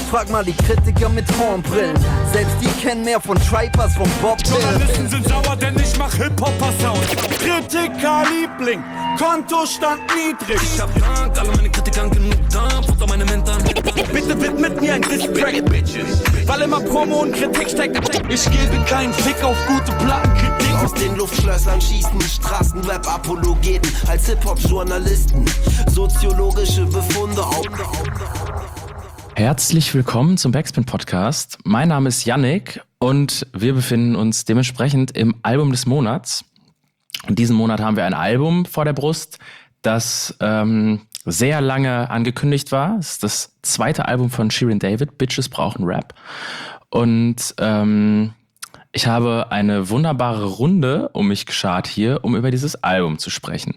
Frag mal die Kritiker mit Hornbrillen. Selbst die kennen mehr von Tribe als von Bob Dylan. Journalisten sind sauer, denn ich mach Hip-Hopper-Sound. Kritiker-Liebling, Kontostand niedrig. Ich hab Dank, alle meine Kritikern genug da, Futter meine Mentoren. Bitte widmet mir ein Diss-Track, Bitches. Weil immer Promo und Kritik steckt. Ich gebe keinen Fick auf gute Plattenkritik. Aus den Luftschlössern schießen Straßenrap-Apologeten als Hip-Hop-Journalisten. Soziologische Befunde auf. Herzlich willkommen zum Backspin-Podcast. Mein Name ist Yannick und wir befinden uns dementsprechend im Album des Monats. Und diesen Monat haben wir ein Album vor der Brust, das sehr lange angekündigt war. Es ist das zweite Album von Shirin David, Bitches brauchen Rap. Und ich habe eine wunderbare Runde um mich geschart hier, um über dieses Album zu sprechen.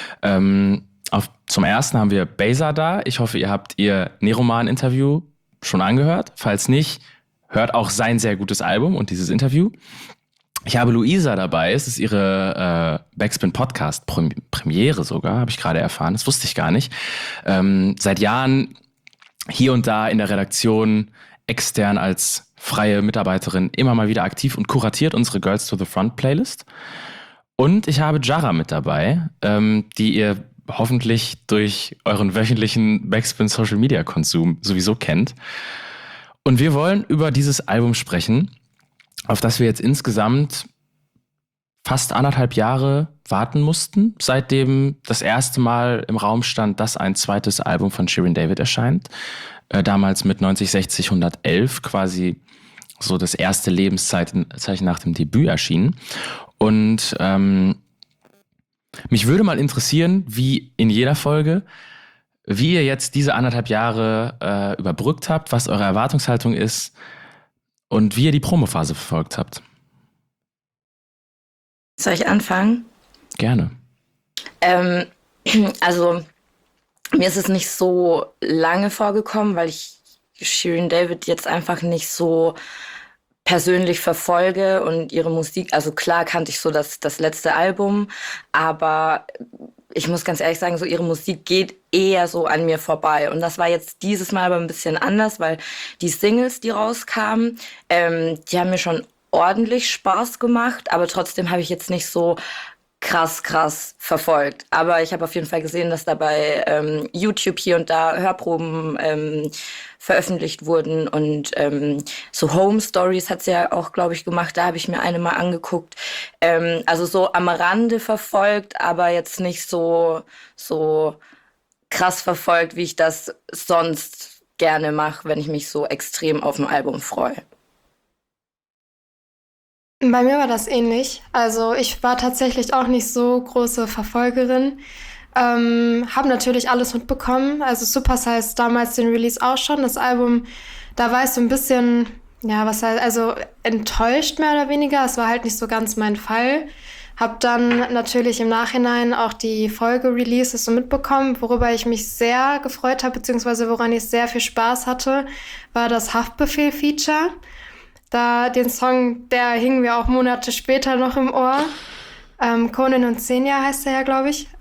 Zum ersten haben wir Beza da. Ich hoffe, ihr habt ihr Neroman-Interview schon angehört. Falls nicht, hört auch sein sehr gutes Album und dieses Interview. Ich habe Luisa dabei. Es ist ihre Backspin-Podcast-Premiere sogar, habe ich gerade erfahren. Das wusste ich gar nicht. Seit Jahren hier und da in der Redaktion extern als freie Mitarbeiterin immer mal wieder aktiv und kuratiert unsere Girls to the Front Playlist. Und ich habe Jara mit dabei, die ihr hoffentlich durch euren wöchentlichen Backspin-Social-Media-Konsum sowieso kennt. Und wir wollen über dieses Album sprechen, auf das wir jetzt insgesamt fast 1,5 Jahre warten mussten, seitdem das erste Mal im Raum stand, dass ein zweites Album von Shirin David erscheint. Damals mit 90, 60, 111 quasi so das erste Lebenszeichen nach dem Debüt erschienen. Und mich würde mal interessieren, wie in jeder Folge, wie ihr jetzt diese 1,5 Jahre überbrückt habt, was eure Erwartungshaltung ist und wie ihr die Promophase verfolgt habt. Soll ich anfangen? Gerne. Also mir ist es nicht so lange vorgekommen, weil ich Shirin David jetzt einfach nicht so persönlich verfolge und ihre Musik, also klar kannte ich so das letzte Album, aber ich muss ganz ehrlich sagen, so ihre Musik geht eher so an mir vorbei. Und das war jetzt dieses Mal aber ein bisschen anders, weil die Singles, die rauskamen, die haben mir schon ordentlich Spaß gemacht, aber trotzdem habe ich jetzt nicht so krass verfolgt. Aber ich habe auf jeden Fall gesehen, dass dabei YouTube hier und da Hörproben veröffentlicht wurden und so Home Stories hat sie ja auch, glaube ich, gemacht. Da habe ich mir eine mal angeguckt. Also so am Rande verfolgt, aber jetzt nicht so krass verfolgt, wie ich das sonst gerne mache, wenn ich mich so extrem auf ein Album freue. Bei mir war das ähnlich. Also ich war tatsächlich auch nicht so große Verfolgerin. Habe natürlich alles mitbekommen. Also Supersize damals den Release auch schon. Das Album, da war ich so ein bisschen, ja, also enttäuscht mehr oder weniger. Es war halt nicht so ganz mein Fall. Hab dann natürlich im Nachhinein auch die Folge-Releases so mitbekommen. Worüber ich mich sehr gefreut habe, beziehungsweise woran ich sehr viel Spaß hatte, war das Haftbefehl-Feature. Den Song, der hing mir auch Monate später noch im Ohr. Conan und Xenia heißt er ja, glaube ich.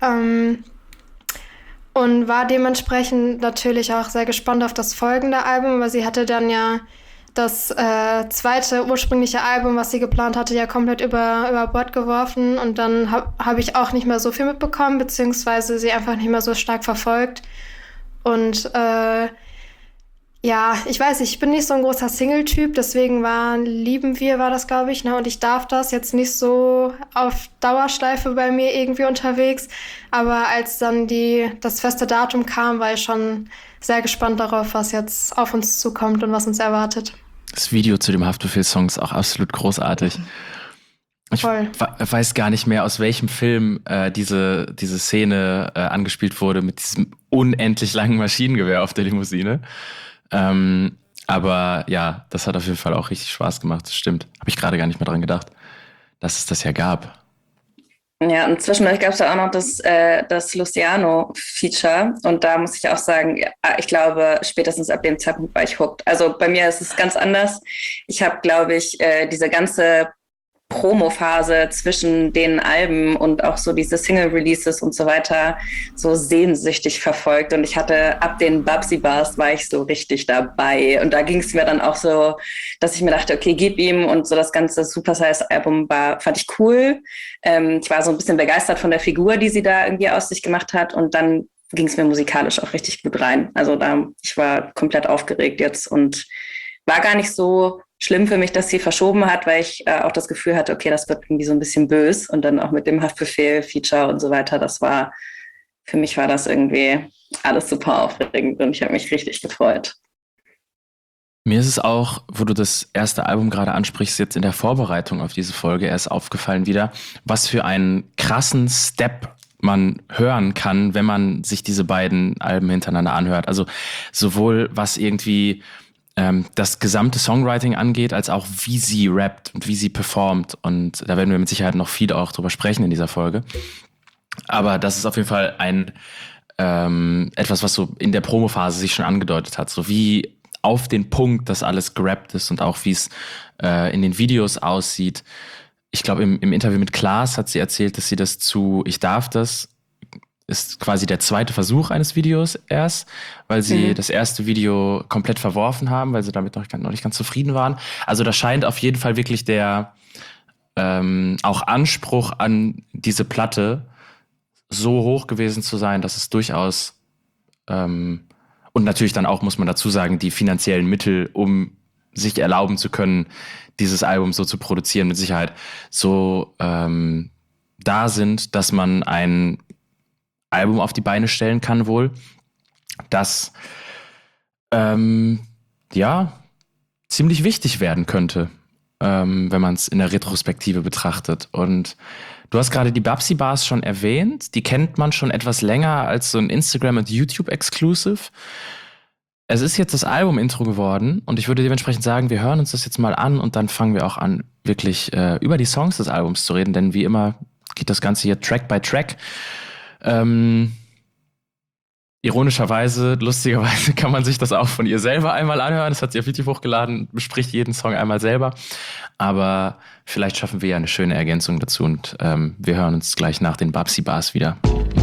Und war dementsprechend natürlich auch sehr gespannt auf das folgende Album, weil sie hatte dann ja das zweite ursprüngliche Album, was sie geplant hatte, ja komplett über Bord geworfen. Und dann hab ich auch nicht mehr so viel mitbekommen, beziehungsweise sie einfach nicht mehr so stark verfolgt. Und ja, ich weiß nicht, ich bin nicht so ein großer Single-Typ, deswegen Lieben wir war das, glaube ich, ne? Und ich darf das jetzt nicht so auf Dauerschleife bei mir irgendwie unterwegs. Aber als dann das feste Datum kam, war ich schon sehr gespannt darauf, was jetzt auf uns zukommt und was uns erwartet. Das Video zu dem Haftbefehl-Song ist auch absolut großartig. Ich weiß gar nicht mehr, aus welchem Film diese Szene angespielt wurde mit diesem unendlich langen Maschinengewehr auf der Limousine. Aber ja, das hat auf jeden Fall auch richtig Spaß gemacht, das stimmt. Habe ich gerade gar nicht mehr dran gedacht, dass es das ja gab. Ja, und zwischendurch gab es ja auch noch das Luciano-Feature. Und da muss ich auch sagen, ja, ich glaube, spätestens ab dem Zeitpunkt war ich hooked. Also bei mir ist es ganz anders. Ich habe, glaube ich, diese ganze Promo-Phase zwischen den Alben und auch so diese Single-Releases und so weiter so sehnsüchtig verfolgt. Und ich hatte ab den Babsy Bars war ich so richtig dabei. Und da ging es mir dann auch so, dass ich mir dachte, okay, gib ihm. Und so das ganze Supersize-Album fand ich cool. Ich war so ein bisschen begeistert von der Figur, die sie da irgendwie aus sich gemacht hat. Und dann ging es mir musikalisch auch richtig gut rein. Also ich war komplett aufgeregt jetzt und war gar nicht so schlimm für mich, dass sie verschoben hat, weil ich auch das Gefühl hatte, okay, das wird irgendwie so ein bisschen bös und dann auch mit dem Haftbefehl-Feature und so weiter, für mich war das irgendwie alles super aufregend und ich habe mich richtig gefreut. Mir ist es auch, wo du das erste Album gerade ansprichst, jetzt in der Vorbereitung auf diese Folge erst aufgefallen wieder, was für einen krassen Step man hören kann, wenn man sich diese beiden Alben hintereinander anhört. Also sowohl was irgendwie das gesamte Songwriting angeht, als auch wie sie rappt und wie sie performt. Und da werden wir mit Sicherheit noch viel auch drüber sprechen in dieser Folge. Aber das ist auf jeden Fall etwas, was so in der Promophase sich schon angedeutet hat. So wie auf den Punkt das alles gerappt ist und auch wie es in den Videos aussieht. Ich glaube, im Interview mit Klaas hat sie erzählt, dass sie das zu Ich darf das ist quasi der zweite Versuch eines Videos erst, weil sie das erste Video komplett verworfen haben, weil sie damit noch nicht ganz zufrieden waren. Also da scheint auf jeden Fall wirklich der auch Anspruch an diese Platte so hoch gewesen zu sein, dass es durchaus und natürlich dann auch, muss man dazu sagen, die finanziellen Mittel, um sich erlauben zu können, dieses Album so zu produzieren, mit Sicherheit so da sind, dass man ein Album auf die Beine stellen kann wohl, das ziemlich wichtig werden könnte, wenn man es in der Retrospektive betrachtet. Und du hast gerade die Babsy Bars schon erwähnt, die kennt man schon etwas länger als so ein Instagram- und YouTube-Exclusive. Es ist jetzt das Album-Intro geworden und ich würde dementsprechend sagen, wir hören uns das jetzt mal an und dann fangen wir auch an, wirklich über die Songs des Albums zu reden, denn wie immer geht das Ganze hier Track by Track. Ironischerweise, lustigerweise kann man sich das auch von ihr selber einmal anhören. Das hat sie auf YouTube hochgeladen, bespricht jeden Song einmal selber. Aber vielleicht schaffen wir ja eine schöne Ergänzung dazu und wir hören uns gleich nach den Babsy Bars wieder.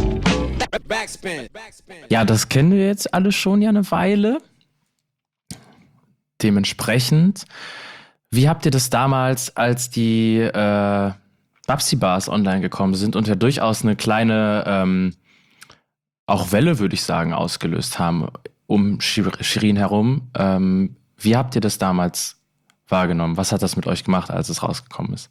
Ja, das kennen wir jetzt alle schon ja eine Weile. Dementsprechend, wie habt ihr das damals, als die Babsy Bars online gekommen sind und ja durchaus eine kleine auch Welle, würde ich sagen, ausgelöst haben um Shirin herum. Wie habt ihr das damals wahrgenommen? Was hat das mit euch gemacht, als es rausgekommen ist?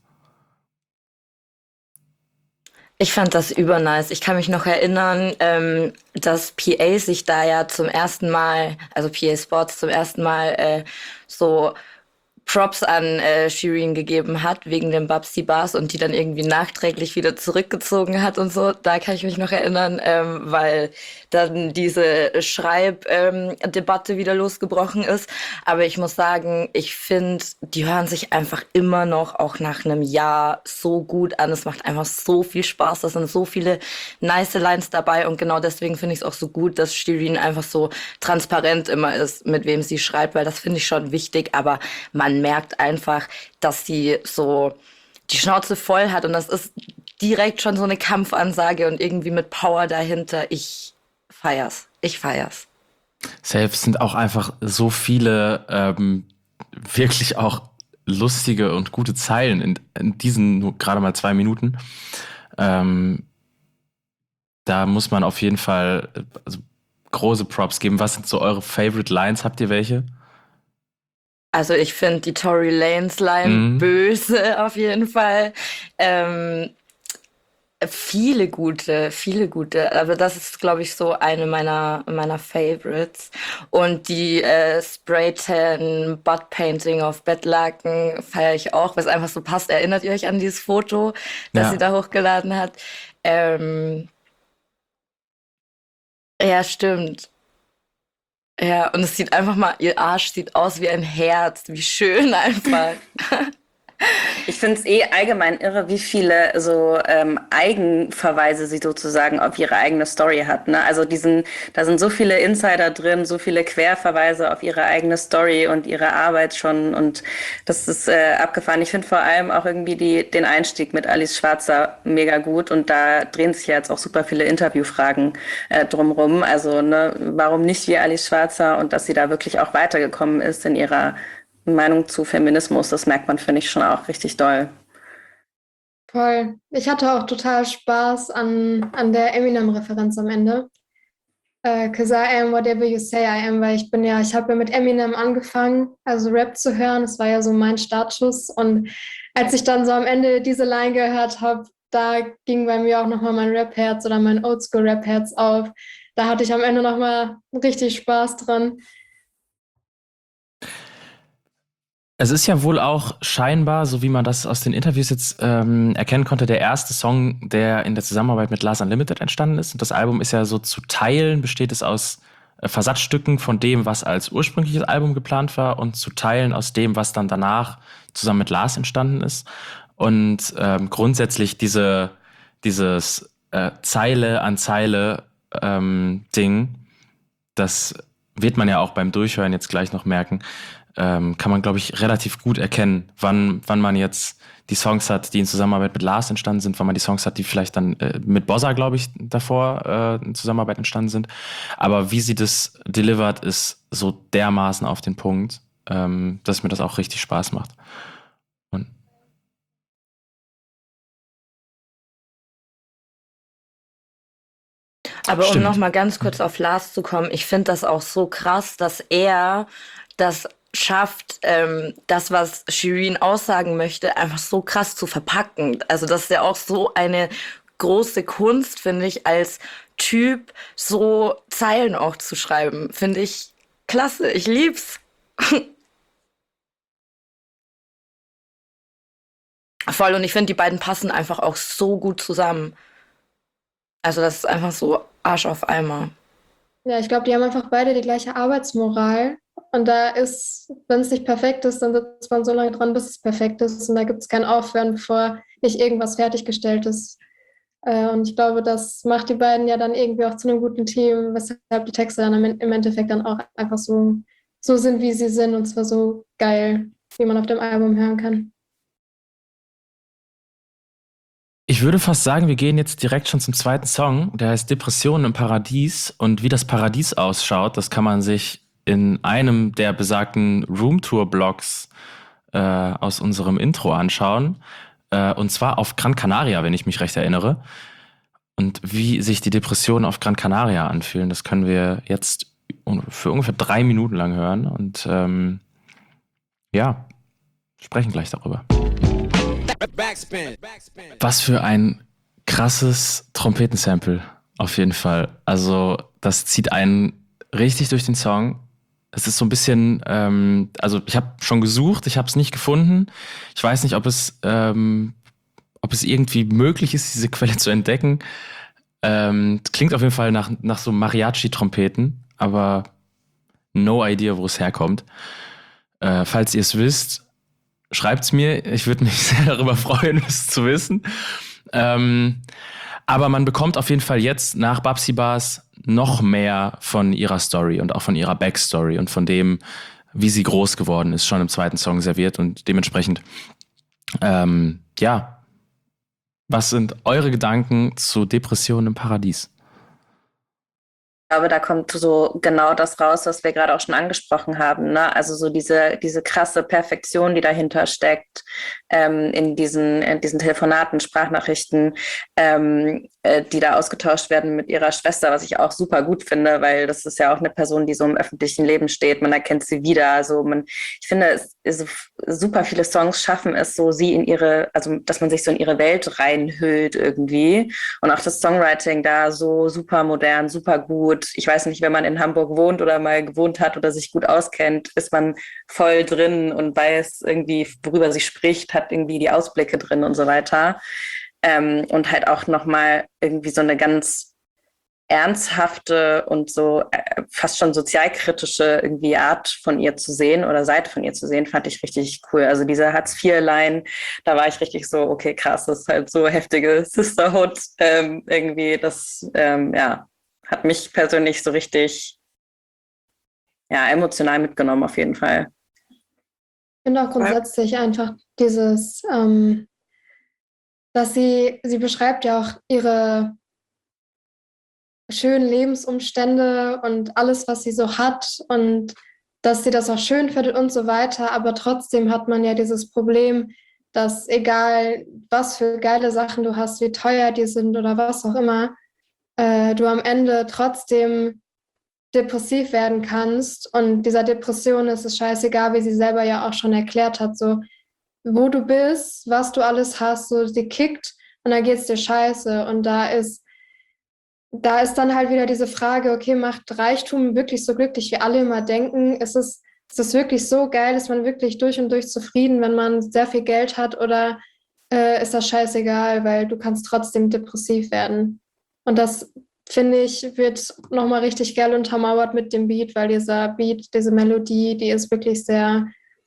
Ich fand das übernice. Ich kann mich noch erinnern, dass PA sich da ja zum ersten Mal, also PA Sports zum ersten Mal so Props an Shirin gegeben hat, wegen den Babsy Bars und die dann irgendwie nachträglich wieder zurückgezogen hat und so. Da kann ich mich noch erinnern, weil dann diese Schreibdebatte wieder losgebrochen ist. Aber ich muss sagen, ich finde, die hören sich einfach immer noch, auch nach einem Jahr, so gut an. Es macht einfach so viel Spaß. Da sind so viele nice Lines dabei und genau deswegen finde ich es auch so gut, dass Shirin einfach so transparent immer ist, mit wem sie schreibt, weil das finde ich schon wichtig. Aber man merkt einfach, dass sie so die Schnauze voll hat und das ist direkt schon so eine Kampfansage und irgendwie mit Power dahinter. Ich feier's. Selbst sind auch einfach so viele wirklich auch lustige und gute Zeilen in diesen nur gerade mal 2 Minuten. Da muss man auf jeden Fall große Props geben. Was sind so eure Favorite Lines? Habt ihr welche? Also ich finde die Tory Lanez Line böse auf jeden Fall. Viele gute. Aber das ist, glaube ich, so eine meiner Favorites. Und die Spray-Tan Butt Painting auf Bettlaken feiere ich auch, was einfach so passt. Erinnert ihr euch an dieses Foto, das sie da hochgeladen hat? Ja, stimmt. Ja, und es sieht einfach mal, ihr Arsch sieht aus wie ein Herz, wie schön einfach. Ich finde es allgemein irre, wie viele so Eigenverweise sie sozusagen auf ihre eigene Story hat. Ne? Also da sind so viele Insider drin, so viele Querverweise auf ihre eigene Story und ihre Arbeit schon. Und das ist abgefahren. Ich finde vor allem auch irgendwie den Einstieg mit Alice Schwarzer mega gut. Und da drehen sich ja jetzt auch super viele Interviewfragen drumrum. Also ne, warum nicht wie Alice Schwarzer und dass sie da wirklich auch weitergekommen ist in ihrer Meinung zu Feminismus, das merkt man, finde ich, schon auch richtig doll. Voll. Ich hatte auch total Spaß an der Eminem-Referenz am Ende. 'Cause I am whatever you say I am, weil ich habe ja mit Eminem angefangen, also Rap zu hören. Das war ja so mein Startschuss. Und als ich dann so am Ende diese Line gehört habe, da ging bei mir auch nochmal mein Rap-Herz oder mein Oldschool-Rap-Herz auf. Da hatte ich am Ende nochmal richtig Spaß dran. Es ist ja wohl auch scheinbar, so wie man das aus den Interviews jetzt erkennen konnte, der erste Song, der in der Zusammenarbeit mit Lars Unlimited entstanden ist. Und das Album ist ja so zu Teilen, besteht es aus Versatzstücken von dem, was als ursprüngliches Album geplant war und zu Teilen aus dem, was dann danach zusammen mit Lars entstanden ist. Und grundsätzlich dieses Zeile an Zeile Ding, das wird man ja auch beim Durchhören jetzt gleich noch merken, kann man, glaube ich, relativ gut erkennen, wann man jetzt die Songs hat, die in Zusammenarbeit mit Lars entstanden sind, wann man die Songs hat, die vielleicht dann mit Bozza, glaube ich, davor in Zusammenarbeit entstanden sind. Aber wie sie das delivert, ist so dermaßen auf den Punkt, dass mir das auch richtig Spaß macht. Und Aber um Stimmt. nochmal ganz kurz auf Lars zu kommen, ich finde das auch so krass, dass er das schafft, das, was Shirin aussagen möchte, einfach so krass zu verpacken. Also das ist ja auch so eine große Kunst, finde ich, als Typ so Zeilen auch zu schreiben. Finde ich klasse, ich lieb's. Voll, und ich finde, die beiden passen einfach auch so gut zusammen. Also das ist einfach so Arsch auf Eimer. Ja, ich glaube, die haben einfach beide die gleiche Arbeitsmoral. Und da ist, wenn es nicht perfekt ist, dann sitzt man so lange dran, bis es perfekt ist. Und da gibt es kein Aufhören, bevor nicht irgendwas fertiggestellt ist. Und ich glaube, das macht die beiden ja dann irgendwie auch zu einem guten Team, weshalb die Texte dann im Endeffekt dann auch einfach so sind, wie sie sind. Und zwar so geil, wie man auf dem Album hören kann. Ich würde fast sagen, wir gehen jetzt direkt schon zum zweiten Song. Der heißt Depressionen im Paradies. Und wie das Paradies ausschaut, das kann man sich in einem der besagten Roomtour-Blogs aus unserem Intro anschauen. Und zwar auf Gran Canaria, wenn ich mich recht erinnere. Und wie sich die Depressionen auf Gran Canaria anfühlen, das können wir jetzt für ungefähr 3 Minuten lang hören. Und sprechen gleich darüber. Was für ein krasses Trompetensample, auf jeden Fall. Also das zieht einen richtig durch den Song. Es ist so ein bisschen, also ich habe schon gesucht, ich habe es nicht gefunden. Ich weiß nicht, ob es irgendwie möglich ist, diese Quelle zu entdecken. Klingt auf jeden Fall nach so Mariachi-Trompeten, aber no idea, wo es herkommt. Falls ihr es wisst, schreibt's mir. Ich würde mich sehr darüber freuen, es zu wissen. Aber man bekommt auf jeden Fall jetzt nach Babsy Bars noch mehr von ihrer Story und auch von ihrer Backstory und von dem, wie sie groß geworden ist, schon im zweiten Song serviert. Und dementsprechend, was sind eure Gedanken zu Depressionen im Paradies? Ich glaube, da kommt so genau das raus, was wir gerade auch schon angesprochen haben, ne? Also so diese krasse Perfektion, die dahinter steckt, in diesen Telefonaten, Sprachnachrichten, die da ausgetauscht werden mit ihrer Schwester, was ich auch super gut finde, weil das ist ja auch eine Person, die so im öffentlichen Leben steht. Man erkennt sie wieder. Also ich finde, super viele Songs schaffen es so, dass man sich so in ihre Welt reinhüllt irgendwie. Und auch das Songwriting da so super modern, super gut. Ich weiß nicht, wenn man in Hamburg wohnt oder mal gewohnt hat oder sich gut auskennt, ist man voll drin und weiß irgendwie, worüber sie spricht, hat irgendwie die Ausblicke drin und so weiter. Und halt auch nochmal irgendwie so eine ganz ernsthafte und so fast schon sozialkritische irgendwie Art von ihr zu sehen oder Seite von ihr zu sehen, fand ich richtig cool. Also diese Hartz-IV-Line, da war ich richtig so, okay, krass, das ist halt so heftige Sisterhood. Irgendwie, das hat mich persönlich so richtig emotional mitgenommen auf jeden Fall. Ich finde auch grundsätzlich einfach dieses, dass sie beschreibt ja auch ihre schönen Lebensumstände und alles, was sie so hat und dass sie das auch schön findet und so weiter. Aber trotzdem hat man ja dieses Problem, dass egal, was für geile Sachen du hast, wie teuer die sind oder was auch immer, du am Ende trotzdem depressiv werden kannst. Und dieser Depression ist es scheißegal, wie sie selber ja auch schon erklärt hat, so wo du bist, was du alles hast, so sie kickt und dann geht's dir scheiße. Und da ist dann halt wieder diese Frage, okay, macht Reichtum wirklich so glücklich, wie alle immer denken? Ist es wirklich so geil, ist man wirklich durch und durch zufrieden, wenn man sehr viel Geld hat, oder ist das scheißegal, weil du kannst trotzdem depressiv werden? Und das, finde ich, wird nochmal richtig geil untermauert mit dem Beat, weil dieser Beat, diese Melodie, die ist wirklich sehr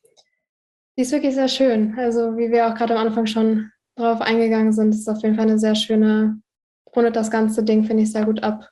schön. Also wie wir auch gerade am Anfang schon drauf eingegangen sind, ist auf jeden Fall eine sehr schöne, rundet das ganze Ding, finde ich, sehr gut ab.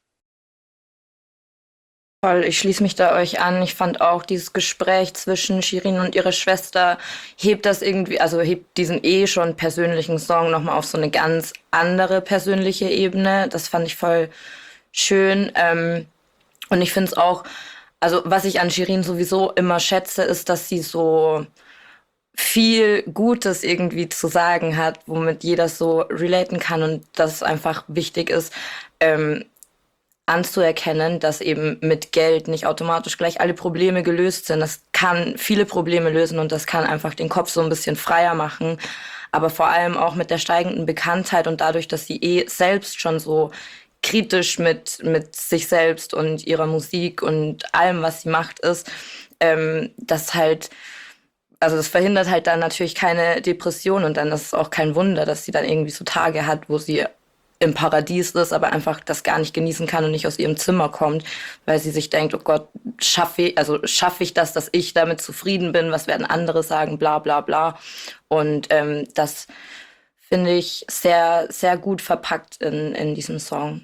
Voll, ich schließe mich da euch an. Ich fand auch dieses Gespräch zwischen Shirin und ihrer Schwester hebt diesen schon persönlichen Song nochmal auf so eine ganz andere persönliche Ebene. Das fand ich voll schön. Und ich finde es auch, also was ich an Shirin sowieso immer schätze, ist, dass sie so viel Gutes irgendwie zu sagen hat, womit jeder so relaten kann, und dass es einfach wichtig ist, anzuerkennen, dass eben mit Geld nicht automatisch gleich alle Probleme gelöst sind. Das kann viele Probleme lösen und das kann einfach den Kopf so ein bisschen freier machen. Aber vor allem auch mit der steigenden Bekanntheit und dadurch, dass sie selbst schon so kritisch mit sich selbst und ihrer Musik und allem, was sie macht, ist, das verhindert halt dann natürlich keine Depression, und dann ist es auch kein Wunder, dass sie dann irgendwie so Tage hat, wo sie im Paradies ist, aber einfach das gar nicht genießen kann und nicht aus ihrem Zimmer kommt, weil sie sich denkt, oh Gott, schaffe ich das, dass ich damit zufrieden bin, was werden andere sagen, bla bla bla. Und das finde ich sehr, sehr gut verpackt in diesem Song.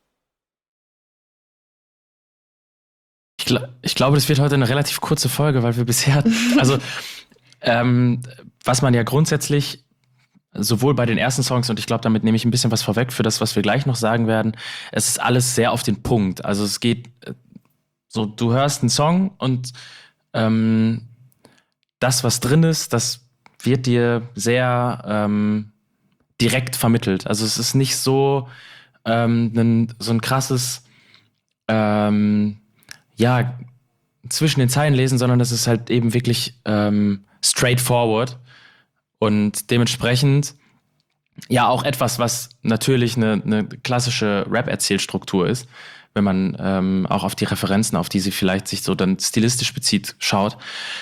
Ich glaube, das wird heute eine relativ kurze Folge, weil wir bisher, also was man ja grundsätzlich sowohl bei den ersten Songs, und ich glaube, damit nehme ich ein bisschen was vorweg für das, was wir gleich noch sagen werden, es ist alles sehr auf den Punkt. Also es geht so, du hörst einen Song und das, was drin ist, das wird dir sehr direkt vermittelt. Also es ist nicht so so ein krasses zwischen den Zeilen lesen, sondern das ist halt eben wirklich straightforward. Und dementsprechend ja auch etwas, was natürlich eine klassische Rap-Erzählstruktur ist, wenn man auch auf die Referenzen, auf die sie vielleicht sich so dann stilistisch bezieht, schaut.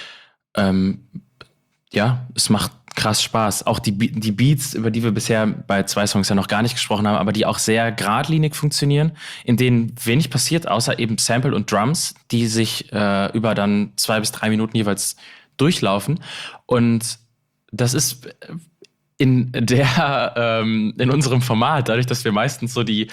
Es macht krass Spaß. Auch die Beats, über die wir bisher bei 2 Songs ja noch gar nicht gesprochen haben, aber die auch sehr geradlinig funktionieren, in denen wenig passiert, außer eben Sample und Drums, die sich über dann 2 bis 3 Minuten jeweils durchlaufen. Und das ist in unserem Format, dadurch, dass wir meistens so die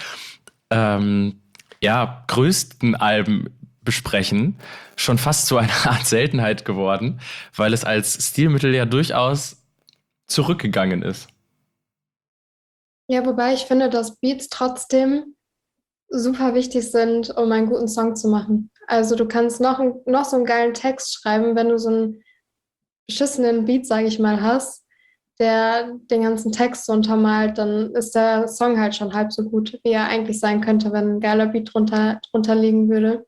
größten Alben besprechen, schon fast zu einer Art Seltenheit geworden, weil es als Stilmittel ja durchaus zurückgegangen ist. Ja, wobei ich finde, dass Beats trotzdem super wichtig sind, um einen guten Song zu machen. Also du kannst noch so einen geilen Text schreiben, wenn du so einen beschissenen Beat, sage ich mal, hast, der den ganzen Text so untermalt, dann ist der Song halt schon halb so gut, wie er eigentlich sein könnte, wenn ein geiler Beat drunter liegen würde.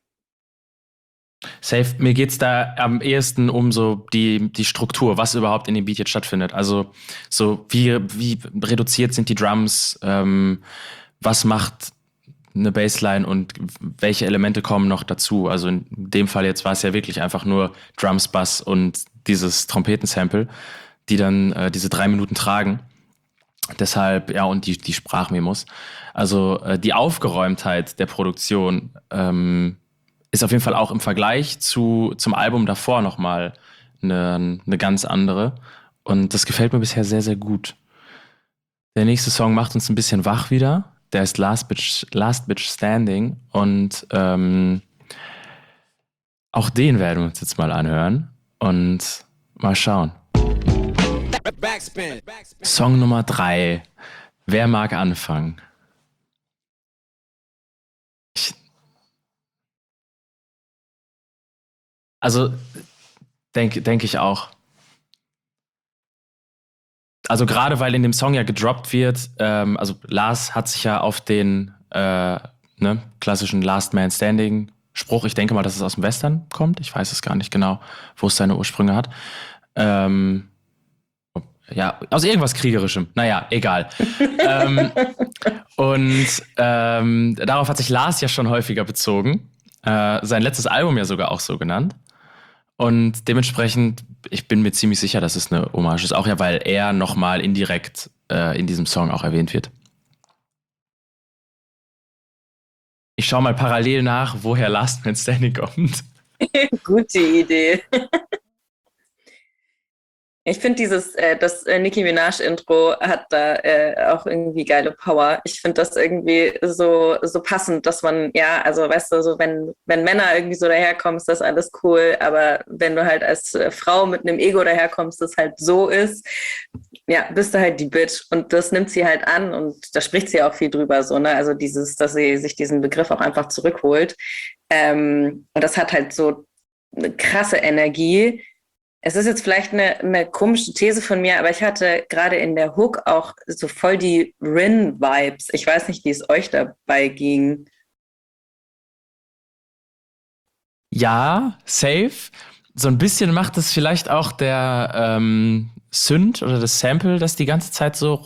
Safe, mir geht's da am ehesten um so die Struktur, was überhaupt in dem Beat jetzt stattfindet. Also so wie reduziert sind die Drums, was macht eine Bassline und welche Elemente kommen noch dazu. Also in dem Fall jetzt war es ja wirklich einfach nur Drums, Bass und dieses Trompetensample, die dann diese 3 Minuten tragen. Deshalb, ja, und die Sprachmemos. Also die Aufgeräumtheit der Produktion ist auf jeden Fall auch im Vergleich zum Album davor nochmal eine ganz andere. Und das gefällt mir bisher sehr, sehr gut. Der nächste Song macht uns ein bisschen wach wieder. Der ist Last Bitch Standing. Und auch den werden wir uns jetzt mal anhören und mal schauen. Song Nummer 3. Wer mag anfangen? Also, denke ich auch. Also gerade weil in dem Song ja gedroppt wird, also Lars hat sich ja auf den klassischen Last Man Standing Spruch, ich denke mal, dass es aus dem Western kommt, ich weiß es gar nicht genau, wo es seine Ursprünge hat. Ja, aus irgendwas Kriegerischem, naja, egal. Darauf hat sich Lars ja schon häufiger bezogen, sein letztes Album ja sogar auch so genannt. Und dementsprechend, ich bin mir ziemlich sicher, dass es eine Hommage ist. Auch ja, weil er nochmal indirekt in diesem Song auch erwähnt wird. Ich schaue mal parallel nach, woher Last Man Standing kommt. Gute Idee. Ich finde das Nicki Minaj-Intro hat da auch irgendwie geile Power. Ich finde das irgendwie so passend, dass man, ja, also weißt du, so wenn Männer irgendwie so daherkommen, ist das alles cool, aber wenn du halt als Frau mit einem Ego daherkommst, das halt so ist, ja, bist du halt die Bitch. Und das nimmt sie halt an und da spricht sie auch viel drüber, so, ne? Also dass sie sich diesen Begriff auch einfach zurückholt. Und das hat halt so eine krasse Energie. Es ist jetzt vielleicht eine komische These von mir, aber ich hatte gerade in der Hook auch so voll die Rin-Vibes. Ich weiß nicht, wie es euch dabei ging. Ja, safe. So ein bisschen macht es vielleicht auch der Synth oder das Sample, das die ganze Zeit so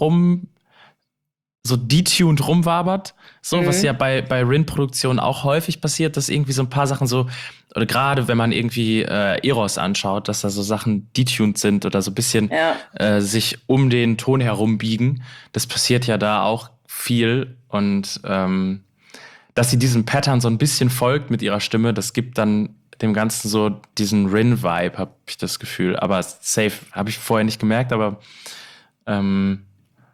detuned rumwabert. So, was ja bei Rin-Produktionen auch häufig passiert, dass irgendwie so ein paar Sachen so, oder gerade wenn man irgendwie Eros anschaut, dass da so Sachen detuned sind oder so ein bisschen sich um den Ton herum biegen. Das passiert ja da auch viel. Und dass sie diesem Pattern so ein bisschen folgt mit ihrer Stimme, das gibt dann dem Ganzen so diesen Rin-Vibe, habe ich das Gefühl. Aber safe habe ich vorher nicht gemerkt, aber kann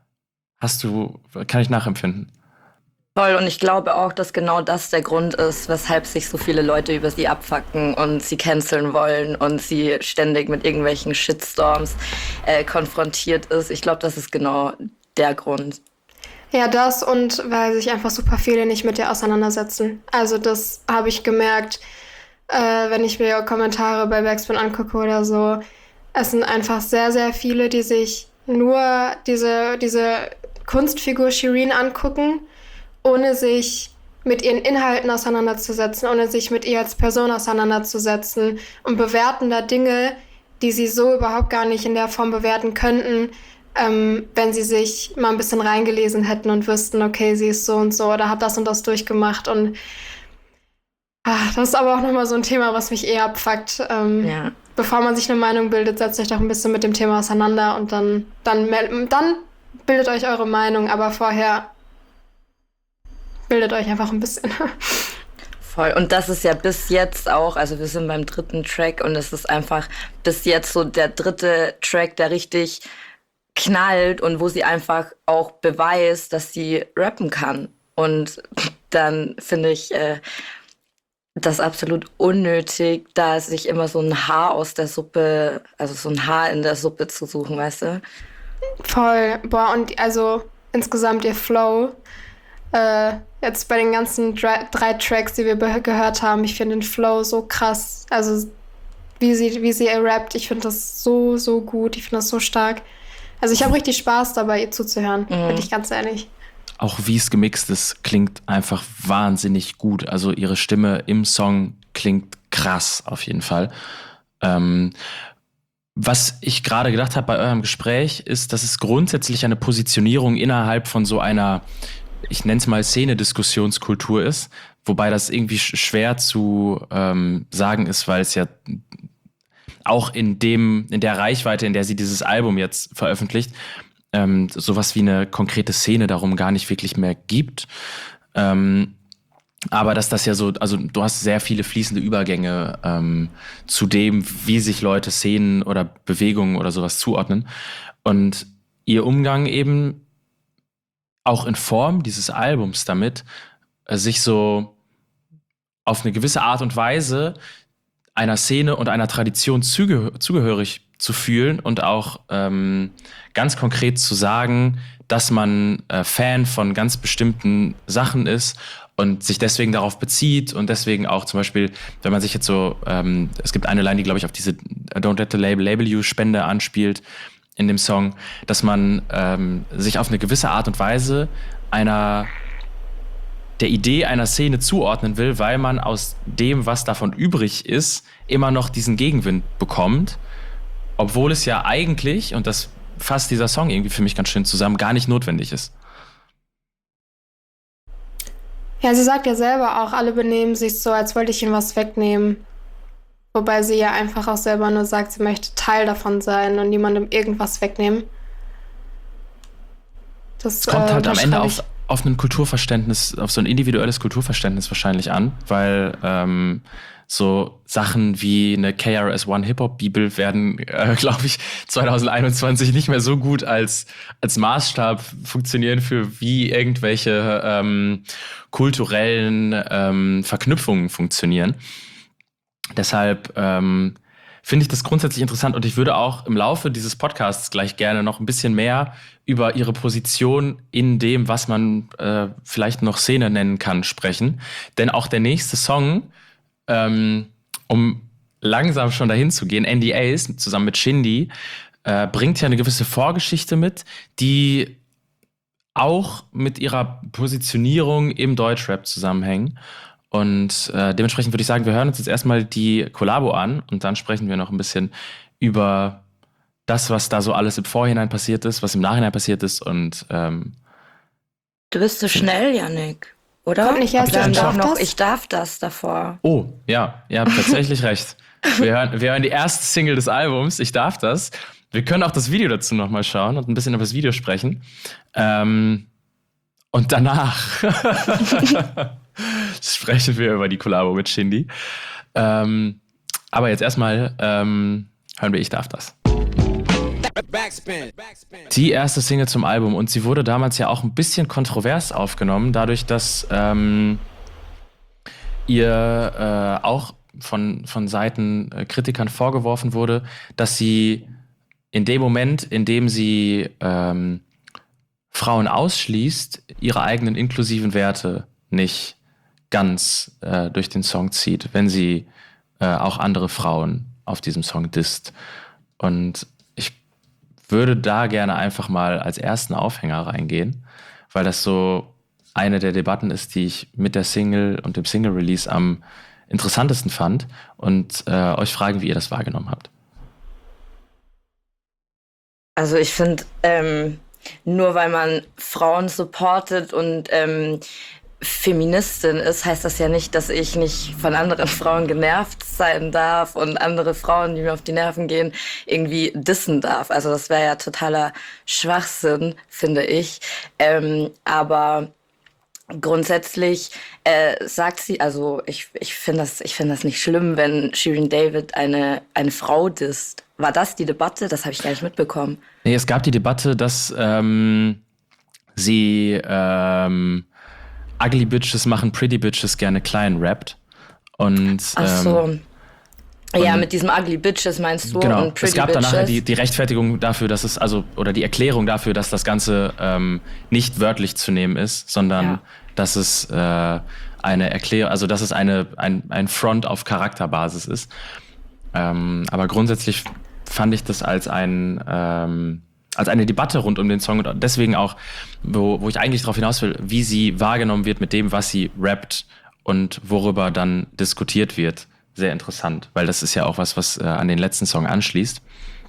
ich nachempfinden. Voll, und ich glaube auch, dass genau das der Grund ist, weshalb sich so viele Leute über sie abfacken und sie canceln wollen und sie ständig mit irgendwelchen Shitstorms konfrontiert ist. Ich glaube, das ist genau der Grund. Ja, das und weil sich einfach super viele nicht mit ihr auseinandersetzen. Also das habe ich gemerkt, wenn ich mir Kommentare bei Backspin angucke oder so. Es sind einfach sehr, sehr viele, die sich nur diese Kunstfigur Shireen angucken, ohne sich mit ihren Inhalten auseinanderzusetzen, ohne sich mit ihr als Person auseinanderzusetzen und bewerten da Dinge, die sie so überhaupt gar nicht in der Form bewerten könnten, wenn sie sich mal ein bisschen reingelesen hätten und wüssten, okay, sie ist so und so oder hat das und das durchgemacht. Und das ist aber auch nochmal so ein Thema, was mich eher abfuckt. Bevor man sich eine Meinung bildet, setzt euch doch ein bisschen mit dem Thema auseinander und dann bildet euch eure Meinung, aber vorher bildet euch einfach ein bisschen. Voll. Und das ist ja bis jetzt auch, also wir sind beim 3. Track und es ist einfach bis jetzt so der 3. Track, der richtig knallt und wo sie einfach auch beweist, dass sie rappen kann. Und dann finde ich das absolut unnötig, da sich immer so ein Haar aus der Suppe, also so ein Haar in der Suppe zu suchen, weißt du? Voll. Boah, und also insgesamt ihr Flow, jetzt bei den ganzen 3 Tracks, die wir gehört haben, ich finde den Flow so krass. Also wie sie rappt, ich finde das so, so gut. Ich finde das so stark. Also ich habe richtig Spaß dabei, ihr zuzuhören, bin ich ganz ehrlich. Auch wie es gemixt ist, klingt einfach wahnsinnig gut. Also ihre Stimme im Song klingt krass auf jeden Fall. Was ich gerade gedacht habe bei eurem Gespräch, ist, dass es grundsätzlich eine Positionierung innerhalb von so einer, ich nenne es mal Szene-Diskussionskultur ist, wobei das irgendwie schwer zu sagen ist, weil es ja auch in der Reichweite, in der sie dieses Album jetzt veröffentlicht, sowas wie eine konkrete Szene darum gar nicht wirklich mehr gibt. Aber dass das ja so, also du hast sehr viele fließende Übergänge zu dem, wie sich Leute Szenen oder Bewegungen oder sowas zuordnen. Und ihr Umgang eben auch in Form dieses Albums damit, sich so auf eine gewisse Art und Weise einer Szene und einer Tradition zugehörig zu fühlen und auch ganz konkret zu sagen, dass man Fan von ganz bestimmten Sachen ist und sich deswegen darauf bezieht und deswegen auch zum Beispiel, wenn man sich jetzt so, es gibt eine Line, die glaube ich auf diese Don't Let the Label You Spende anspielt in dem Song, dass man sich auf eine gewisse Art und Weise der Idee einer Szene zuordnen will, weil man aus dem, was davon übrig ist, immer noch diesen Gegenwind bekommt, obwohl es ja eigentlich, und das fasst dieser Song irgendwie für mich ganz schön zusammen, gar nicht notwendig ist. Ja, sie sagt ja selber auch, alle benehmen sich so, als wollte ich ihnen was wegnehmen. Wobei sie ja einfach auch selber nur sagt, sie möchte Teil davon sein und niemandem irgendwas wegnehmen. Das kommt halt am Ende auf ein Kulturverständnis, auf so ein individuelles Kulturverständnis wahrscheinlich an, weil so Sachen wie eine KRS-One Hip-Hop-Bibel werden, glaube ich, 2021 nicht mehr so gut als Maßstab funktionieren für wie irgendwelche kulturellen Verknüpfungen funktionieren. Deshalb finde ich das grundsätzlich interessant und ich würde auch im Laufe dieses Podcasts gleich gerne noch ein bisschen mehr über ihre Position in dem, was man vielleicht noch Szene nennen kann, sprechen. Denn auch der nächste Song, um langsam schon dahin zu gehen, NDAs, zusammen mit Shindy, bringt ja eine gewisse Vorgeschichte mit, die auch mit ihrer Positionierung im Deutschrap zusammenhängen. Und dementsprechend würde ich sagen, wir hören uns jetzt erstmal die Kollabo an und dann sprechen wir noch ein bisschen über das, was da so alles im Vorhinein passiert ist, was im Nachhinein passiert ist und Du bist so schnell, Yannick, oder? Kommt nicht erst Wir haben Ich doch darf noch das? Ich darf das davor. Oh, ja, ihr habt tatsächlich recht. Wir hören die erste Single des Albums, Ich darf das. Wir können auch das Video dazu nochmal schauen und ein bisschen über das Video sprechen. Und danach sprechen wir über die Kollabo mit Shindy. Aber jetzt erstmal hören wir Ich darf das. Die erste Single zum Album und sie wurde damals ja auch ein bisschen kontrovers aufgenommen, dadurch, dass ihr auch von Seiten Kritikern vorgeworfen wurde, dass sie in dem Moment, in dem sie Frauen ausschließt, ihre eigenen inklusiven Werte nicht ganz durch den Song zieht, wenn sie auch andere Frauen auf diesem Song disst. Und ich würde da gerne einfach mal als ersten Aufhänger reingehen, weil das so eine der Debatten ist, die ich mit der Single und dem Single-Release am interessantesten fand und euch fragen, wie ihr das wahrgenommen habt. Also ich finde, nur weil man Frauen supportet und Feministin ist, heißt das ja nicht, dass ich nicht von anderen Frauen genervt sein darf und andere Frauen, die mir auf die Nerven gehen, irgendwie dissen darf. Also das wäre ja totaler Schwachsinn, finde ich. Aber grundsätzlich sagt sie, also ich finde das nicht schlimm, wenn Shirin David eine Frau disst. War das die Debatte? Das habe ich gar nicht mitbekommen. Nee, es gab die Debatte, dass sie Ugly Bitches machen Pretty Bitches gerne klein rappt. Und, ach so. Ja, mit diesem Ugly Bitches meinst du? Genau, und Pretty es gab dann nachher Bitches. die Rechtfertigung dafür, dass es, oder die Erklärung dafür, dass das Ganze nicht wörtlich zu nehmen ist, sondern dass es eine Erklärung, also dass es ein Front auf Charakterbasis ist. Aber grundsätzlich fand ich das als eine Debatte rund um den Song und deswegen auch, wo ich eigentlich darauf hinaus will, wie sie wahrgenommen wird mit dem, was sie rappt und worüber dann diskutiert wird. Sehr interessant, weil das ist ja auch was an den letzten Song anschließt.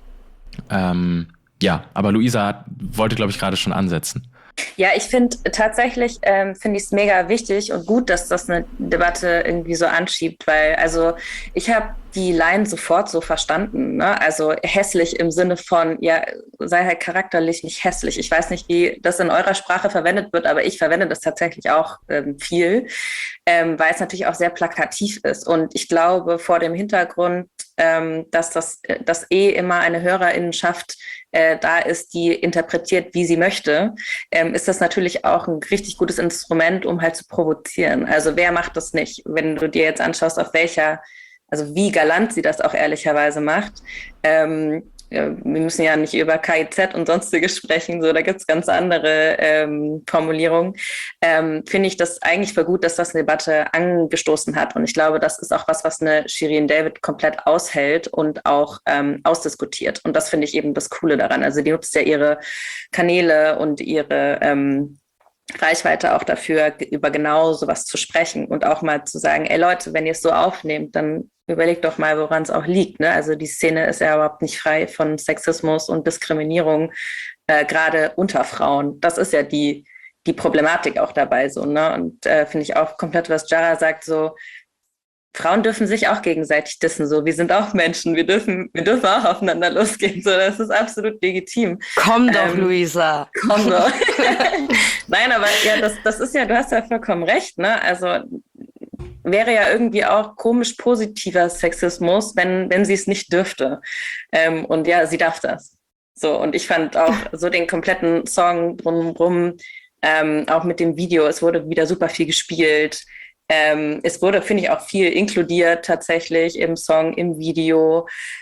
Ja, aber Luisa wollte, glaube ich, gerade schon ansetzen. Ja, ich finde tatsächlich, finde ich es mega wichtig und gut, dass das eine Debatte irgendwie so anschiebt, weil also ich habe die Line sofort so verstanden, ne? Also hässlich im Sinne von, ja, sei halt charakterlich nicht hässlich. Ich weiß nicht, wie das in eurer Sprache verwendet wird, aber ich verwende das tatsächlich auch viel, weil es natürlich auch sehr plakativ ist. Und ich glaube, vor dem Hintergrund, dass immer eine Hörerinnenschaft da ist, die interpretiert, wie sie möchte, ist das natürlich auch ein richtig gutes Instrument, um halt zu provozieren. Also wer macht das nicht? Wenn du dir jetzt anschaust, also wie galant sie das auch ehrlicherweise macht. Wir müssen ja nicht über KIZ und sonstiges sprechen, so, da gibt's ganz andere Formulierungen. Finde ich das eigentlich voll gut, dass das eine Debatte angestoßen hat. Und ich glaube, das ist auch was eine Shirin David komplett aushält und auch ausdiskutiert. Und das finde ich eben das Coole daran. Also die nutzt ja ihre Kanäle und ihre Reichweite auch dafür, über genau sowas zu sprechen und auch mal zu sagen, ey Leute, wenn ihr es so aufnehmt, dann überlegt doch mal, woran es auch liegt. Ne? Also die Szene ist ja überhaupt nicht frei von Sexismus und Diskriminierung, gerade unter Frauen. Das ist ja die Problematik auch dabei so. Ne? Und finde ich auch komplett, was Jara sagt, so Frauen dürfen sich auch gegenseitig dissen, so. Wir sind auch Menschen, wir dürfen auch aufeinander losgehen, so. Das ist absolut legitim. Komm doch, Luisa. Komm doch. Nein, aber ja, das ist ja, du hast ja vollkommen recht, ne? Also wäre ja irgendwie auch komisch positiver Sexismus, wenn sie es nicht dürfte. Und ja, sie darf das. So, und ich fand auch so den kompletten Song drumherum, auch mit dem Video, es wurde wieder super viel gespielt. Es wurde, finde ich, auch viel inkludiert tatsächlich im Song, im Video.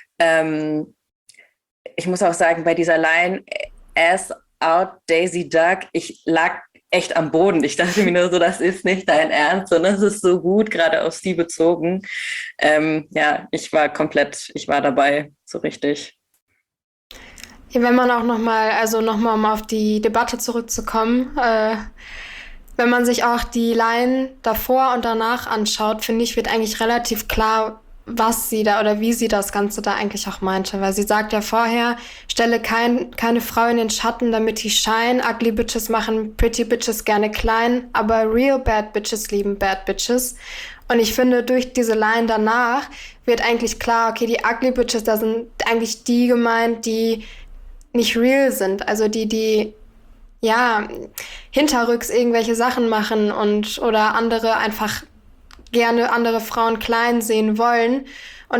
Ich muss auch sagen, bei dieser Line, Ass out Daisy Duck, ich lag echt am Boden. Ich dachte mir nur so, das ist nicht dein Ernst, sondern es ist so gut, gerade auf sie bezogen. Ja, ich war dabei, so richtig. Ja, wenn man auch nochmal, um auf die Debatte zurückzukommen, wenn man sich auch die Line davor und danach anschaut, finde ich, wird eigentlich relativ klar, was sie da oder wie sie das Ganze da eigentlich auch meinte. Weil sie sagt ja vorher, stelle keine Frau in den Schatten, damit die shine. Ugly Bitches machen Pretty Bitches gerne klein, aber real bad Bitches lieben bad Bitches. Und ich finde, durch diese Line danach wird eigentlich klar, okay, die Ugly Bitches, da sind eigentlich die gemeint, die nicht real sind. Also die ja, hinterrücks irgendwelche Sachen machen oder andere einfach gerne andere Frauen klein sehen wollen. Und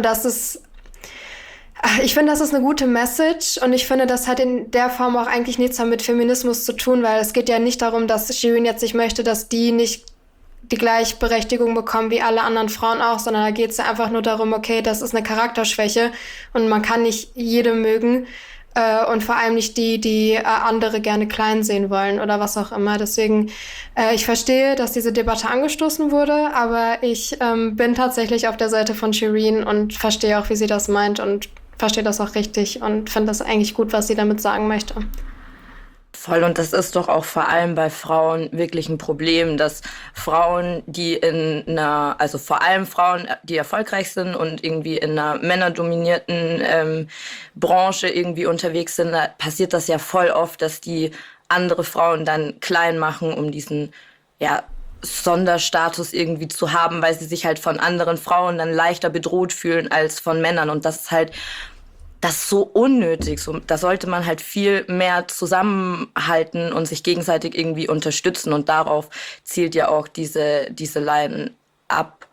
ich finde, das ist eine gute Message und ich finde, das hat in der Form auch eigentlich nichts mit Feminismus zu tun, weil es geht ja nicht darum, dass Shirin jetzt nicht möchte, dass die nicht die Gleichberechtigung bekommen wie alle anderen Frauen auch, sondern da geht es ja einfach nur darum, okay, das ist eine Charakterschwäche und man kann nicht jede mögen. Und vor allem nicht die andere gerne klein sehen wollen oder was auch immer. Deswegen, ich verstehe, dass diese Debatte angestoßen wurde, aber ich bin tatsächlich auf der Seite von Shirin und verstehe auch, wie sie das meint und verstehe das auch richtig und finde das eigentlich gut, was sie damit sagen möchte. Voll, und das ist doch auch vor allem bei Frauen wirklich ein Problem, dass Frauen, also vor allem Frauen, die erfolgreich sind und irgendwie in einer männerdominierten Branche irgendwie unterwegs sind, da passiert das ja voll oft, dass die andere Frauen dann klein machen, um diesen, ja, Sonderstatus irgendwie zu haben, weil sie sich halt von anderen Frauen dann leichter bedroht fühlen als von Männern. Und das ist halt das ist so unnötig. Da sollte man halt viel mehr zusammenhalten und sich gegenseitig irgendwie unterstützen. Und darauf zielt ja auch diese Line ab.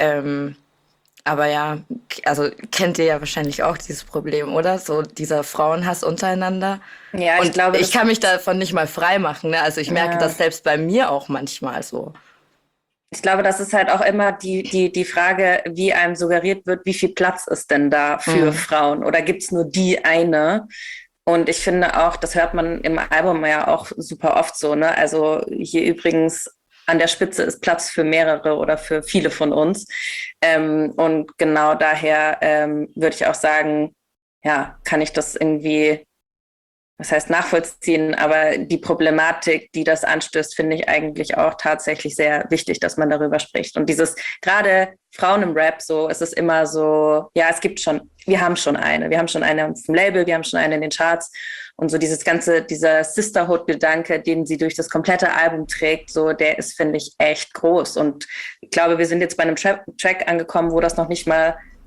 Aber ja, also kennt ihr ja wahrscheinlich auch dieses Problem, oder? So dieser Frauenhass untereinander. Ja, und ich kann mich davon nicht mal frei machen. Ne? Also ich merke das selbst bei mir auch manchmal so. Ich glaube, das ist halt auch immer die Frage, wie einem suggeriert wird, wie viel Platz ist denn da für Frauen? Oder gibt's nur die eine? Und ich finde auch, das hört man im Album ja auch super oft so, ne? Also hier übrigens an der Spitze ist Platz für mehrere oder für viele von uns. Und genau daher würde ich auch sagen, ja, kann ich das irgendwie, was heißt nachvollziehen, aber die Problematik, die das anstößt, finde ich eigentlich auch tatsächlich sehr wichtig, dass man darüber spricht. Und dieses, gerade Frauen im Rap, so, es ist immer so, ja, wir haben schon eine auf dem Label, wir haben schon eine in den Charts und so dieser Sisterhood-Gedanke, den sie durch das komplette Album trägt, so, der ist, finde ich, echt groß. Und ich glaube, wir sind jetzt bei einem Track angekommen, wo das noch nicht mal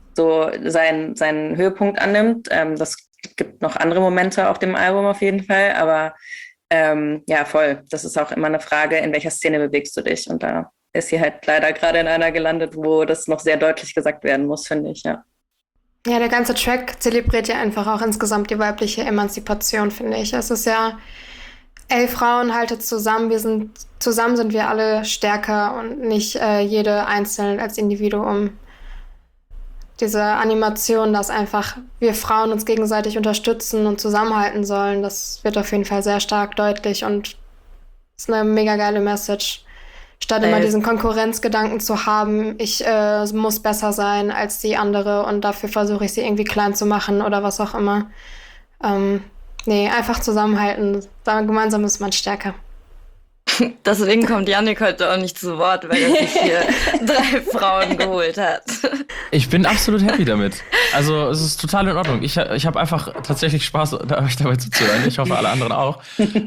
so seinen Höhepunkt annimmt. Das gibt noch andere Momente auf dem Album auf jeden Fall, aber ja, voll. Das ist auch immer eine Frage, in welcher Szene bewegst du dich? Und da ist sie halt leider gerade in einer gelandet, wo das noch sehr deutlich gesagt werden muss, finde ich, ja. Ja, der ganze Track zelebriert ja einfach auch insgesamt die weibliche Emanzipation, finde ich. Es ist ja, ey, Frauen, haltet zusammen, zusammen sind wir alle stärker und nicht jede einzeln als Individuum. Diese Animation, dass einfach wir Frauen uns gegenseitig unterstützen und zusammenhalten sollen, das wird auf jeden Fall sehr stark deutlich und ist eine mega geile Message. Statt immer diesen Konkurrenzgedanken zu haben, ich muss besser sein als die andere und dafür versuche ich sie irgendwie klein zu machen oder was auch immer. Nee, einfach zusammenhalten. Gemeinsam ist man stärker. Deswegen kommt Yannick heute auch nicht zu Wort, weil er sich hier 3 Frauen geholt hat. Ich bin absolut happy damit. Also es ist total in Ordnung. Ich habe einfach tatsächlich Spaß, euch dabei zuzuhören. Ich hoffe, alle anderen auch.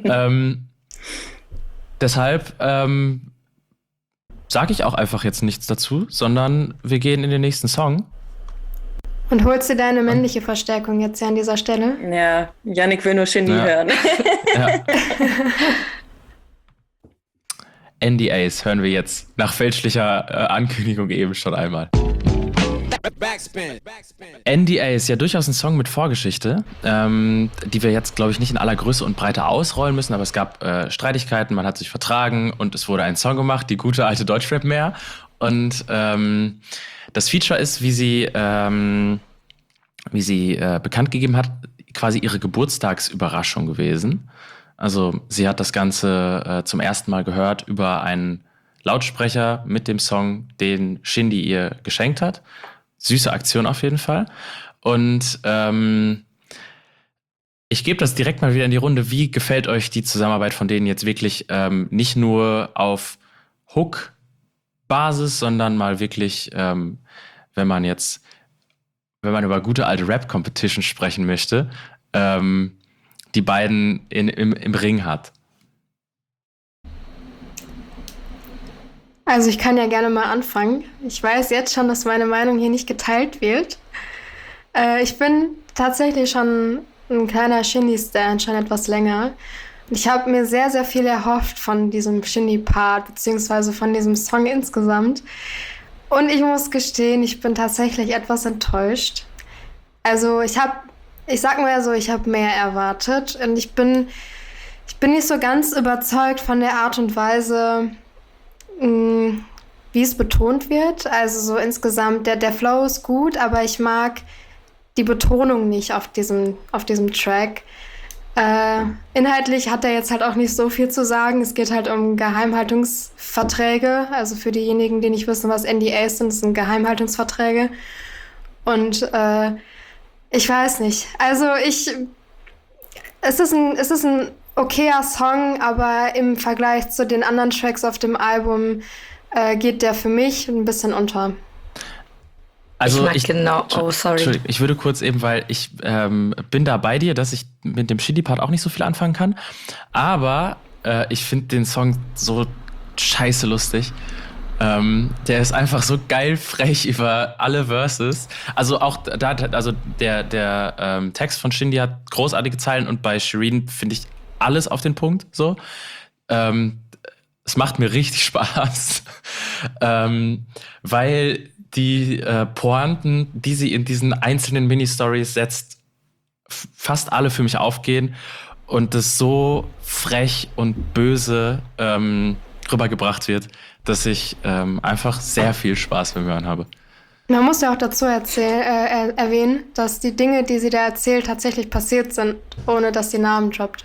Deshalb sage ich auch einfach jetzt nichts dazu, sondern wir gehen in den nächsten Song. Und holst dir deine männliche Verstärkung jetzt ja an dieser Stelle? Ja, Yannick will nur Shindy hören. Ja. NDAs hören wir jetzt nach fälschlicher Ankündigung eben schon einmal. NDAs, ja durchaus ein Song mit Vorgeschichte, die wir jetzt, glaube ich, nicht in aller Größe und Breite ausrollen müssen, aber es gab Streitigkeiten, man hat sich vertragen und es wurde ein Song gemacht, die gute alte Deutschrap mehr. Und das Feature ist, wie sie bekannt gegeben hat, quasi ihre Geburtstagsüberraschung gewesen. Also sie hat das Ganze zum ersten Mal gehört über einen Lautsprecher mit dem Song, den Shindy ihr geschenkt hat. Süße Aktion auf jeden Fall. Und ich gebe das direkt mal wieder in die Runde. Wie gefällt euch die Zusammenarbeit von denen jetzt wirklich nicht nur auf Hook-Basis, sondern mal wirklich, wenn man über gute alte Rap-Competition sprechen möchte, die beiden im Ring hat? Also ich kann ja gerne mal anfangen. Ich weiß jetzt schon, dass meine Meinung hier nicht geteilt wird. Ich bin tatsächlich schon ein kleiner Shindy-Stan, schon etwas länger. Ich habe mir sehr, sehr viel erhofft von diesem Shindy-Part, beziehungsweise von diesem Song insgesamt. Und ich muss gestehen, ich bin tatsächlich etwas enttäuscht. Also ich sag mal so, ich habe mehr erwartet. Und ich bin nicht so ganz überzeugt von der Art und Weise, wie es betont wird. Also so insgesamt, der Flow ist gut, aber ich mag die Betonung nicht auf diesem Track. Inhaltlich hat er jetzt halt auch nicht so viel zu sagen. Es geht halt um Geheimhaltungsverträge. Also für diejenigen, die nicht wissen, was NDAs sind, das sind Geheimhaltungsverträge. Und ich weiß nicht. Also es ist ein okayer Song, aber im Vergleich zu den anderen Tracks auf dem Album geht der für mich ein bisschen unter. Also ich würde kurz eben, weil ich bin da bei dir, dass ich mit dem Shindy-Part auch nicht so viel anfangen kann, aber ich finde den Song so scheiße lustig. Der ist einfach so geil frech über alle Verses. Also auch der Text von Shindy hat großartige Zeilen und bei Shireen finde ich alles auf den Punkt. So, es macht mir richtig Spaß, weil die Pointen, die sie in diesen einzelnen Mini-Stories setzt, fast alle für mich aufgehen und das so frech und böse rübergebracht wird, dass ich einfach sehr viel Spaß beim Hören habe. Man muss ja auch dazu erwähnen, dass die Dinge, die sie da erzählt, tatsächlich passiert sind, ohne dass sie Namen droppt.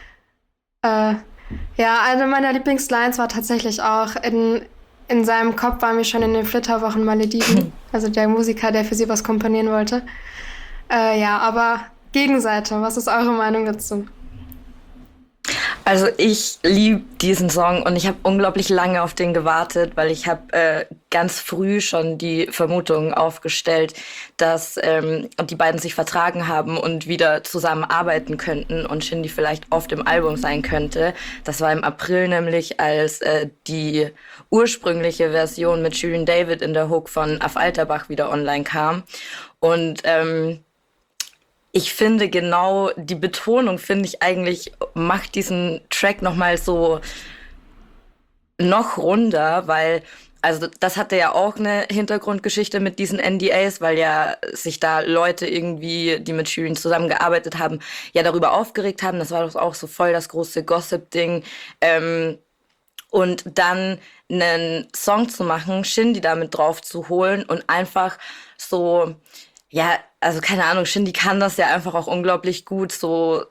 Ja, eine meiner Lieblingslines war tatsächlich auch, in seinem Kopf waren wir schon in den Flitterwochen Malediven, also der Musiker, der für sie was komponieren wollte. Ja, aber Gegenseite, was ist eure Meinung dazu? Also ich liebe diesen Song und ich habe unglaublich lange auf den gewartet, weil ich habe ganz früh schon die Vermutung aufgestellt, dass die beiden sich vertragen haben und wieder zusammen arbeiten könnten und Shindy vielleicht auf dem Album sein könnte. Das war im April nämlich, als die ursprüngliche Version mit Shirin David in der Hook von Af Alterbach wieder online kam. Und ich finde genau, die Betonung, finde ich eigentlich, macht diesen Track nochmal so noch runder, weil, also das hatte ja auch eine Hintergrundgeschichte mit diesen NDAs, weil ja sich da Leute irgendwie, die mit Shirin zusammengearbeitet haben, ja darüber aufgeregt haben. Das war doch auch so voll das große Gossip-Ding. Und dann einen Song zu machen, Shindy damit drauf zu holen und einfach so, ja, also keine Ahnung, Shindy kann das ja einfach auch unglaublich gut, so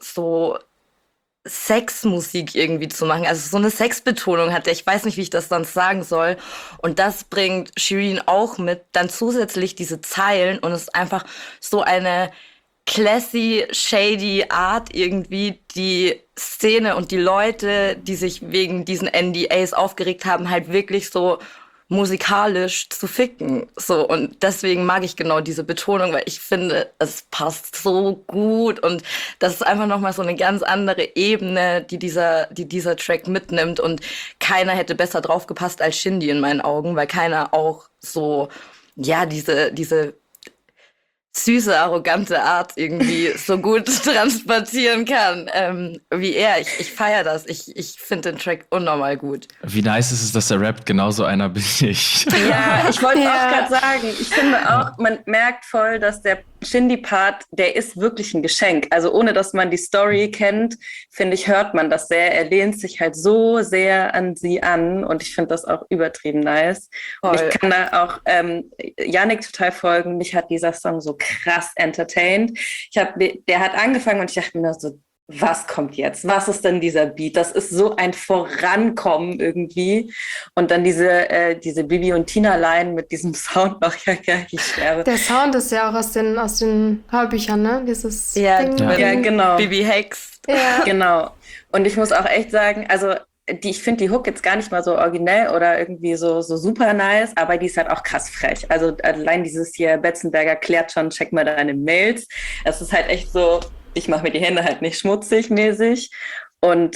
Sexmusik irgendwie zu machen. Also so eine Sexbetonung hat er. Ich weiß nicht, wie ich das sonst sagen soll. Und das bringt Shirin auch mit. Dann zusätzlich diese Zeilen und es ist einfach so eine classy, shady Art irgendwie, die Szene und die Leute, die sich wegen diesen NDAs aufgeregt haben, halt wirklich so musikalisch zu ficken. So, und deswegen mag ich genau diese Betonung, weil ich finde, es passt so gut und das ist einfach nochmal so eine ganz andere Ebene, die dieser Track mitnimmt und keiner hätte besser drauf gepasst als Shindy in meinen Augen, weil keiner auch so, ja, diese süße, arrogante Art irgendwie so gut transportieren kann wie er. Ich feiere das. Ich finde den Track unnormal gut. Wie nice ist es, dass er rappt, genauso einer bin ich. Ja, ich wollte auch gerade sagen, ich finde auch, man merkt voll, dass der Shindy-Part, der ist wirklich ein Geschenk. Also ohne, dass man die Story kennt, finde ich, hört man das sehr. Er lehnt sich halt so sehr an sie an und ich finde das auch übertrieben nice. Und ich kann da auch Yannick total folgen. Mich hat dieser Song so krass entertained. Der hat angefangen und ich dachte mir so, was kommt jetzt? Was ist denn dieser Beat? Das ist so ein Vorankommen irgendwie. Und dann diese Bibi und Tina-Line mit diesem Sound noch, ja, ich sterbe. Der Sound ist ja auch aus den Hörbüchern, ne? Dieses Ding. Ja, genau. Bibi Hex. Ja. Genau. Und ich muss auch echt sagen, also ich finde die Hook jetzt gar nicht mal so originell oder irgendwie so super nice, aber die ist halt auch krass frech. Also allein dieses hier, Betzenberger klärt schon, check mal deine Mails. Es ist halt echt so, ich mache mir die Hände halt nicht schmutzig mäßig. Und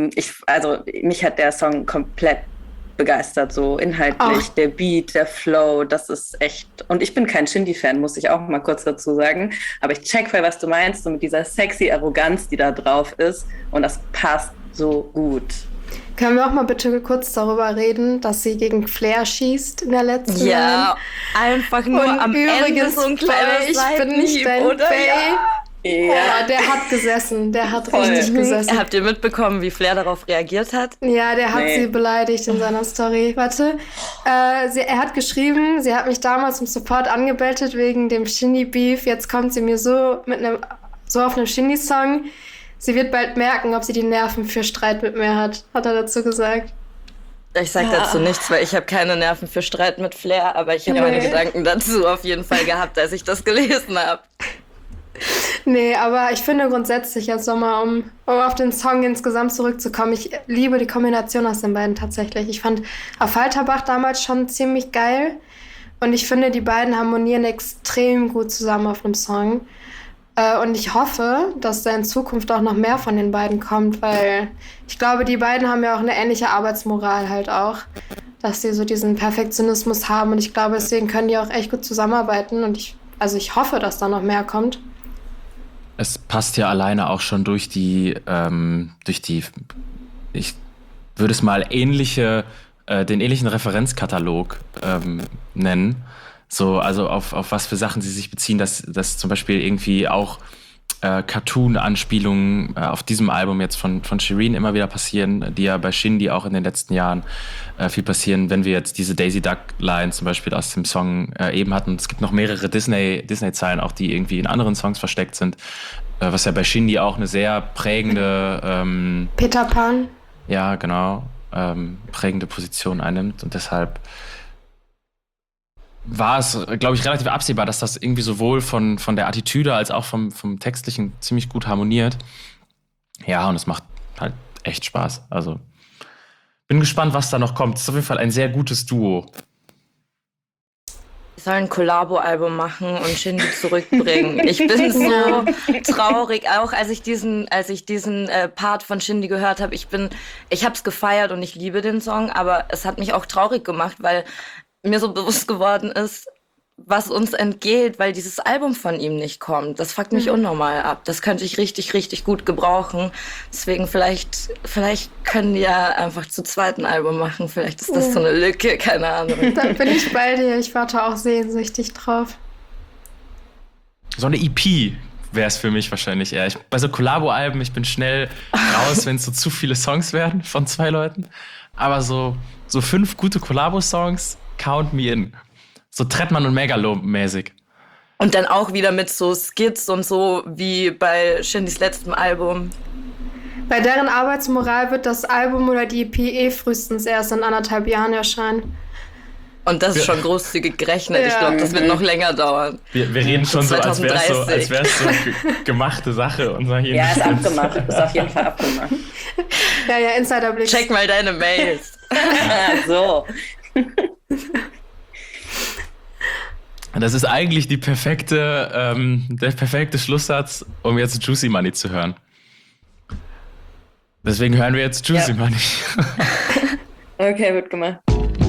mich hat der Song komplett begeistert, so inhaltlich, der Beat, der Flow, das ist echt, und ich bin kein Shindy-Fan, muss ich auch mal kurz dazu sagen, aber ich check voll, was du meinst, so mit dieser sexy Arroganz, die da drauf ist, und das passt so gut. Können wir auch mal bitte kurz darüber reden, dass sie gegen Flair schießt in der letzten Line? Ja, einfach nur und am Ende so ein kleiner ich bin nicht dein oder? Faye. Ja. Oh, der hat gesessen, der hat richtig gesessen. Habt ihr mitbekommen, wie Flair darauf reagiert hat? Ja, der hat sie beleidigt in seiner Story. Warte, er hat geschrieben, sie hat mich damals im Support angebeltet wegen dem Shindy-Beef. Jetzt kommt sie mir so auf einem Shindy-Song. Sie wird bald merken, ob sie die Nerven für Streit mit mir hat er dazu gesagt. Ich sag dazu nichts, weil ich habe keine Nerven für Streit mit Flair, aber ich habe meine Gedanken dazu auf jeden Fall gehabt, als ich das gelesen habe. Nee, aber ich finde grundsätzlich jetzt nochmal, um auf den Song insgesamt zurückzukommen, ich liebe die Kombination aus den beiden tatsächlich. Ich fand Af Alterbach damals schon ziemlich geil und ich finde, die beiden harmonieren extrem gut zusammen auf einem Song. Und ich hoffe, dass da in Zukunft auch noch mehr von den beiden kommt, weil ich glaube, die beiden haben ja auch eine ähnliche Arbeitsmoral halt auch, dass sie so diesen Perfektionismus haben und ich glaube, deswegen können die auch echt gut zusammenarbeiten und ich hoffe, dass da noch mehr kommt. Es passt ja alleine auch schon durch die, ich würde es mal den ähnlichen Referenzkatalog nennen. So, also auf was für Sachen sie sich beziehen, dass zum Beispiel irgendwie auch Cartoon-Anspielungen auf diesem Album jetzt von Shirin immer wieder passieren, die ja bei Shindy auch in den letzten Jahren viel passieren, wenn wir jetzt diese Daisy Duck-Line zum Beispiel aus dem Song eben hatten. Es gibt noch mehrere Disney-Zeilen auch, die irgendwie in anderen Songs versteckt sind, was ja bei Shindy auch eine sehr prägende Peter Pan. Ja, genau, prägende Position einnimmt und deshalb war es, glaube ich, relativ absehbar, dass das irgendwie sowohl von der Attitüde als auch vom Textlichen ziemlich gut harmoniert. Ja, und es macht halt echt Spaß. Also bin gespannt, was da noch kommt. Es ist auf jeden Fall ein sehr gutes Duo. Ich soll ein Collabo-Album machen und Shindy zurückbringen. Ich bin so traurig, auch als ich diesen Part von Shindy gehört habe. Ich habe es gefeiert und ich liebe den Song, aber es hat mich auch traurig gemacht, weil mir so bewusst geworden ist, was uns entgeht, weil dieses Album von ihm nicht kommt. Das fuckt mich unnormal ab. Das könnte ich richtig, richtig gut gebrauchen. Deswegen vielleicht können die ja einfach zu zweiten Album machen. Vielleicht ist das so eine Lücke, keine Ahnung. Da bin ich bei dir. Ich warte auch sehnsüchtig drauf. So eine EP wäre es für mich wahrscheinlich eher. Bei so Collabo-Alben, ich bin schnell raus, wenn es so zu viele Songs werden von 2 Leuten. Aber so 5 gute Collabo-Songs, count me in. So Trettmann und Megalo-mäßig. Und dann auch wieder mit so Skits und so, wie bei Shindys letztem Album. Bei deren Arbeitsmoral wird das Album oder die EP frühestens erst in 1,5 Jahren erscheinen. Und das ist schon großzugig gerechnet. Ich glaube, das wird noch länger dauern. Wir reden schon so, als wäre es so gemachte Sache. Und sagen, ja, ist abgemacht. Ist auf jeden Fall abgemacht. Ja, Insiderblick. Check mal deine Mails. So. Das ist eigentlich der perfekte Schlusssatz, um jetzt Juicy Money zu hören. Deswegen hören wir jetzt Juicy Money. Okay, wird gemacht.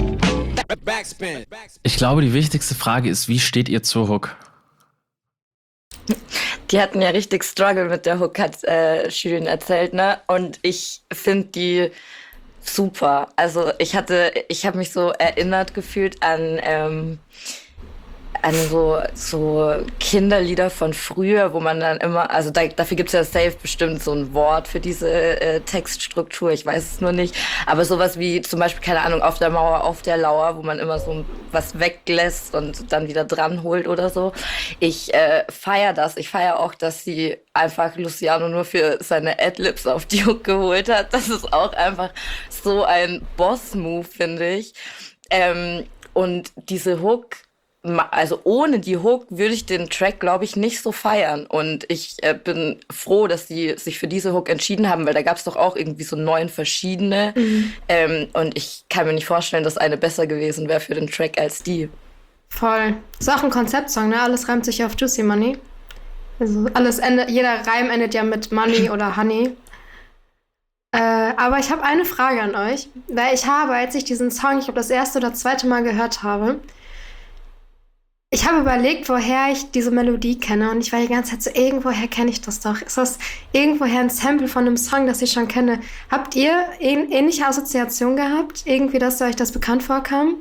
Ich glaube, die wichtigste Frage ist, wie steht ihr zur Hook? Die hatten ja richtig Struggle mit der Hook, hat Shirin erzählt, ne? Und ich finde die super. Also ich habe mich so erinnert gefühlt an so Kinderlieder von früher, wo man dann immer, also dafür gibt's ja safe bestimmt so ein Wort für diese Textstruktur, ich weiß es nur nicht, aber sowas wie zum Beispiel, keine Ahnung, auf der Mauer, auf der Lauer, wo man immer so was weglässt und dann wieder dran holt oder so. Ich feiere das. Ich feiere auch, dass sie einfach Luciano nur für seine Adlibs auf die Hook geholt hat. Das ist auch einfach so ein Boss-Move, finde ich. Und diese Hook, also ohne die Hook würde ich den Track, glaube ich, nicht so feiern. Und ich bin froh, dass sie sich für diese Hook entschieden haben, weil da gab es doch auch irgendwie so 9 verschiedene. Und ich kann mir nicht vorstellen, dass eine besser gewesen wäre für den Track als die. Voll. Ist auch ein Konzeptsong, ne? Alles reimt sich auf Juicy Money. Also jeder Reim endet ja mit Money oder Honey. Aber ich habe eine Frage an euch. Weil als ich diesen Song, ich glaube, das erste oder zweite Mal gehört habe, ich habe überlegt, woher ich diese Melodie kenne, und ich war die ganze Zeit so, irgendwoher kenne ich das doch. Ist das irgendwoher ein Sample von einem Song, das ich schon kenne? Habt ihr ähnliche Assoziationen gehabt? Irgendwie, dass euch das bekannt vorkam?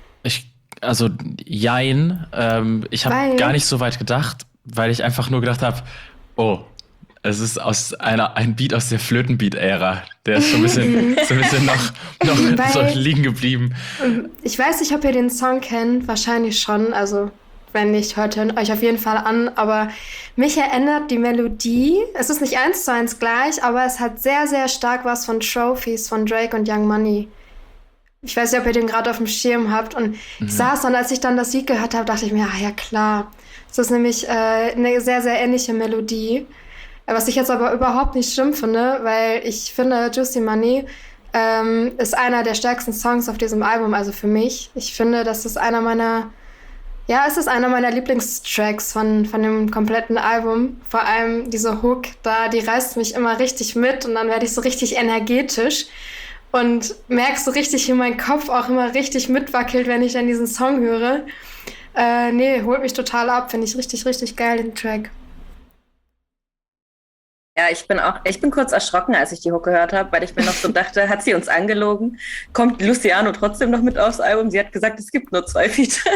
Jein. Ich habe gar nicht so weit gedacht, weil ich einfach nur gedacht habe, oh, es ist ein Beat aus der Flötenbeat-Ära. Der ist schon ein bisschen noch so liegen geblieben. Ich weiß nicht, ob ihr den Song kennt, wahrscheinlich schon, also wenn nicht, hört ihn euch auf jeden Fall an, aber mich erinnert die Melodie, es ist nicht 1:1 gleich, aber es hat sehr, sehr stark was von Trophies von Drake und Young Money. Ich weiß nicht, ob ihr den gerade auf dem Schirm habt, und ich saß dann, als ich dann das Lied gehört habe, dachte ich mir, ja klar, das ist nämlich eine sehr, sehr ähnliche Melodie, was ich jetzt aber überhaupt nicht schlimm finde, weil ich finde, Juicy Money ist einer der stärksten Songs auf diesem Album, also für mich. Ich finde, das ist einer meiner Lieblingstracks von dem kompletten Album. Vor allem diese Hook da, die reißt mich immer richtig mit, und dann werde ich so richtig energetisch und merke so richtig, wie mein Kopf auch immer richtig mitwackelt, wenn ich dann diesen Song höre. Holt mich total ab, finde ich richtig, richtig geil, den Track. Ja, ich bin kurz erschrocken, als ich die Hook gehört habe, weil ich mir noch so dachte, hat sie uns angelogen? Kommt Luciano trotzdem noch mit aufs Album? Sie hat gesagt, es gibt nur 2 Features.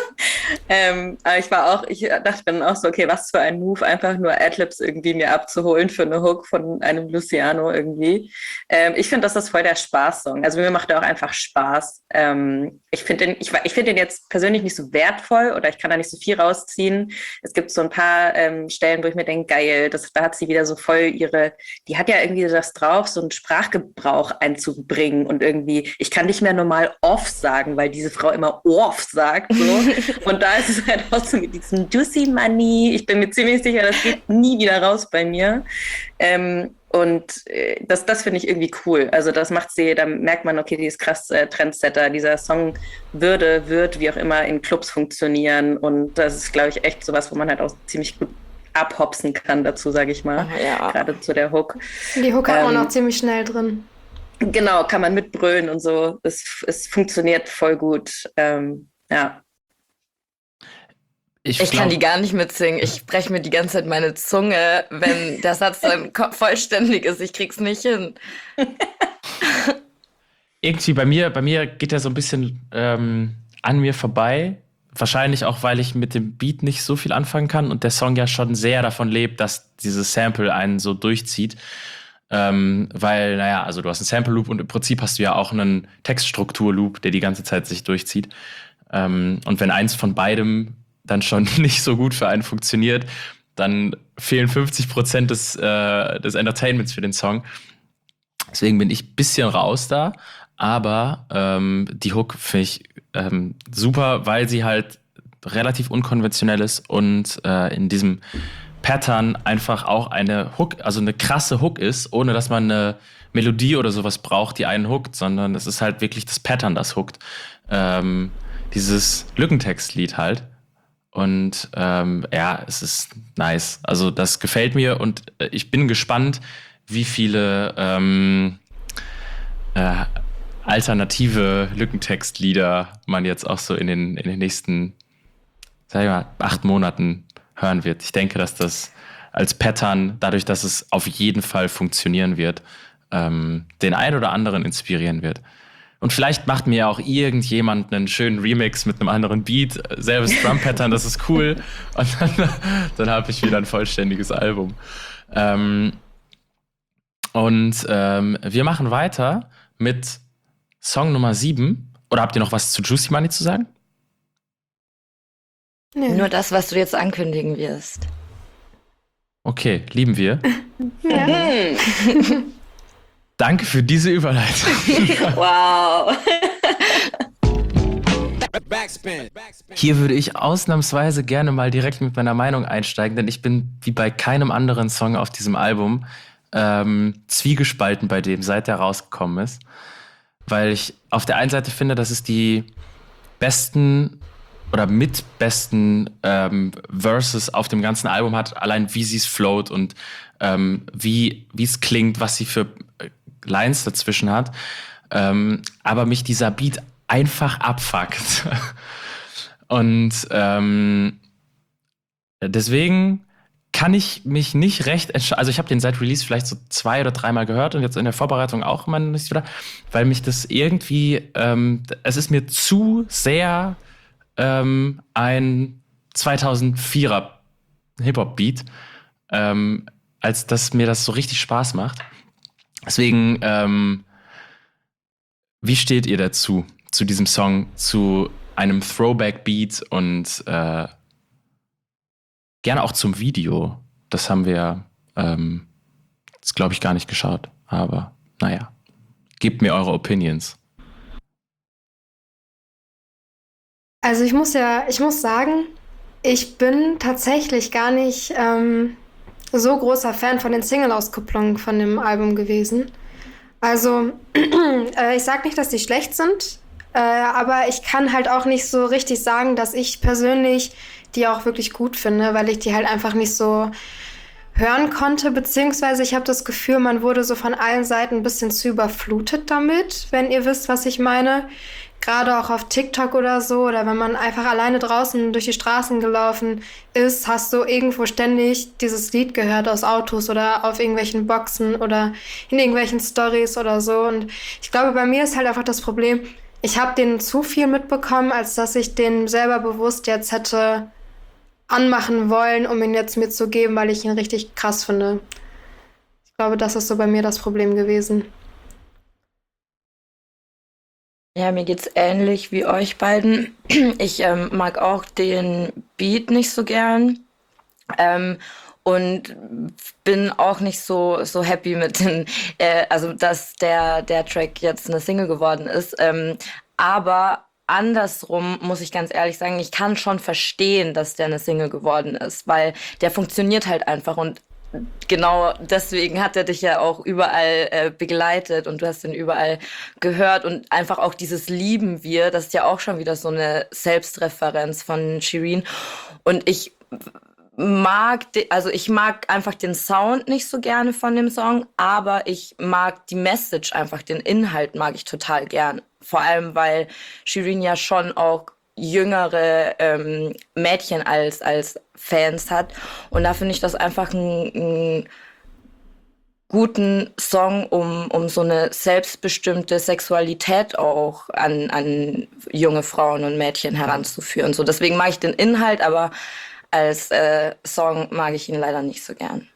Aber ich dachte dann auch so, okay, was für ein Move, einfach nur Adlibs irgendwie mir abzuholen für eine Hook von einem Luciano irgendwie. Ich finde, das ist voll der Spaßsong. Also mir macht er auch einfach Spaß. Ich finde den jetzt persönlich nicht so wertvoll, oder ich kann da nicht so viel rausziehen. Es gibt so ein paar Stellen, wo ich mir denke, geil, da hat sie wieder so voll die hat ja irgendwie das drauf, so einen Sprachgebrauch einzubringen, und irgendwie, ich kann nicht mehr normal off sagen, weil diese Frau immer off sagt, so. Und da ist es halt auch so mit diesem Juicy Money. Ich bin mir ziemlich sicher, das geht nie wieder raus bei mir. Und Und das finde ich irgendwie cool. Also das macht sie, da merkt man, okay, die ist krass Trendsetter. Dieser Song wird, wie auch immer, in Clubs funktionieren. Und das ist, glaube ich, echt sowas, wo man halt auch ziemlich gut abhopsen kann dazu, sage ich mal. Ja. Gerade zu der Hook. Die Hook hat man auch ziemlich schnell drin. Genau, kann man mitbrüllen und so. Es funktioniert voll gut. Ja. Ich kann die gar nicht mitsingen. Ich breche mir die ganze Zeit meine Zunge, wenn der Satz dann vollständig ist. Ich krieg's nicht hin. Irgendwie bei mir geht er so ein bisschen an mir vorbei. Wahrscheinlich auch, weil ich mit dem Beat nicht so viel anfangen kann und der Song ja schon sehr davon lebt, dass dieses Sample einen so durchzieht. Weil, naja, also du hast einen Sample-Loop und im Prinzip hast du ja auch einen Textstruktur-Loop, der die ganze Zeit sich durchzieht. Und wenn eins von beidem dann schon nicht so gut für einen funktioniert, dann fehlen 50% des Entertainments für den Song. Deswegen bin ich ein bisschen raus da, aber die Hook finde ich super, weil sie halt relativ unkonventionell ist und in diesem Pattern einfach auch eine Hook, also eine krasse Hook ist, ohne dass man eine Melodie oder sowas braucht, die einen hookt, sondern es ist halt wirklich das Pattern, das hookt. Dieses Lückentextlied halt. Und ja, es ist nice. Also das gefällt mir und ich bin gespannt, wie viele alternative Lückentextlieder man jetzt auch so in den nächsten, sag ich mal, 8 Monaten hören wird. Ich denke, dass das als Pattern, dadurch, dass es auf jeden Fall funktionieren wird, den einen oder anderen inspirieren wird. Und vielleicht macht mir auch irgendjemand einen schönen Remix mit einem anderen Beat, selbes Drum-Pattern, das ist cool. Und dann habe ich wieder ein vollständiges Album. Wir machen weiter mit Song Nummer 7. Oder habt ihr noch was zu Juicy Money zu sagen? Nee. Nur das, was du jetzt ankündigen wirst. Okay, lieben wir. Ja. Danke für diese Überleitung. Wow. Hier würde ich ausnahmsweise gerne mal direkt mit meiner Meinung einsteigen, denn ich bin wie bei keinem anderen Song auf diesem Album zwiegespalten bei dem, seit der rausgekommen ist. Weil ich auf der einen Seite finde, dass es die besten oder mitbesten Verses auf dem ganzen Album hat, allein wie sie es float und wie es klingt, was sie für Lines dazwischen hat. Aber mich dieser Beat einfach abfuckt. Und deswegen kann ich mich nicht recht entscheiden. Also ich habe den seit Release vielleicht so 2 oder 3 Mal gehört und jetzt in der Vorbereitung auch immer nicht wieder, weil mich das irgendwie, es ist mir zu sehr ein 2004er Hip-Hop-Beat, als dass mir das so richtig Spaß macht. Deswegen, wie steht ihr dazu, zu diesem Song, zu einem Throwback-Beat und gerne auch zum Video? Das haben wir jetzt, glaube ich, gar nicht geschaut. Aber naja, gebt mir eure Opinions. Also ich muss sagen, ich bin tatsächlich gar nicht so großer Fan von den Single-Auskopplungen von dem Album gewesen. Also ich sag nicht, dass die schlecht sind, aber ich kann halt auch nicht so richtig sagen, dass ich persönlich die auch wirklich gut finde, weil ich die halt einfach nicht so hören konnte, beziehungsweise ich habe das Gefühl, man wurde so von allen Seiten ein bisschen zu überflutet damit, wenn ihr wisst, was ich meine. Gerade auch auf TikTok oder so, oder wenn man einfach alleine draußen durch die Straßen gelaufen ist, hast du irgendwo ständig dieses Lied gehört aus Autos oder auf irgendwelchen Boxen oder in irgendwelchen Stories oder so. Und ich glaube, bei mir ist halt einfach das Problem, ich habe den zu viel mitbekommen, als dass ich den selber bewusst jetzt hätte anmachen wollen, um ihn jetzt mitzugeben, weil ich ihn richtig krass finde. Ich glaube, das ist so bei mir das Problem gewesen. Ja, mir geht's ähnlich wie euch beiden. Ich mag auch den Beat nicht so gern und bin auch nicht so happy mit den, also dass der Track jetzt eine Single geworden ist. Aber andersrum muss ich ganz ehrlich sagen, ich kann schon verstehen, dass der eine Single geworden ist, weil der funktioniert halt einfach und genau deswegen hat er dich ja auch überall begleitet und du hast ihn überall gehört und einfach auch dieses Lieben wir, das ist ja auch schon wieder so eine Selbstreferenz von Shirin. Und ich ich mag einfach den Sound nicht so gerne von dem Song, aber ich mag die Message einfach, den Inhalt mag ich total gern. Vor allem, weil Shirin ja schon auch jüngere Mädchen als Fans hat. Und da finde ich das einfach einen guten Song, um so eine selbstbestimmte Sexualität auch an junge Frauen und Mädchen heranzuführen. So, deswegen mag ich den Inhalt, aber als Song mag ich ihn leider nicht so gern.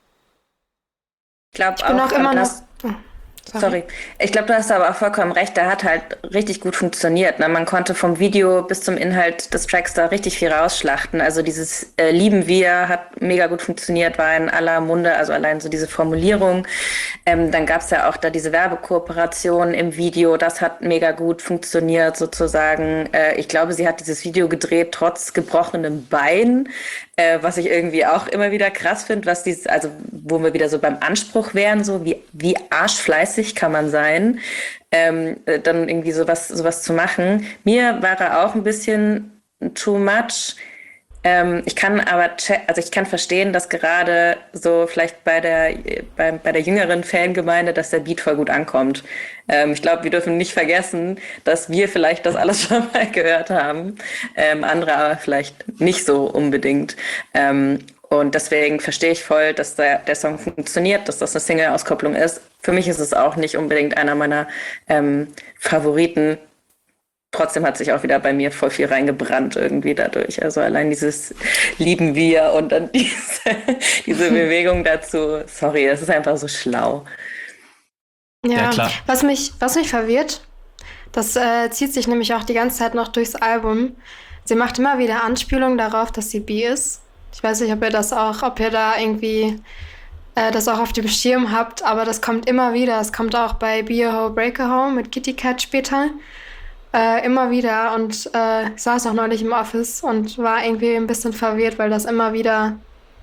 Ich glaube Ich bin auch immer noch. Sorry. Ich glaube, du hast aber auch vollkommen recht. Der hat halt richtig gut funktioniert. Ne? Man konnte vom Video bis zum Inhalt des Tracks da richtig viel rausschlachten. Also dieses Lieben wir hat mega gut funktioniert, war in aller Munde, also allein so diese Formulierung. Dann gab es ja auch da diese Werbekooperation im Video. Das hat mega gut funktioniert sozusagen. Ich glaube, sie hat dieses Video gedreht trotz gebrochenem Bein, was ich irgendwie auch immer wieder krass finde, also wo wir wieder so beim Anspruch wären, so wie arschfleißig kann man sein, dann irgendwie sowas zu machen. Mir war er auch ein bisschen too much. Ich kann verstehen, dass gerade so vielleicht bei der jüngeren Fangemeinde, dass der Beat voll gut ankommt. Ich glaube, wir dürfen nicht vergessen, dass wir vielleicht das alles schon mal gehört haben, andere aber vielleicht nicht so unbedingt. Und deswegen verstehe ich voll, dass der Song funktioniert, dass das eine Single-Auskopplung ist. Für mich ist es auch nicht unbedingt einer meiner Favoriten. Trotzdem hat sich auch wieder bei mir voll viel reingebrannt irgendwie dadurch. Also allein dieses Lieben wir und dann diese Bewegung dazu. Sorry, das ist einfach so schlau. Ja, klar. was mich verwirrt, das zieht sich nämlich auch die ganze Zeit noch durchs Album. Sie macht immer wieder Anspielungen darauf, dass sie bi ist. Ich weiß nicht, ob ihr da irgendwie das auch auf dem Schirm habt, aber das kommt immer wieder. Es kommt auch bei Be a Ho, Break a Home mit Kitty Cat später. Immer wieder und ich saß auch neulich im Office und war irgendwie ein bisschen verwirrt, weil das immer wieder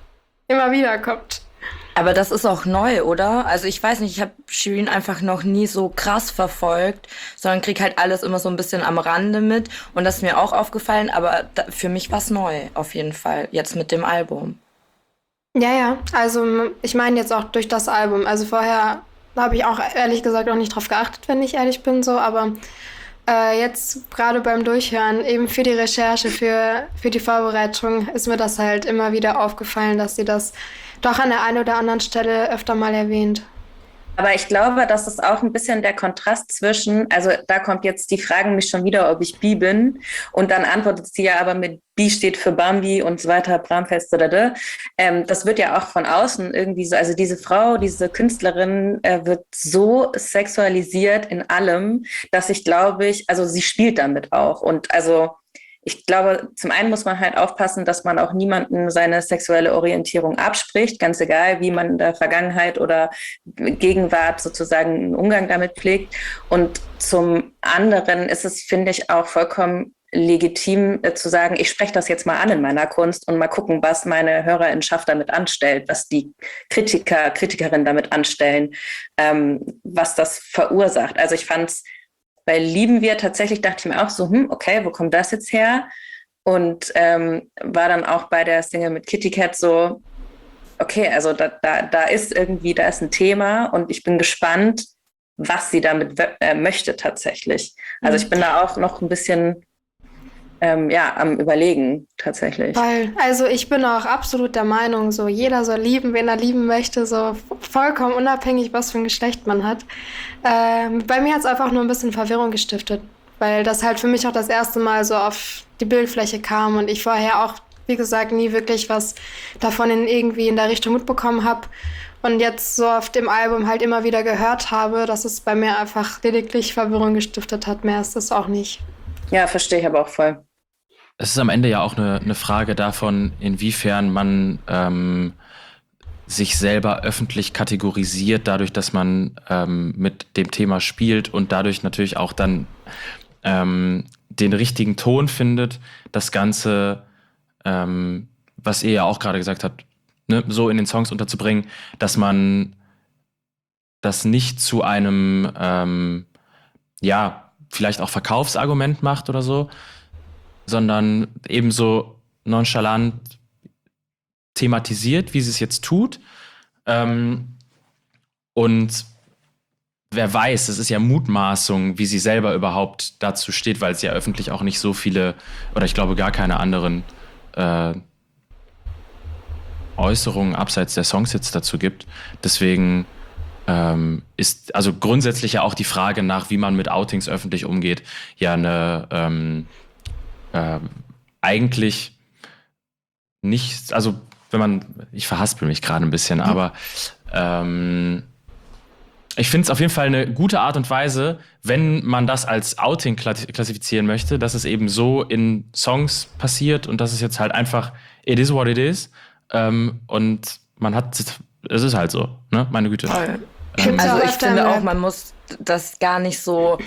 kommt. Aber das ist auch neu, oder? Also ich weiß nicht, ich habe Shirin einfach noch nie so krass verfolgt, sondern krieg halt alles immer so ein bisschen am Rande mit. Und das ist mir auch aufgefallen, aber für mich war es neu, auf jeden Fall, jetzt mit dem Album. Ja, also ich meine jetzt auch durch das Album. Also vorher habe ich auch ehrlich gesagt auch nicht drauf geachtet, wenn ich ehrlich bin, so, aber jetzt gerade beim Durchhören, eben für die Recherche, für die Vorbereitung, ist mir das halt immer wieder aufgefallen, dass sie das doch an der einen oder anderen Stelle öfter mal erwähnt. Aber ich glaube, das ist auch ein bisschen der Kontrast zwischen, also da kommt jetzt, die fragen mich schon wieder, ob ich bi bin, und dann antwortet sie ja aber mit bi steht für Bambi und so weiter, Bramfest, das wird ja auch von außen irgendwie so, also diese Frau, diese Künstlerin wird so sexualisiert in allem, dass also sie spielt damit auch, und also ich glaube, zum einen muss man halt aufpassen, dass man auch niemandem seine sexuelle Orientierung abspricht, ganz egal, wie man in der Vergangenheit oder Gegenwart sozusagen einen Umgang damit pflegt. Und zum anderen ist es, finde ich, auch vollkommen legitim zu sagen, ich spreche das jetzt mal an in meiner Kunst und mal gucken, was meine Hörerinnenschaft damit anstellt, was die Kritikerinnen damit anstellen, was das verursacht. Also ich fand's bei Lieben wir tatsächlich, dachte ich mir auch so, okay, wo kommt das jetzt her? Und war dann auch bei der Single mit Kitty Cat so, okay, also da ist ein Thema und ich bin gespannt, was sie damit möchte tatsächlich. Also ich bin da auch noch ein bisschen am Überlegen tatsächlich. Also ich bin auch absolut der Meinung, so jeder soll lieben, wen er lieben möchte, so vollkommen unabhängig, was für ein Geschlecht man hat. Bei mir hat es einfach nur ein bisschen Verwirrung gestiftet, weil das halt für mich auch das erste Mal so auf die Bildfläche kam und ich vorher auch, wie gesagt, nie wirklich was davon irgendwie in der Richtung mitbekommen habe und jetzt so auf dem Album halt immer wieder gehört habe, dass es bei mir einfach lediglich Verwirrung gestiftet hat. Mehr ist es auch nicht. Ja, verstehe ich aber auch voll. Es ist am Ende ja auch eine Frage davon, inwiefern man sich selber öffentlich kategorisiert, dadurch, dass man mit dem Thema spielt und dadurch natürlich auch dann den richtigen Ton findet, das Ganze, was ihr ja auch gerade gesagt habt, ne, so in den Songs unterzubringen, dass man das nicht zu einem, vielleicht auch Verkaufsargument macht oder so, sondern ebenso nonchalant thematisiert, wie sie es jetzt tut. Und wer weiß, es ist ja Mutmaßung, wie sie selber überhaupt dazu steht, weil es ja öffentlich auch nicht so viele, oder ich glaube gar keine anderen Äußerungen abseits der Songs jetzt dazu gibt. Deswegen ist also grundsätzlich ja auch die Frage nach, wie man mit Outings öffentlich umgeht, ja eine eigentlich nicht, also ich verhaspel mich gerade ein bisschen, aber ich finde es auf jeden Fall eine gute Art und Weise, wenn man das als Outing klassifizieren möchte, dass es eben so in Songs passiert und dass es jetzt halt einfach it is what it is und man hat, es ist halt so, ne, meine Güte. Also ich finde auch, man muss das gar nicht so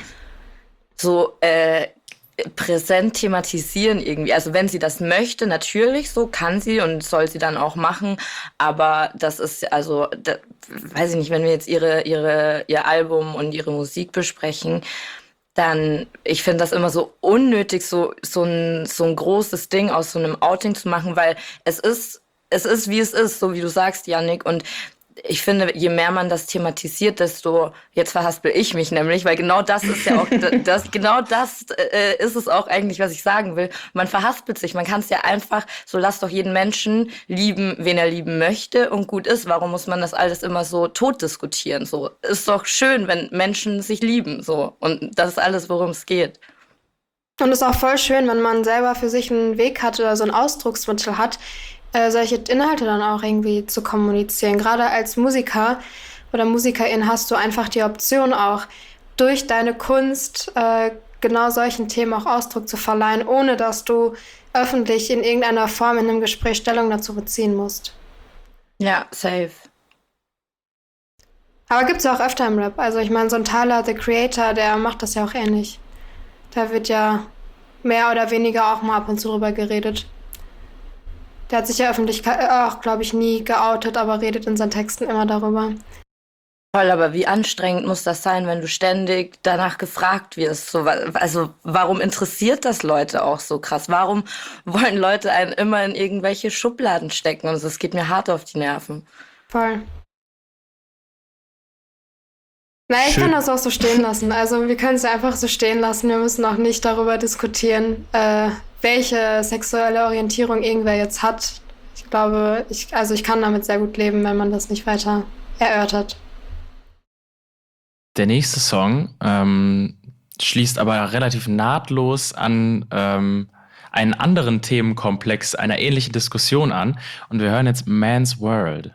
präsent thematisieren irgendwie. Also wenn sie das möchte, natürlich, so kann sie und soll sie dann auch machen. Aber das ist, also, weiß ich nicht, wenn wir jetzt ihr Album und ihre Musik besprechen, dann, ich finde das immer so unnötig, so ein großes Ding aus so einem Outing zu machen, weil es ist, wie es ist, so wie du sagst, Yannick. Und ich finde, je mehr man das thematisiert, desto, jetzt verhaspel ich mich nämlich, weil genau das ist ja auch, ist es auch eigentlich, was ich sagen will. Man verhaspelt sich, man kann es ja einfach, so lass doch jeden Menschen lieben, wen er lieben möchte und gut ist. Warum muss man das alles immer so tot diskutieren? So, ist doch schön, wenn Menschen sich lieben, so. Und das ist alles, worum es geht. Und es ist auch voll schön, wenn man selber für sich einen Weg hat oder so ein Ausdrucksmittel hat, solche Inhalte dann auch irgendwie zu kommunizieren. Gerade als Musiker oder Musikerin hast du einfach die Option auch, durch deine Kunst genau solchen Themen auch Ausdruck zu verleihen, ohne dass du öffentlich in irgendeiner Form in einem Gespräch Stellung dazu beziehen musst. Ja, safe. Aber gibt's ja auch öfter im Rap. Also ich meine, so ein Tyler, the Creator, der macht das ja auch ähnlich. Da wird ja mehr oder weniger auch mal ab und zu drüber geredet. Der hat sich ja öffentlich auch, glaube ich, nie geoutet, aber redet in seinen Texten immer darüber. Toll, aber wie anstrengend muss das sein, wenn du ständig danach gefragt wirst? So, also warum interessiert das Leute auch so krass? Warum wollen Leute einen immer in irgendwelche Schubladen stecken? Und das geht mir hart auf die Nerven. Voll. Naja, ich kann das auch so stehen lassen. Also wir können es ja einfach so stehen lassen. Wir müssen auch nicht darüber diskutieren, welche sexuelle Orientierung irgendwer jetzt hat. Ich glaube, ich kann damit sehr gut leben, wenn man das nicht weiter erörtert. Der nächste Song schließt aber relativ nahtlos an einen anderen Themenkomplex einer ähnlichen Diskussion an. Und wir hören jetzt Man's World.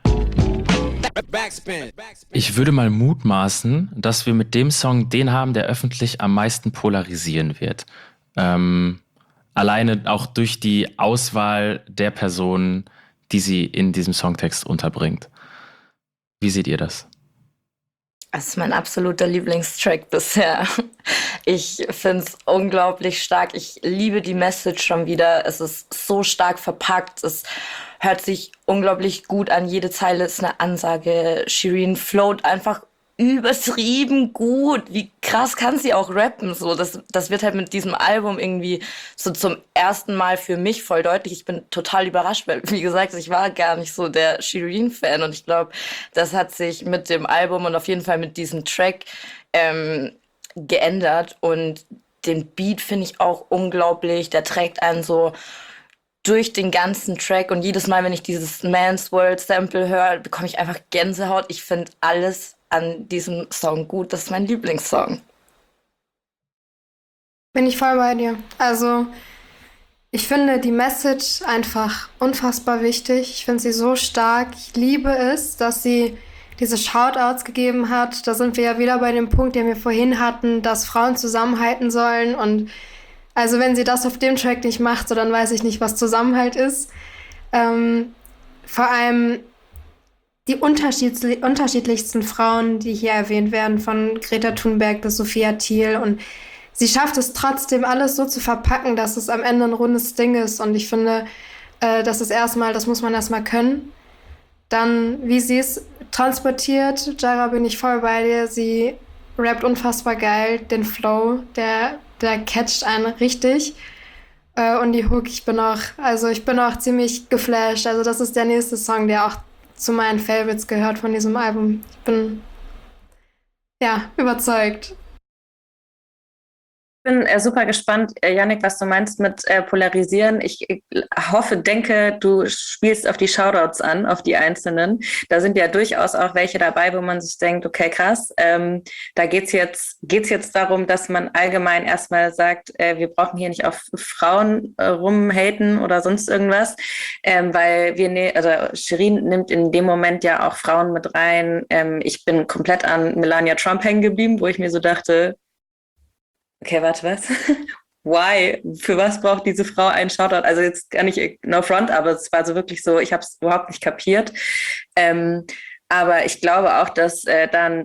Ich würde mal mutmaßen, dass wir mit dem Song den haben, der öffentlich am meisten polarisieren wird. Alleine auch durch die Auswahl der Personen, die sie in diesem Songtext unterbringt. Wie seht ihr das? Das ist mein absoluter Lieblingstrack bisher. Ich finde es unglaublich stark. Ich liebe die Message schon wieder. Es ist so stark verpackt. Es hört sich unglaublich gut an. Jede Zeile ist eine Ansage. Shireen float einfach übertrieben gut. Wie krass kann sie auch rappen? So, das wird halt mit diesem Album irgendwie so zum ersten Mal für mich voll deutlich. Ich bin total überrascht, weil, wie gesagt, ich war gar nicht so der Shireen-Fan und ich glaube, das hat sich mit dem Album und auf jeden Fall mit diesem Track geändert und den Beat finde ich auch unglaublich. Der trägt einen so durch den ganzen Track und jedes Mal, wenn ich dieses Man's World Sample höre, bekomme ich einfach Gänsehaut. Ich finde alles an diesem Song gut. Das ist mein Lieblingssong. Bin ich voll bei dir. Also, ich finde die Message einfach unfassbar wichtig. Ich finde sie so stark. Ich liebe es, dass sie diese Shoutouts gegeben hat. Da sind wir ja wieder bei dem Punkt, den wir vorhin hatten, dass Frauen zusammenhalten sollen. Und also wenn sie das auf dem Track nicht macht, so dann weiß ich nicht, was Zusammenhalt ist. Vor allem die unterschiedlichsten Frauen, die hier erwähnt werden, von Greta Thunberg bis Sophia Thiel. Und sie schafft es trotzdem, alles so zu verpacken, dass es am Ende ein rundes Ding ist. Und ich finde, das muss man erstmal können. Dann, wie sie es transportiert, Jara, bin ich voll bei dir. Sie rappt unfassbar geil, den Flow, der catcht einen richtig. Und die Hook, ich bin auch ziemlich geflasht. Also das ist der nächste Song, der auch zu meinen Favorites gehört von diesem Album. Ich bin, ja, überzeugt. Ich bin super gespannt, Yannick, was du meinst mit Polarisieren. Ich hoffe, denke, du spielst auf die Shoutouts an, auf die einzelnen. Da sind ja durchaus auch welche dabei, wo man sich denkt, okay, krass, da geht's jetzt darum, dass man allgemein erstmal sagt, wir brauchen hier nicht auf Frauen rumhaten oder sonst irgendwas, weil also Shirin nimmt in dem Moment ja auch Frauen mit rein. Ich bin komplett an Melania Trump hängen geblieben, wo ich mir so dachte, okay, warte, was? Why? Für was braucht diese Frau einen Shoutout? Also jetzt gar nicht no front, aber es war so wirklich so, ich habe es überhaupt nicht kapiert. Aber ich glaube auch, dass dann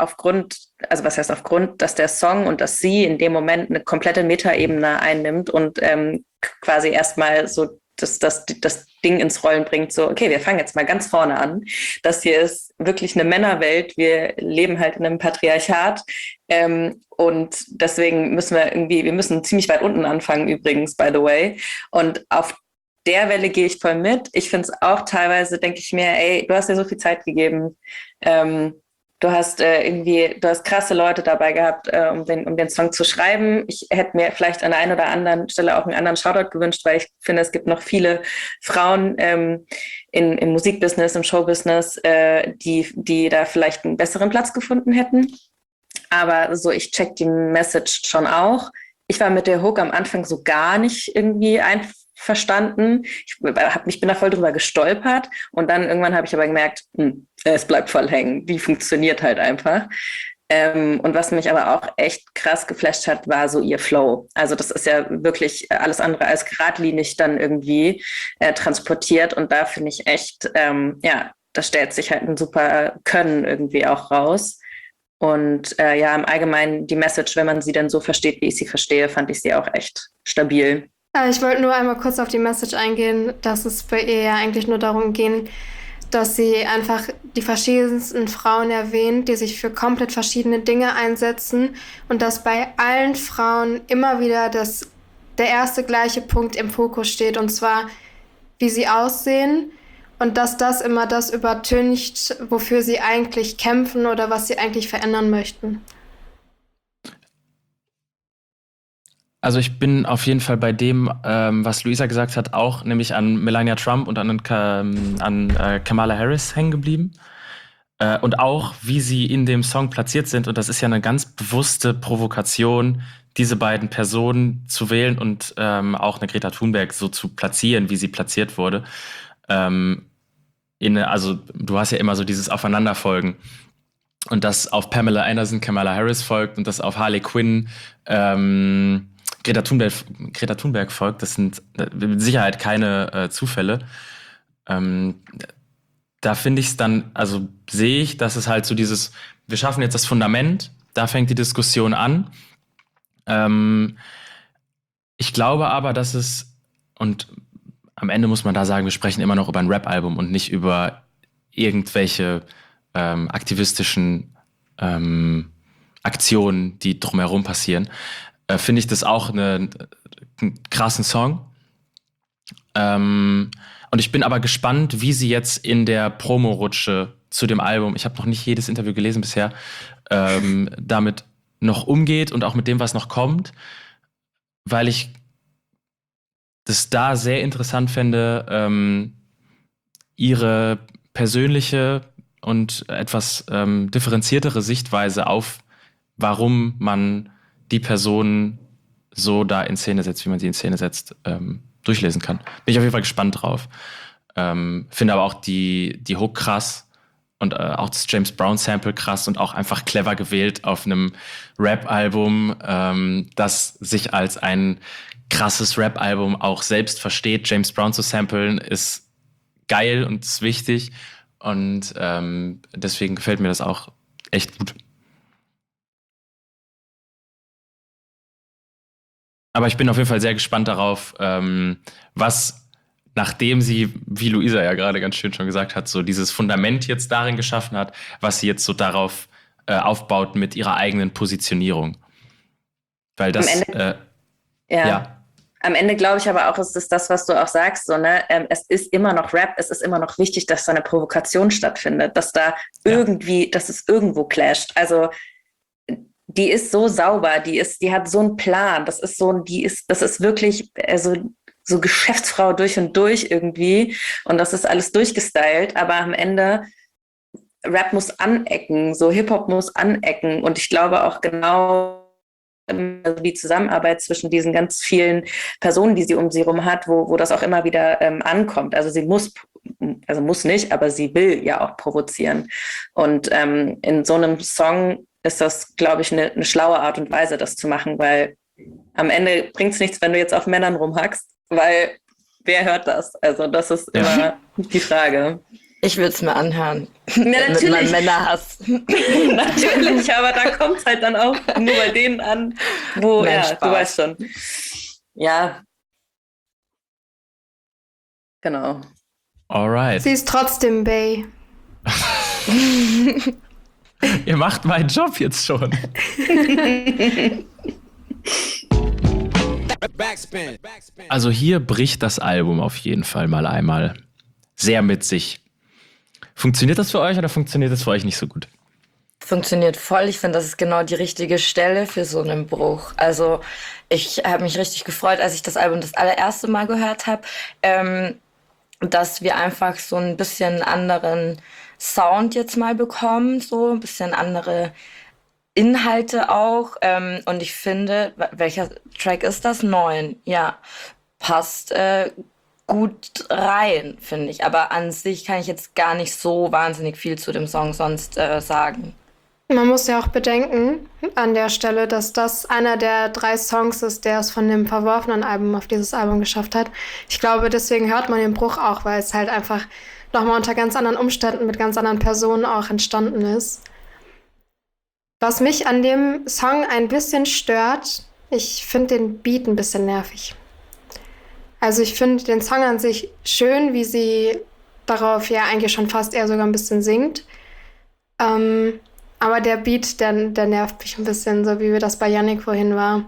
dass der Song und dass sie in dem Moment eine komplette Metaebene einnimmt und quasi erstmal so das Ding ins Rollen bringt, so, okay, wir fangen jetzt mal ganz vorne an. Das hier ist wirklich eine Männerwelt. Wir leben halt in einem Patriarchat. Und deswegen wir müssen ziemlich weit unten anfangen übrigens, by the way. Und auf der Welle gehe ich voll mit. Ich finde es auch teilweise, denke ich mir, ey, du hast dir so viel Zeit gegeben. Du hast krasse Leute dabei gehabt, um den Song zu schreiben. Ich hätte mir vielleicht an der einen oder anderen Stelle auch einen anderen Shoutout gewünscht, weil ich finde, es gibt noch viele Frauen im Musikbusiness, im Showbusiness, die da vielleicht einen besseren Platz gefunden hätten. Aber so, ich check die Message schon auch. Ich war mit der Hook am Anfang so gar nicht irgendwie einverstanden. Ich bin da voll drüber gestolpert und dann irgendwann habe ich aber gemerkt, es bleibt voll hängen. Die funktioniert halt einfach. Und was mich aber auch echt krass geflasht hat, war so ihr Flow. Also das ist ja wirklich alles andere als geradlinig dann irgendwie transportiert und da finde ich echt, da stellt sich halt ein super Können irgendwie auch raus. Und im Allgemeinen die Message, wenn man sie dann so versteht, wie ich sie verstehe, fand ich sie auch echt stabil. Ich wollte nur einmal kurz auf die Message eingehen, dass es bei ihr ja eigentlich nur darum ging, dass sie einfach die verschiedensten Frauen erwähnt, die sich für komplett verschiedene Dinge einsetzen und dass bei allen Frauen immer wieder der erste gleiche Punkt im Fokus steht, und zwar, wie sie aussehen und dass das immer das übertüncht, wofür sie eigentlich kämpfen oder was sie eigentlich verändern möchten. Also ich bin auf jeden Fall bei dem, was Luisa gesagt hat, auch nämlich an Melania Trump und an Kamala Harris hängen geblieben. Und auch, wie sie in dem Song platziert sind. Und das ist ja eine ganz bewusste Provokation, diese beiden Personen zu wählen und auch eine Greta Thunberg so zu platzieren, wie sie platziert wurde. Also du hast ja immer so dieses Aufeinanderfolgen. Und das auf Pamela Anderson, Kamala Harris folgt und das auf Harley Quinn, Greta Thunberg folgt, das sind mit Sicherheit keine Zufälle. Da finde ich es dann, also sehe ich, dass es halt so dieses, wir schaffen jetzt das Fundament, da fängt die Diskussion an. Ich glaube aber, dass es, und am Ende muss man da sagen, wir sprechen immer noch über ein Rap-Album und nicht über irgendwelche aktivistischen Aktionen, die drumherum passieren. Finde ich das auch einen krassen Song. Und ich bin aber gespannt, wie sie jetzt in der Promo-Rutsche zu dem Album, ich habe noch nicht jedes Interview gelesen bisher, damit noch umgeht und auch mit dem, was noch kommt, weil ich das da sehr interessant fände, ihre persönliche und etwas differenziertere Sichtweise auf, warum man die Person so da in Szene setzt, wie man sie in Szene setzt, durchlesen kann. Bin ich auf jeden Fall gespannt drauf. Finde aber auch die Hook krass und auch das James Brown Sample krass und auch einfach clever gewählt auf einem Rap-Album, das sich als ein krasses Rap-Album auch selbst versteht. James Brown zu samplen ist geil und ist wichtig und deswegen gefällt mir das auch echt gut. Aber ich bin auf jeden Fall sehr gespannt darauf, was nachdem sie, wie Luisa ja gerade ganz schön schon gesagt hat, so dieses Fundament jetzt darin geschaffen hat, was sie jetzt so darauf aufbaut mit ihrer eigenen Positionierung. Weil das, ja. Am Ende glaube ich aber auch, ist es das, was du auch sagst, so, ne? Es ist immer noch Rap, es ist immer noch wichtig, dass da eine Provokation stattfindet, dass da irgendwie, dass es irgendwo clasht. Also die ist so sauber, die hat so einen Plan, das ist wirklich, also so Geschäftsfrau durch und durch irgendwie und das ist alles durchgestylt, aber am Ende Rap muss anecken, so Hip-Hop muss anecken und ich glaube auch genau die Zusammenarbeit zwischen diesen ganz vielen Personen, die sie um sie rum hat, wo das auch immer wieder ankommt. Also sie muss nicht, aber sie will ja auch provozieren. Und in so einem Song ist das, glaube ich, eine schlaue Art und Weise, das zu machen, weil am Ende bringt es nichts, wenn du jetzt auf Männern rumhackst, weil wer hört das? Also das ist immer die Frage. Ich will es mir anhören. Ja, natürlich. Mit meinem Männerhass. Natürlich, aber da kommt es halt dann auch nur bei denen an, wo, du weißt schon. Ja. Genau. Alright. Sie ist trotzdem Bay. Ihr macht meinen Job jetzt schon. Also hier bricht das Album auf jeden Fall mal einmal sehr mit sich. Funktioniert das für euch oder funktioniert das für euch nicht so gut? Funktioniert voll. Ich finde, das ist genau die richtige Stelle für so einen Bruch. Also ich habe mich richtig gefreut, als ich das Album das allererste Mal gehört habe, dass wir einfach so ein bisschen anderen Sound jetzt mal bekommen, so ein bisschen andere Inhalte auch. Und ich finde, welcher Track ist das? 9. Ja, passt gut rein, finde ich. Aber an sich kann ich jetzt gar nicht so wahnsinnig viel zu dem Song sonst sagen. Man muss ja auch bedenken an der Stelle, dass das einer der 3 Songs ist, der es von dem verworfenen Album auf dieses Album geschafft hat. Ich glaube, deswegen hört man den Bruch auch, weil es halt einfach nochmal unter ganz anderen Umständen mit ganz anderen Personen auch entstanden ist. Was mich an dem Song ein bisschen stört, ich finde den Beat ein bisschen nervig. Also ich finde den Song an sich schön, wie sie darauf ja eigentlich schon fast eher sogar ein bisschen singt. Aber der Beat, der nervt mich ein bisschen, so wie das bei Yannick vorhin war.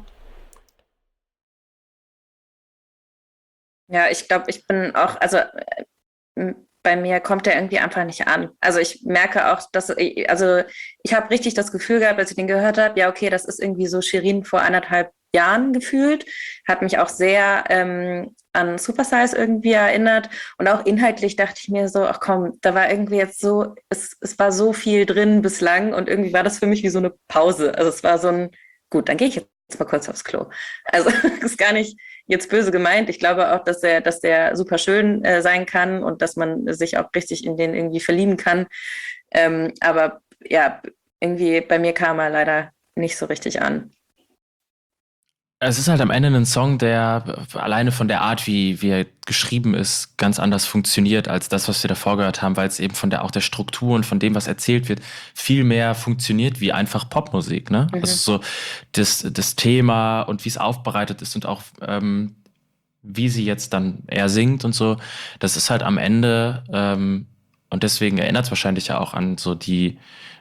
Ja, ich glaube, ich bin auch, also bei mir kommt der irgendwie einfach nicht an. Also ich merke auch, ich habe richtig das Gefühl gehabt, als ich den gehört habe, ja okay, das ist irgendwie so Shirin vor 1,5 Jahren gefühlt, hat mich auch sehr an Supersize irgendwie erinnert und auch inhaltlich dachte ich mir so, ach komm, da war irgendwie jetzt so, es war so viel drin bislang und irgendwie war das für mich wie so eine Pause. Also es war so ein, gut, dann gehe ich jetzt mal kurz aufs Klo. Also ist gar nicht jetzt böse gemeint. Ich glaube auch, dass der super schön sein kann und dass man sich auch richtig in den irgendwie verlieben kann. Aber ja, irgendwie bei mir kam er leider nicht so richtig an. Es ist halt am Ende ein Song, der alleine von der Art, wie er geschrieben ist, ganz anders funktioniert als das, was wir davor gehört haben, weil es eben von der Struktur und von dem, was erzählt wird, viel mehr funktioniert wie einfach Popmusik, ne? Mhm. Also so das Thema und wie es aufbereitet ist und auch wie sie jetzt dann eher singt und so, das ist halt am Ende und deswegen erinnert es wahrscheinlich ja auch an so die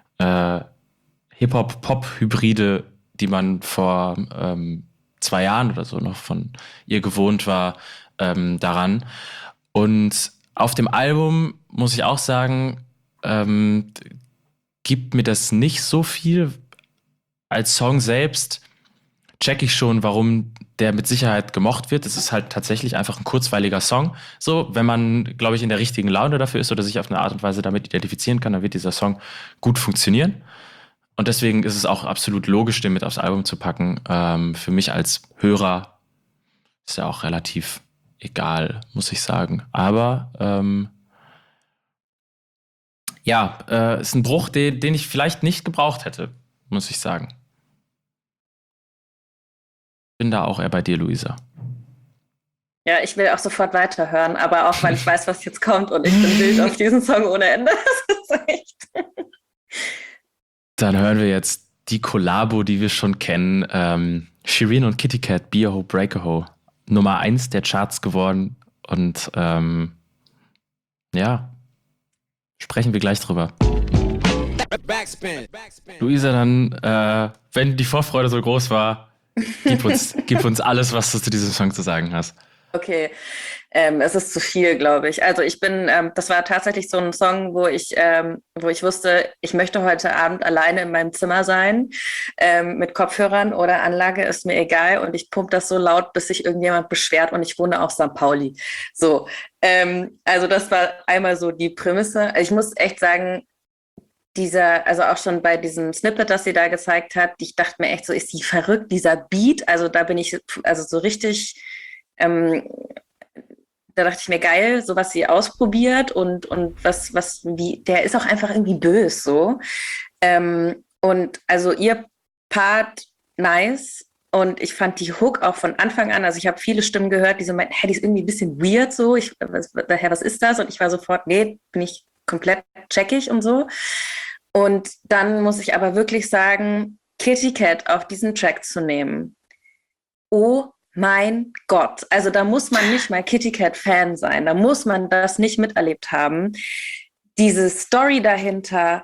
Hip-Hop-Pop-Hybride, die man vor 2 Jahren oder so noch von ihr gewohnt war, daran. Und auf dem Album, muss ich auch sagen, gibt mir das nicht so viel. Als Song selbst check ich schon, warum der mit Sicherheit gemocht wird. Es ist halt tatsächlich einfach ein kurzweiliger Song. So, wenn man, glaube ich, in der richtigen Laune dafür ist oder sich auf eine Art und Weise damit identifizieren kann, dann wird dieser Song gut funktionieren. Und deswegen ist es auch absolut logisch, den mit aufs Album zu packen. Für mich als Hörer ist ja auch relativ egal, muss ich sagen. Aber ist ein Bruch, den ich vielleicht nicht gebraucht hätte, muss ich sagen. Bin da auch eher bei dir, Luisa. Ja, ich will auch sofort weiterhören, aber auch, weil ich weiß, was jetzt kommt und ich bin wild auf diesen Song ohne Ende. Das ist echt... Dann hören wir jetzt die Kollabo, die wir schon kennen. Shirin und Kitty Cat, Be a Ho, Break a Ho. Nummer 1 der Charts geworden. Und ja, sprechen wir gleich drüber. Luisa, dann, wenn die Vorfreude so groß war, gib uns alles, was du zu diesem Song zu sagen hast. Okay, es ist zu viel, glaube ich. Also das war tatsächlich so ein Song, wo ich wusste, ich möchte heute Abend alleine in meinem Zimmer sein, mit Kopfhörern oder Anlage, ist mir egal. Und ich pumpe das so laut, bis sich irgendjemand beschwert, und ich wohne auf St. Pauli. So, also das war einmal so die Prämisse. Ich muss echt sagen, also auch schon bei diesem Snippet, das sie da gezeigt hat, ich dachte mir echt so, ist die verrückt, dieser Beat? Also da bin ich also so richtig, da dachte ich mir, geil, so was sie ausprobiert und der ist auch einfach irgendwie böse so. Und also ihr Part nice. Und ich fand die Hook auch von Anfang an, also ich habe viele Stimmen gehört, die so meinten, die ist irgendwie ein bisschen weird so, was ist das? Und ich war sofort, nee, bin ich komplett checkig und so. Und dann muss ich aber wirklich sagen, Kitty Cat auf diesen Track zu nehmen, oh mein Gott, also da muss man nicht mal Kitty Cat Fan sein, da muss man das nicht miterlebt haben. Diese Story dahinter,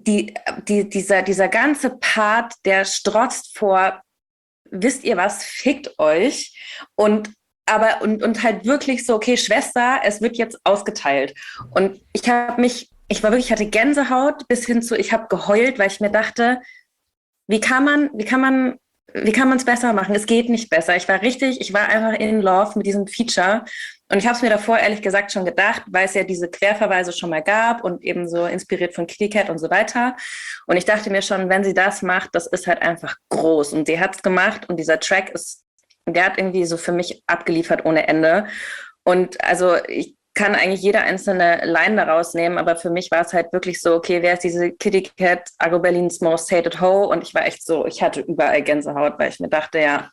dieser ganze Part, der strotzt vor, wisst ihr was, fickt euch, und halt wirklich so, okay, Schwester, es wird jetzt ausgeteilt. Und ich hatte Gänsehaut bis hin zu, ich habe geheult, weil ich mir dachte, wie kann man es besser machen? Es geht nicht besser. Ich war einfach in love mit diesem Feature. Und ich habe es mir davor ehrlich gesagt schon gedacht, weil es ja diese Querverweise schon mal gab und eben so inspiriert von Kitty Cat und so weiter. Und ich dachte mir schon, wenn sie das macht, das ist halt einfach groß. Und sie hat es gemacht, und dieser Track der hat irgendwie so für mich abgeliefert ohne Ende. Und also ich kann eigentlich jede einzelne Line daraus nehmen, aber für mich war es halt wirklich so, okay, wer ist diese Kitty Cat, Agro Berlins Most Hated Ho? Und ich war echt so, ich hatte überall Gänsehaut, weil ich mir dachte, ja,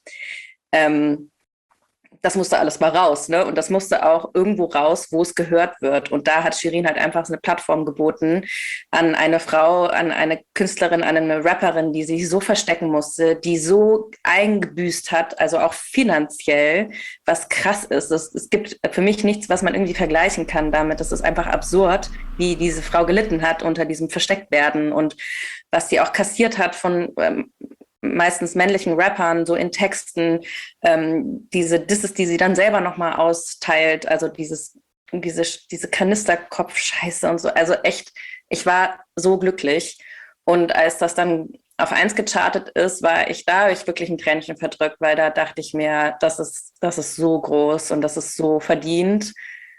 das musste alles mal raus, ne? Und das musste auch irgendwo raus, wo es gehört wird. Und da hat Shirin halt einfach so eine Plattform geboten an eine Frau, an eine Künstlerin, an eine Rapperin, die sich so verstecken musste, die so eingebüßt hat, also auch finanziell, was krass ist. Es gibt für mich nichts, was man irgendwie vergleichen kann damit. Das ist einfach absurd, wie diese Frau gelitten hat unter diesem Verstecktwerden und was sie auch kassiert hat von meistens männlichen Rappern, so in Texten, diese Disses, die sie dann selber nochmal austeilt, also diese Kanisterkopf-Scheiße und so, also echt, ich war so glücklich. Und als das dann auf 1 gechartet ist, war ich wirklich ein Tränchen verdrückt, weil da dachte ich mir, das ist so groß und das ist so verdient.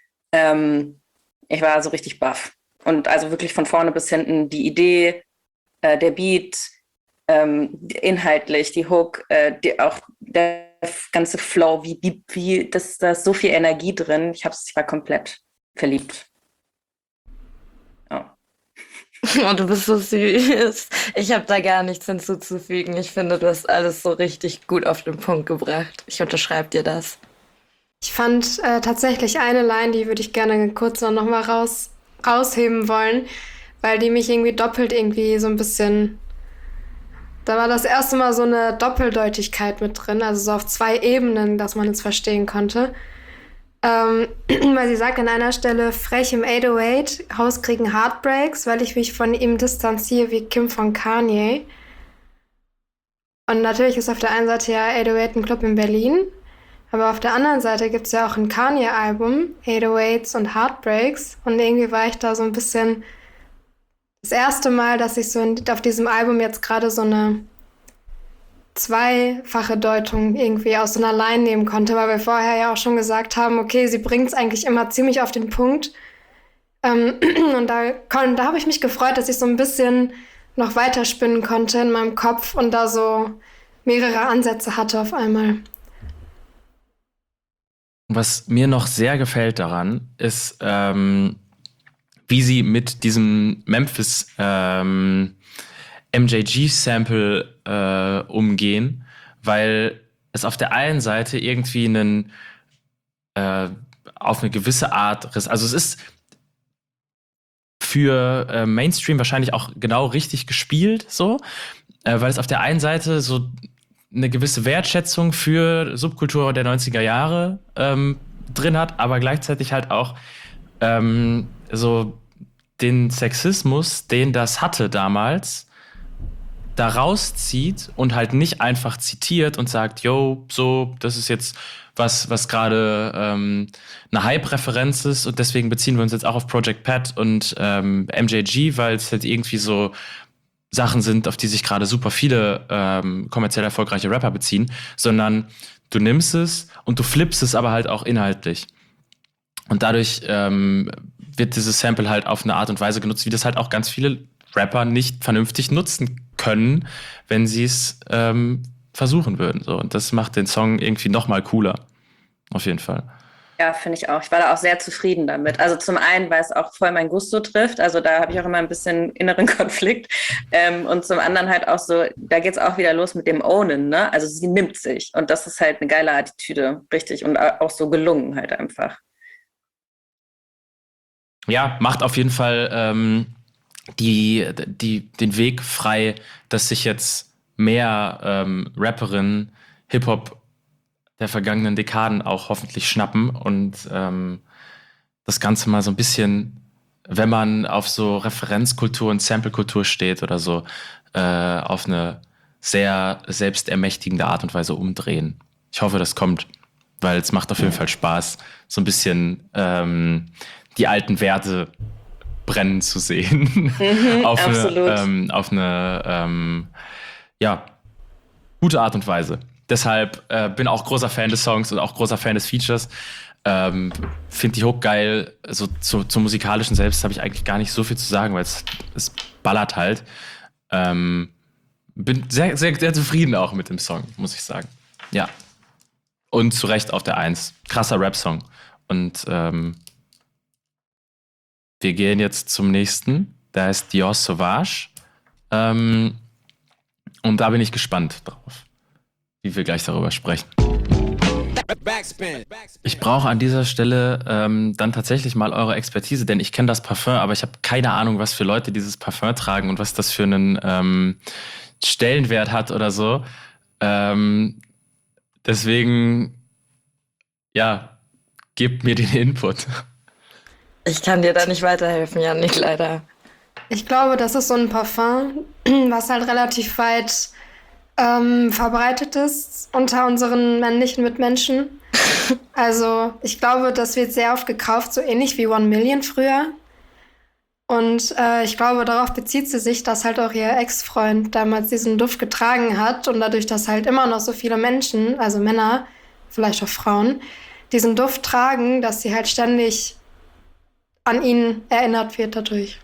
Ich war so richtig baff. Und also wirklich von vorne bis hinten die Idee, der Beat, inhaltlich, die Hook, auch der ganze Flow, da ist so viel Energie drin. Ich war komplett verliebt. Ja. Oh, du bist so süß. Ich habe da gar nichts hinzuzufügen. Ich finde, du hast alles so richtig gut auf den Punkt gebracht. Ich unterschreibe dir das. Ich fand tatsächlich eine Line, die würde ich gerne kurz noch mal rausheben wollen, weil die mich irgendwie doppelt irgendwie so ein bisschen. Da war das erste Mal so eine Doppeldeutigkeit mit drin, also so auf 2 Ebenen, dass man es verstehen konnte. Weil sie sagt an einer Stelle, frech im 808, Haus kriegen Heartbreaks, weil ich mich von ihm distanziere wie Kim von Kanye. Und natürlich ist auf der einen Seite ja 808 ein Club in Berlin, aber auf der anderen Seite gibt es ja auch ein Kanye-Album, 808s und Heartbreaks. Und irgendwie war ich da so ein bisschen das erste Mal, dass ich so auf diesem Album jetzt gerade so eine zweifache Deutung irgendwie aus so einer Line nehmen konnte, weil wir vorher ja auch schon gesagt haben, okay, sie bringt es eigentlich immer ziemlich auf den Punkt. Und da habe ich mich gefreut, dass ich so ein bisschen noch weiterspinnen konnte in meinem Kopf und da so mehrere Ansätze hatte auf einmal. Was mir noch sehr gefällt daran, ist, wie sie mit diesem Memphis MJG-Sample umgehen, weil es auf der einen Seite irgendwie auf eine gewisse Art, also es ist für Mainstream wahrscheinlich auch genau richtig gespielt, so, weil es auf der einen Seite so eine gewisse Wertschätzung für Subkultur der 90er Jahre drin hat, aber gleichzeitig halt auch so den Sexismus, den das hatte damals, da rauszieht und halt nicht einfach zitiert und sagt, yo, so, das ist jetzt was gerade eine Hype-Referenz ist und deswegen beziehen wir uns jetzt auch auf Project Pat und MJG, weil es halt irgendwie so Sachen sind, auf die sich gerade super viele kommerziell erfolgreiche Rapper beziehen, sondern du nimmst es und du flippst es aber halt auch inhaltlich. Und dadurch wird dieses Sample halt auf eine Art und Weise genutzt, wie das halt auch ganz viele Rapper nicht vernünftig nutzen können, wenn sie es versuchen würden. So. Und das macht den Song irgendwie noch mal cooler. Auf jeden Fall. Ja, finde ich auch. Ich war da auch sehr zufrieden damit. Also zum einen, weil es auch voll mein Gusto trifft. Also da habe ich auch immer ein bisschen inneren Konflikt. Und zum anderen halt auch so, da geht es auch wieder los mit dem Ownen, ne? Also sie nimmt sich. Und das ist halt eine geile Attitüde, richtig. Und auch so gelungen halt einfach. Ja, macht auf jeden Fall den Weg frei, dass sich jetzt mehr Rapperinnen Hip-Hop der vergangenen Dekaden auch hoffentlich schnappen und das Ganze mal so ein bisschen, wenn man auf so Referenzkultur und Samplekultur steht oder so, auf eine sehr selbstermächtigende Art und Weise umdrehen. Ich hoffe, das kommt, weil es macht auf jeden Fall Spaß, so ein bisschen die alten Werte brennen zu sehen. Auf eine gute Art und Weise. Deshalb bin auch großer Fan des Songs und auch großer Fan des Features. Finde die Hook geil. Also zum musikalischen selbst habe ich eigentlich gar nicht so viel zu sagen, weil es ballert halt. Bin sehr, sehr, sehr zufrieden auch mit dem Song, muss ich sagen. Ja. Und zu Recht auf der 1. Krasser Rap-Song. Und wir gehen jetzt zum nächsten. Da heißt Dior Sauvage. Und da bin ich gespannt drauf, wie wir gleich darüber sprechen. Ich brauche an dieser Stelle dann tatsächlich mal eure Expertise, denn ich kenne das Parfum, aber ich habe keine Ahnung, was für Leute dieses Parfum tragen und was das für einen Stellenwert hat oder so. Deswegen, ja, gebt mir den Input. Ich kann dir da nicht weiterhelfen, Yannick, leider. Ich glaube, das ist so ein Parfum, was halt relativ weit verbreitet ist unter unseren männlichen Mitmenschen. Also ich glaube, das wird sehr oft gekauft, so ähnlich wie One Million früher. Und ich glaube, darauf bezieht sie sich, dass halt auch ihr Ex-Freund damals diesen Duft getragen hat und dadurch, dass halt immer noch so viele Menschen, also Männer, vielleicht auch Frauen, diesen Duft tragen, dass sie halt ständig an ihn erinnert wird dadurch.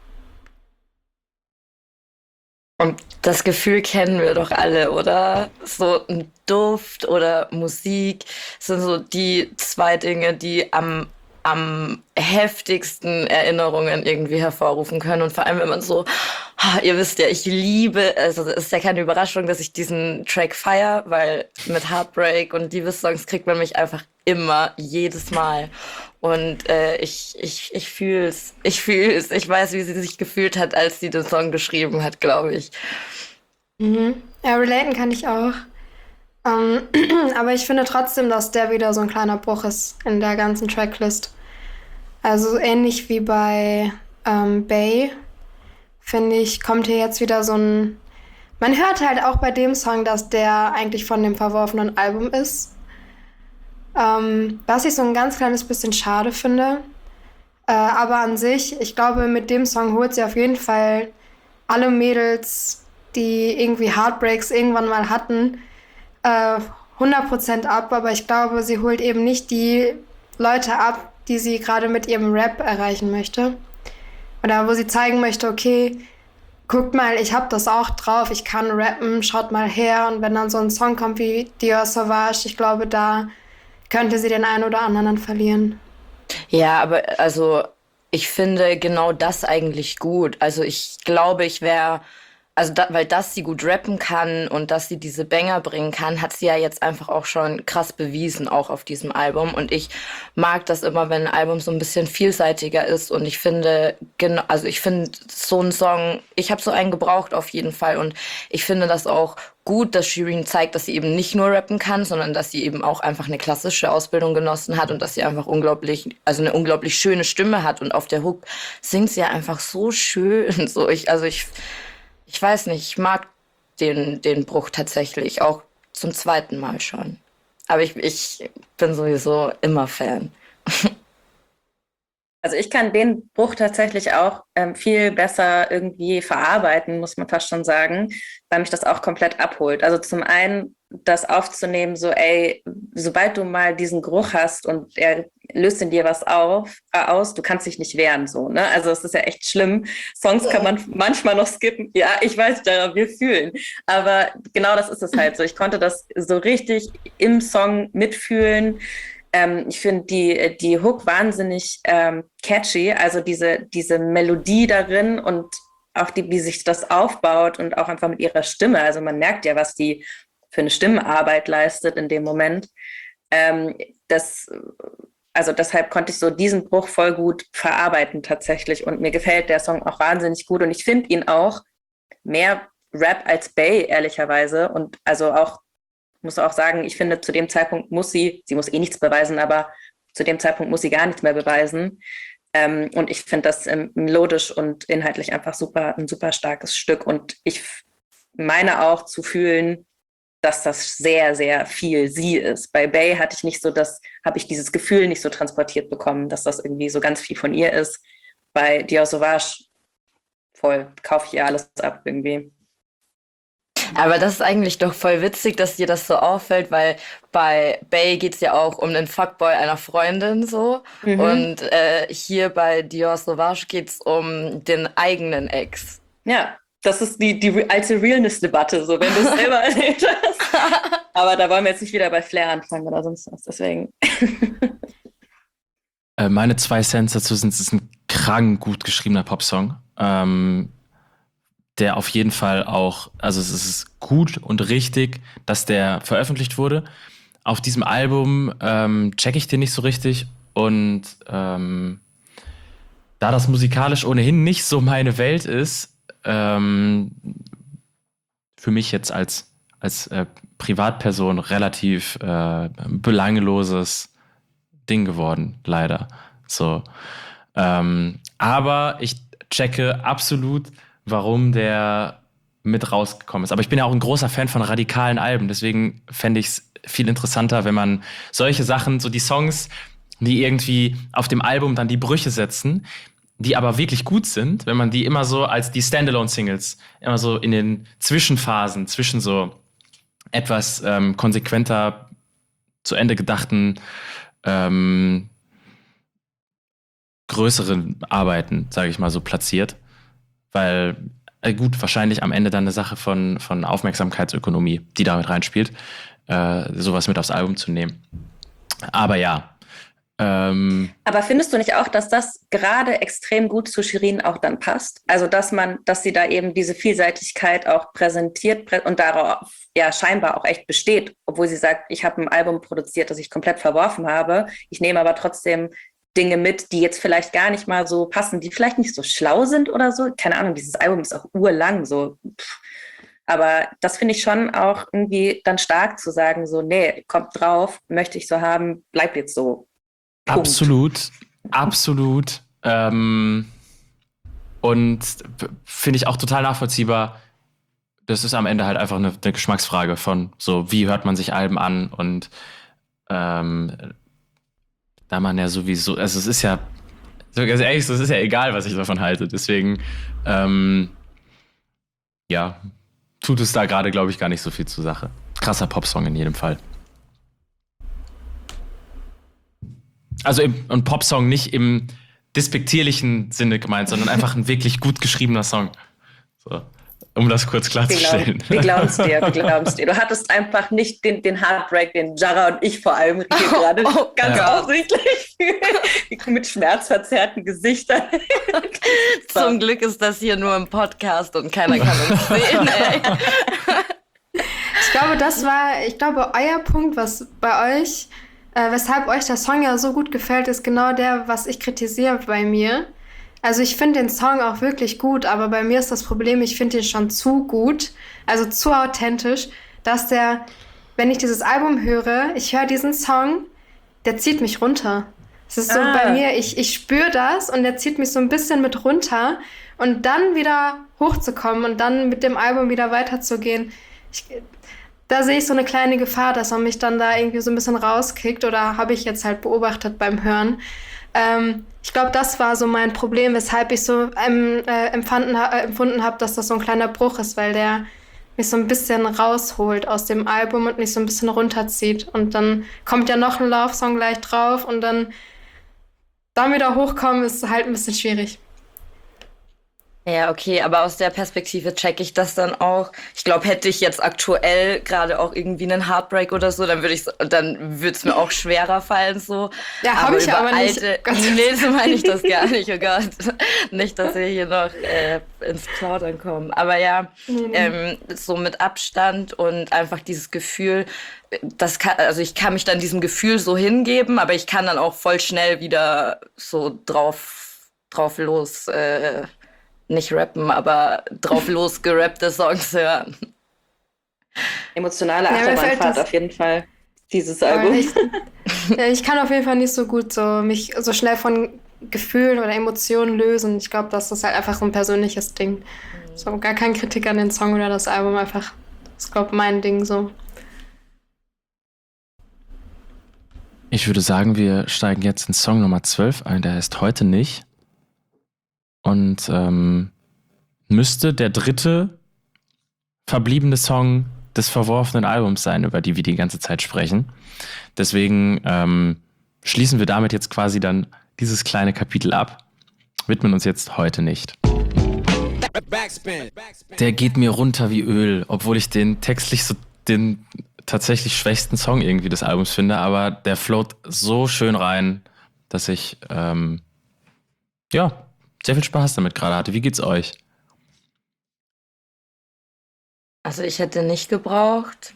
Und das Gefühl kennen wir doch alle, oder? So ein Duft oder Musik sind so die zwei Dinge, die am heftigsten Erinnerungen irgendwie hervorrufen können. Und vor allem, wenn man so, ihr wisst ja, ich liebe, also es ist ja keine Überraschung, dass ich diesen Track feiere, weil mit Heartbreak und Liebessongs kriegt man mich einfach immer, jedes Mal. Und ich fühl's. Ich weiß, wie sie sich gefühlt hat, als sie den Song geschrieben hat, glaube ich. Mhm. Ja, relaten kann ich auch. Aber ich finde trotzdem, dass der wieder so ein kleiner Bruch ist in der ganzen Tracklist. Also ähnlich wie bei Bay, finde ich, kommt hier jetzt wieder so ein... Man hört halt auch bei dem Song, dass der eigentlich von dem verworfenen Album ist. Was ich so ein ganz kleines bisschen schade finde. Aber an sich, ich glaube, mit dem Song holt sie auf jeden Fall alle Mädels, die irgendwie Heartbreaks irgendwann mal hatten, 100% ab. Aber ich glaube, sie holt eben nicht die Leute ab, die sie gerade mit ihrem Rap erreichen möchte. Oder wo sie zeigen möchte, okay, guckt mal, ich hab das auch drauf, ich kann rappen, schaut mal her. Und wenn dann so ein Song kommt wie Dior Sauvage, ich glaube, da könnte sie den einen oder anderen dann verlieren. Ja, aber also ich finde genau das eigentlich gut. Also ich glaube, ich wäre weil dass sie gut rappen kann und dass sie diese Banger bringen kann, hat sie ja jetzt einfach auch schon krass bewiesen, auch auf diesem Album. Und ich mag das immer, wenn ein Album so ein bisschen vielseitiger ist. Und ich finde, ich finde so einen Song, ich habe so einen gebraucht auf jeden Fall. Und ich finde das auch gut, dass Shirin zeigt, dass sie eben nicht nur rappen kann, sondern dass sie eben auch einfach eine klassische Ausbildung genossen hat und dass sie einfach eine unglaublich schöne Stimme hat. Und auf der Hook singt sie ja einfach so schön. Ich weiß nicht, ich mag den Bruch tatsächlich, auch zum zweiten Mal schon. Aber ich bin sowieso immer Fan. Also ich kann den Bruch tatsächlich auch viel besser irgendwie verarbeiten, muss man fast schon sagen, weil mich das auch komplett abholt. Also zum einen das aufzunehmen, so ey, sobald du mal diesen Geruch hast und er löst in dir was aus, du kannst dich nicht wehren, so, ne? Also es ist ja echt schlimm. Songs kann man manchmal noch skippen. Ja, ich weiß, wir fühlen. Aber genau das ist es halt so. Ich konnte das so richtig im Song mitfühlen. Ich finde die Hook wahnsinnig catchy, also diese Melodie darin und auch wie sich das aufbaut und auch einfach mit ihrer Stimme. Also man merkt ja, was die für eine Stimmarbeit leistet in dem Moment. Deshalb konnte ich so diesen Bruch voll gut verarbeiten tatsächlich und mir gefällt der Song auch wahnsinnig gut und ich finde ihn auch mehr Rap als Bey, ehrlicherweise. Und also auch muss auch sagen, ich finde, zu dem Zeitpunkt sie muss eh nichts beweisen, aber zu dem Zeitpunkt muss sie gar nichts mehr beweisen. Und ich finde das melodisch und inhaltlich einfach ein super starkes Stück. Und ich meine auch zu fühlen, dass das sehr, sehr viel sie ist. Bei Bey habe ich dieses Gefühl nicht so transportiert bekommen, dass das irgendwie so ganz viel von ihr ist. Bei Dior Sauvage kaufe ich ihr alles ab irgendwie. Aber das ist eigentlich doch voll witzig, dass dir das so auffällt, weil bei Bey geht's ja auch um den Fuckboy einer Freundin so. Mhm. Und hier bei Dior Sauvage geht's um den eigenen Ex. Ja, das ist die alte Realness-Debatte, so wenn du es selber erlebt hast. Aber da wollen wir jetzt nicht wieder bei Flair anfangen oder sonst was, deswegen. Meine 2 Cents dazu sind, es ist ein krank gut geschriebener Popsong. Der auf jeden Fall auch, also es ist gut und richtig, dass der veröffentlicht wurde. Auf diesem Album check ich den nicht so richtig und da das musikalisch ohnehin nicht so meine Welt ist, für mich jetzt als Privatperson relativ belangloses Ding geworden, leider. So, aber ich checke absolut, warum der mit rausgekommen ist. Aber ich bin ja auch ein großer Fan von radikalen Alben, deswegen fände ich es viel interessanter, wenn man solche Sachen, so die Songs, die irgendwie auf dem Album dann die Brüche setzen, die aber wirklich gut sind, wenn man die immer so als die Standalone-Singles, immer so in den Zwischenphasen, zwischen so etwas konsequenter zu Ende gedachten größeren Arbeiten, sage ich mal so, platziert. Weil, gut, wahrscheinlich am Ende dann eine Sache von Aufmerksamkeitsökonomie, die damit reinspielt, sowas mit aufs Album zu nehmen. Aber ja. Aber findest du nicht auch, dass das gerade extrem gut zu Shirin auch dann passt? Also, dass sie da eben diese Vielseitigkeit auch präsentiert und darauf ja scheinbar auch echt besteht, obwohl sie sagt, ich habe ein Album produziert, das ich komplett verworfen habe. Ich nehme aber trotzdem Dinge mit, die jetzt vielleicht gar nicht mal so passen, die vielleicht nicht so schlau sind oder so. Keine Ahnung, dieses Album ist auch urlang so. Aber das finde ich schon auch irgendwie dann stark zu sagen, so, nee, kommt drauf, möchte ich so haben, bleibt jetzt so. Punkt. Absolut. Und finde ich auch total nachvollziehbar. Das ist am Ende halt einfach eine Geschmacksfrage von so, wie hört man sich Alben an und da man ja sowieso, also es ist ja, ganz ehrlich, es ist ja egal, was ich davon halte. Deswegen, ja, tut es da gerade, glaube ich, gar nicht so viel zur Sache. Krasser Popsong in jedem Fall. Also ein Popsong nicht im despektierlichen Sinne gemeint, sondern einfach ein wirklich gut geschriebener Song. So. Um das kurz klarzustellen. Wir glauben es dir, wir glauben es dir. Du hattest einfach nicht den Heartbreak, den Jara und ich vor allem hier gerade ganz offensichtlich mit schmerzverzerrten Gesichtern. Zum Glück ist das hier nur im Podcast und keiner kann uns sehen. Ey. Ich glaube, euer Punkt, was bei euch, weshalb euch der Song ja so gut gefällt, ist genau der, was ich kritisiere bei mir. Also ich finde den Song auch wirklich gut, aber bei mir ist das Problem, ich finde ihn schon zu gut, also zu authentisch, dass wenn ich dieses Album höre, ich höre diesen Song, der zieht mich runter. Es ist so bei mir, ich spüre das und der zieht mich so ein bisschen mit runter und dann wieder hochzukommen und dann mit dem Album wieder weiterzugehen. Da sehe ich so eine kleine Gefahr, dass man mich dann da irgendwie so ein bisschen rauskickt oder habe ich jetzt halt beobachtet beim Hören. Ich glaube, das war so mein Problem, weshalb ich so empfunden habe, dass das so ein kleiner Bruch ist, weil der mich so ein bisschen rausholt aus dem Album und mich so ein bisschen runterzieht. Und dann kommt ja noch ein Love-Song gleich drauf und dann wieder hochkommen ist halt ein bisschen schwierig. Ja, okay, aber aus der Perspektive checke ich das dann auch. Ich glaube, hätte ich jetzt aktuell gerade auch irgendwie einen Heartbreak oder so, dann würde es mir auch schwerer fallen so. Ja, habe ich aber nicht. Nee, so meine ich das gar nicht, oh Gott. Nicht, dass wir hier noch ins Plaudern kommen. Aber ja, so mit Abstand und einfach dieses Gefühl, ich kann mich dann diesem Gefühl so hingeben, aber ich kann dann auch voll schnell wieder so drauf los nicht rappen, aber drauf losgerappte Songs hören. Emotionale Achterbahnfahrt auf jeden Fall, dieses Album. Ich kann auf jeden Fall nicht so gut mich so schnell von Gefühlen oder Emotionen lösen. Ich glaube, das ist halt einfach so ein persönliches Ding. So gar kein Kritik an den Song oder das Album, einfach, das ist, glaube ich, mein Ding so. Ich würde sagen, wir steigen jetzt in Song Nummer 12 ein, der heißt Heute nicht. Und müsste der dritte verbliebene Song des verworfenen Albums sein, über die wir die ganze Zeit sprechen. Deswegen schließen wir damit jetzt quasi dann dieses kleine Kapitel ab, widmen uns jetzt heute nicht. Der geht mir runter wie Öl, obwohl ich den textlich so den tatsächlich schwächsten Song irgendwie des Albums finde, aber der float so schön rein, dass ich sehr viel Spaß damit gerade hatte. Wie geht's euch? Also ich hätte nicht gebraucht.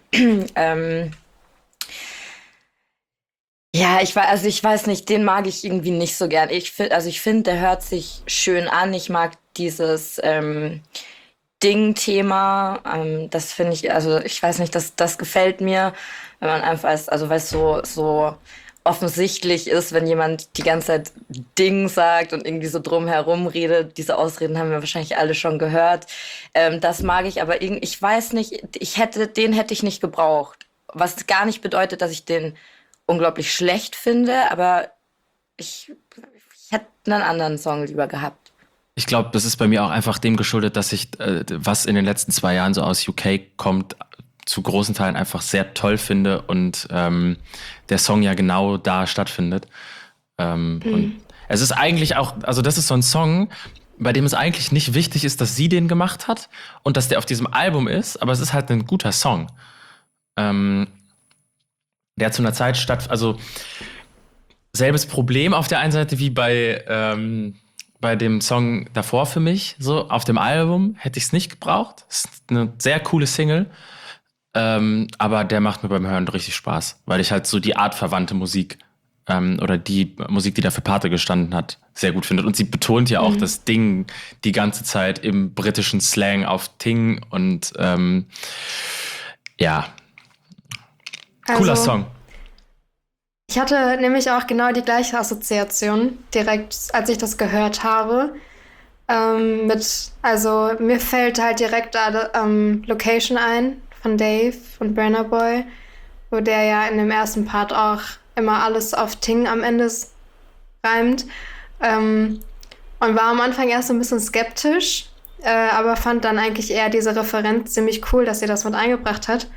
Ja, ich weiß nicht, den mag ich irgendwie nicht so gern. Ich finde, der hört sich schön an. Ich mag dieses Ding-Thema. Das finde ich, also ich weiß nicht, das gefällt mir, wenn man einfach, weil es so offensichtlich ist, wenn jemand die ganze Zeit Ding sagt und irgendwie so drumherum redet. Diese Ausreden haben wir wahrscheinlich alle schon gehört. Das mag ich, aber ich weiß nicht, den hätte ich nicht gebraucht. Was gar nicht bedeutet, dass ich den unglaublich schlecht finde, aber ich hätte einen anderen Song lieber gehabt. Ich glaube, das ist bei mir auch einfach dem geschuldet, dass ich, was in den letzten 2 Jahren so aus UK kommt, zu großen Teilen einfach sehr toll finde und der Song ja genau da stattfindet. Und es ist eigentlich auch, also das ist so ein Song, bei dem es eigentlich nicht wichtig ist, dass sie den gemacht hat und dass der auf diesem Album ist, aber es ist halt ein guter Song. Der zu einer Zeit also selbes Problem auf der einen Seite wie bei dem Song davor für mich, so auf dem Album hätte ich es nicht gebraucht. Es ist eine sehr coole Single. Aber der macht mir beim Hören richtig Spaß, weil ich halt so die artverwandte Musik oder die Musik, die da für Pate gestanden hat, sehr gut finde. Und sie betont ja auch das Ding die ganze Zeit im britischen Slang auf Ting und cooler Song. Ich hatte nämlich auch genau die gleiche Assoziation direkt, als ich das gehört habe. Mir fällt halt direkt Location ein von Dave und Burna Boy, wo der ja in dem ersten Part auch immer alles auf Ting am Ende reimt. Und war am Anfang erst so ein bisschen skeptisch, aber fand dann eigentlich eher diese Referenz ziemlich cool, dass sie das mit eingebracht hat.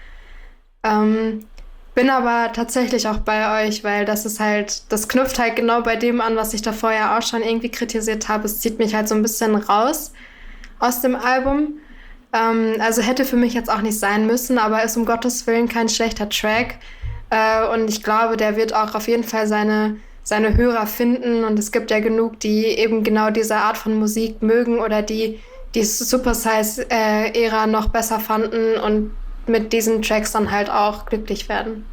Bin aber tatsächlich auch bei euch, weil das knüpft halt genau bei dem an, was ich da vorher auch schon irgendwie kritisiert habe. Es zieht mich halt so ein bisschen raus aus dem Album. Also hätte für mich jetzt auch nicht sein müssen, aber ist um Gottes Willen kein schlechter Track. Und ich glaube, der wird auch auf jeden Fall seine Hörer finden. Und es gibt ja genug, die eben genau diese Art von Musik mögen oder die Super Size-Ära noch besser fanden und mit diesen Tracks dann halt auch glücklich werden.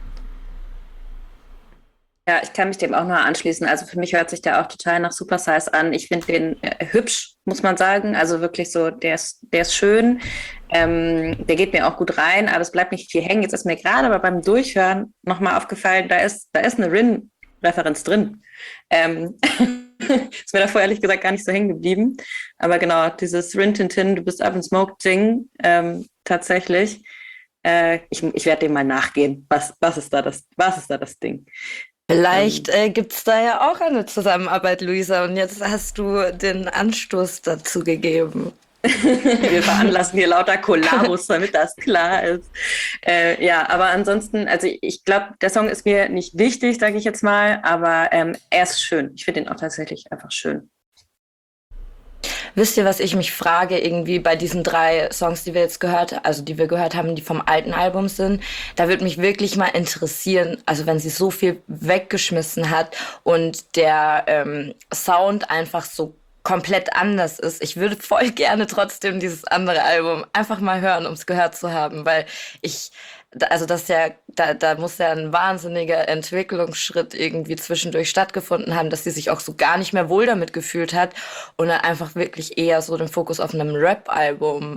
Ja, ich kann mich dem auch nur anschließen. Also für mich hört sich der auch total nach Super Size an. Ich finde den hübsch, muss man sagen. Also wirklich so, der ist schön. Der geht mir auch gut rein, aber es bleibt nicht viel hängen. Jetzt ist mir gerade aber beim Durchhören nochmal aufgefallen, da ist eine Rin-Referenz drin. Ist mir davor ehrlich gesagt gar nicht so hängen geblieben. Aber genau, dieses Rin Tin Tin, du bist up in Smoke Ding, tatsächlich. Ich werde dem mal nachgehen. Was ist da das Ding? Vielleicht gibt's da ja auch eine Zusammenarbeit, Luisa. Und jetzt hast du den Anstoß dazu gegeben. Wir veranlassen hier lauter Kollabos, damit das klar ist. Ja, aber ansonsten, also ich glaube, der Song ist mir nicht wichtig, sage ich jetzt mal, aber er ist schön. Ich finde ihn auch tatsächlich einfach schön. Wisst ihr, was ich mich frage, irgendwie bei diesen 3 Songs, die wir gehört haben, die vom alten Album sind? Da würde mich wirklich mal interessieren, also wenn sie so viel weggeschmissen hat und der Sound einfach so komplett anders ist. Ich würde voll gerne trotzdem dieses andere Album einfach mal hören, um es gehört zu haben, weil also das ja, da muss ja ein wahnsinniger Entwicklungsschritt irgendwie zwischendurch stattgefunden haben, dass sie sich auch so gar nicht mehr wohl damit gefühlt hat und dann einfach wirklich eher so den Fokus auf einem Rap-Album,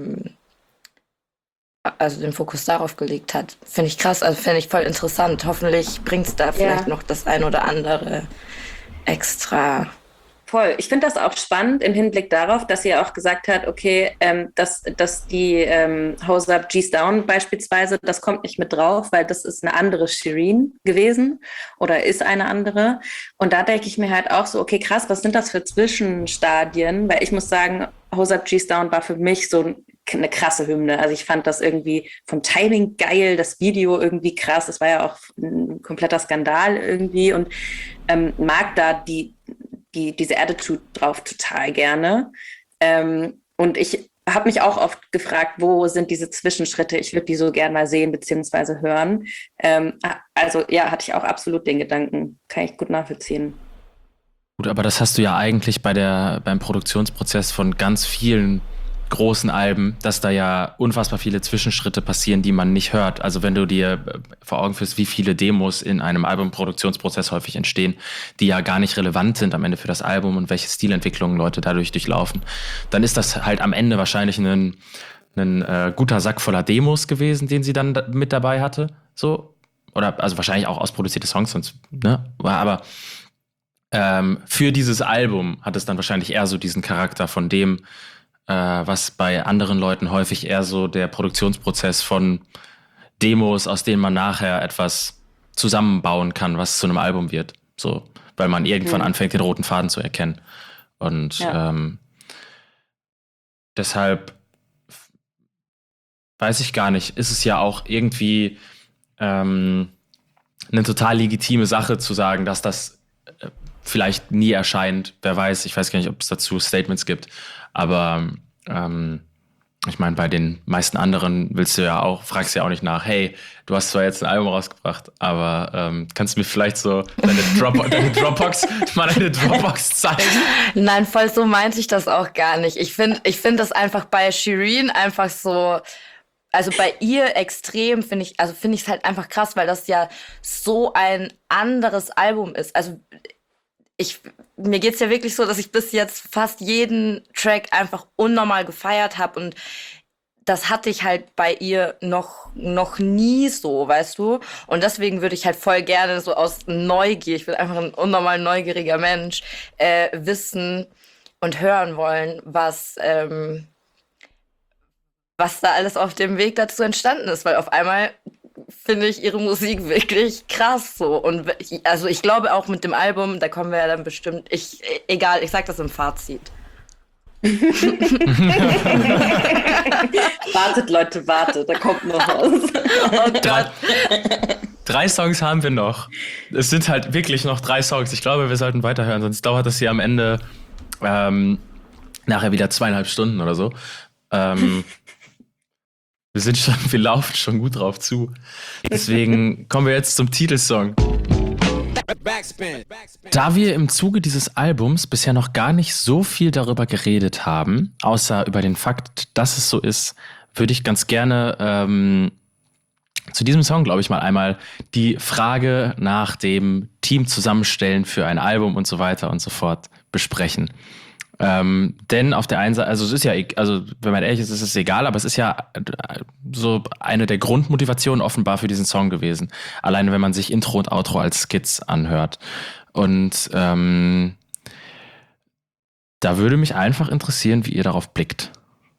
also den Fokus darauf gelegt hat. Finde ich krass, also finde ich voll interessant. Hoffentlich bringt es da vielleicht noch das ein oder andere extra. Voll. Ich finde das auch spannend im Hinblick darauf, dass sie auch gesagt hat, okay, dass die Hose Up, G's Down beispielsweise, das kommt nicht mit drauf, weil das ist eine andere Shirin gewesen oder ist eine andere. Und da denke ich mir halt auch so, okay, krass, was sind das für Zwischenstadien? Weil ich muss sagen, Hose Up, G's Down war für mich so eine krasse Hymne. Also ich fand das irgendwie vom Timing geil, das Video irgendwie krass. Es war ja auch ein kompletter Skandal irgendwie und mag da diese Attitude drauf total gerne. Und ich habe mich auch oft gefragt, wo sind diese Zwischenschritte? Ich würde die so gerne mal sehen bzw. hören. Also ja, hatte ich auch absolut den Gedanken. Kann ich gut nachvollziehen. Gut, aber das hast du ja eigentlich beim Produktionsprozess von ganz vielen großen Alben, dass da ja unfassbar viele Zwischenschritte passieren, die man nicht hört. Also wenn du dir vor Augen führst, wie viele Demos in einem Albumproduktionsprozess häufig entstehen, die ja gar nicht relevant sind am Ende für das Album und welche Stilentwicklungen Leute dadurch durchlaufen, dann ist das halt am Ende wahrscheinlich ein guter Sack voller Demos gewesen, den sie dann mit dabei hatte. So. Oder also wahrscheinlich auch ausproduzierte Songs, sonst, ne? Aber für dieses Album hat es dann wahrscheinlich eher so diesen Charakter von dem, was bei anderen Leuten häufig eher so der Produktionsprozess von Demos, aus denen man nachher etwas zusammenbauen kann, was zu einem Album wird. So, weil man irgendwann anfängt, den roten Faden zu erkennen. Und deshalb weiß ich gar nicht, ist es ja auch irgendwie eine total legitime Sache zu sagen, dass das vielleicht nie erscheint. Wer weiß, ich weiß gar nicht, ob es dazu Statements gibt. Aber ich meine, bei den meisten anderen fragst du ja auch nicht nach, hey, du hast zwar jetzt ein Album rausgebracht, aber kannst du mir vielleicht so deine Dropbox zeigen? Nein, voll so meinte ich das auch gar nicht. Ich find das einfach bei Shirin einfach so, also bei ihr extrem finde ich es halt einfach krass, weil das ja so ein anderes Album ist. Also mir geht's ja wirklich so, dass ich bis jetzt fast jeden Track einfach unnormal gefeiert habe und das hatte ich halt bei ihr noch nie so, weißt du? Und deswegen würde ich halt voll gerne so aus Neugier, ich bin einfach ein unnormal neugieriger Mensch, wissen und hören wollen, was da alles auf dem Weg dazu entstanden ist, weil auf einmal finde ich ihre Musik wirklich krass so. Und also ich glaube auch mit dem Album, da kommen wir ja dann bestimmt, egal, ich sag das im Fazit. Wartet, Leute, wartet, da kommt noch was. Oh Gott. 3 Songs haben wir noch. Es sind halt wirklich noch 3 Songs. Ich glaube, wir sollten weiterhören, sonst dauert das hier am Ende nachher wieder 2,5 Stunden oder so. Wir laufen schon gut drauf zu. Deswegen kommen wir jetzt zum Titelsong. Da wir im Zuge dieses Albums bisher noch gar nicht so viel darüber geredet haben, außer über den Fakt, dass es so ist, würde ich ganz gerne zu diesem Song, glaube ich, mal einmal die Frage nach dem Team zusammenstellen für ein Album und so weiter und so fort besprechen. Denn auf der einen Seite, also es ist ja, also wenn man ehrlich ist, ist es egal, aber es ist ja so eine der Grundmotivationen offenbar für diesen Song gewesen. Alleine wenn man sich Intro und Outro als Skits anhört. Und da würde mich einfach interessieren, wie ihr darauf blickt.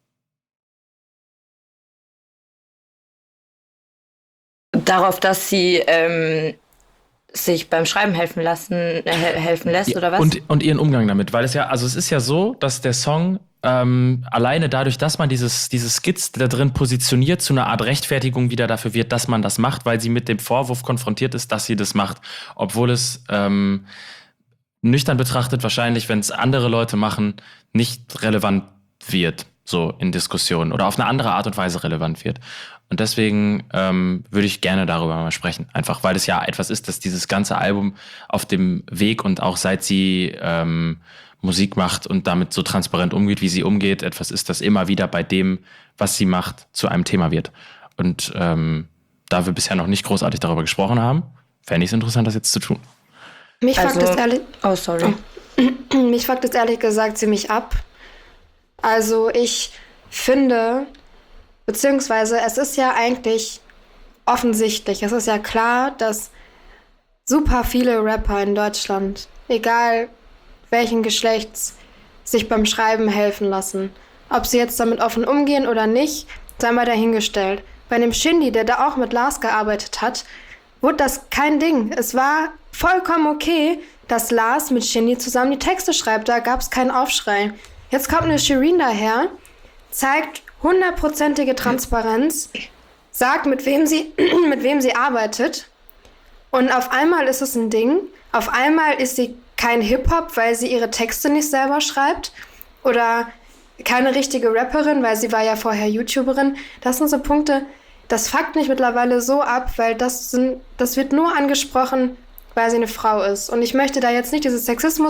Darauf, dass sie sich beim Schreiben helfen lässt, oder was? Und ihren Umgang damit, weil es ist ja so, dass der Song alleine dadurch, dass man diese Skits da drin positioniert, zu einer Art Rechtfertigung wieder dafür wird, dass man das macht, weil sie mit dem Vorwurf konfrontiert ist, dass sie das macht. Obwohl es nüchtern betrachtet wahrscheinlich, wenn es andere Leute machen, nicht relevant wird, so in Diskussionen oder auf eine andere Art und Weise relevant wird. Und deswegen würde ich gerne darüber mal sprechen. Einfach, weil es ja etwas ist, dass dieses ganze Album auf dem Weg und auch seit sie Musik macht und damit so transparent umgeht, wie sie umgeht, etwas ist, das immer wieder bei dem, was sie macht, zu einem Thema wird. Und da wir bisher noch nicht großartig darüber gesprochen haben, fände ich es interessant, das jetzt zu tun. Mich fuckt es ehrlich... Oh, sorry. Mich fuckt es ehrlich gesagt ziemlich ab. Also ich finde... Beziehungsweise es ist ja eigentlich offensichtlich, es ist ja klar, dass super viele Rapper in Deutschland, egal welchen Geschlechts, sich beim Schreiben helfen lassen. Ob sie jetzt damit offen umgehen oder nicht, sei mal dahingestellt. Bei dem Shindy, der da auch mit Lars gearbeitet hat, wurde das kein Ding. Es war vollkommen okay, dass Lars mit Shindy zusammen die Texte schreibt. Da gab es keinen Aufschrei. Jetzt kommt eine Shirin daher, zeigt 100%ige Transparenz, sagt, mit wem sie arbeitet. Und auf einmal ist es ein Ding. Auf einmal ist sie kein Hip-Hop, weil sie ihre Texte nicht selber schreibt. Oder keine richtige Rapperin, weil sie war ja vorher YouTuberin. Das sind so Punkte, das fuckt mich mittlerweile so ab, weil das wird nur angesprochen, weil sie eine Frau ist. Und ich möchte da jetzt nicht diese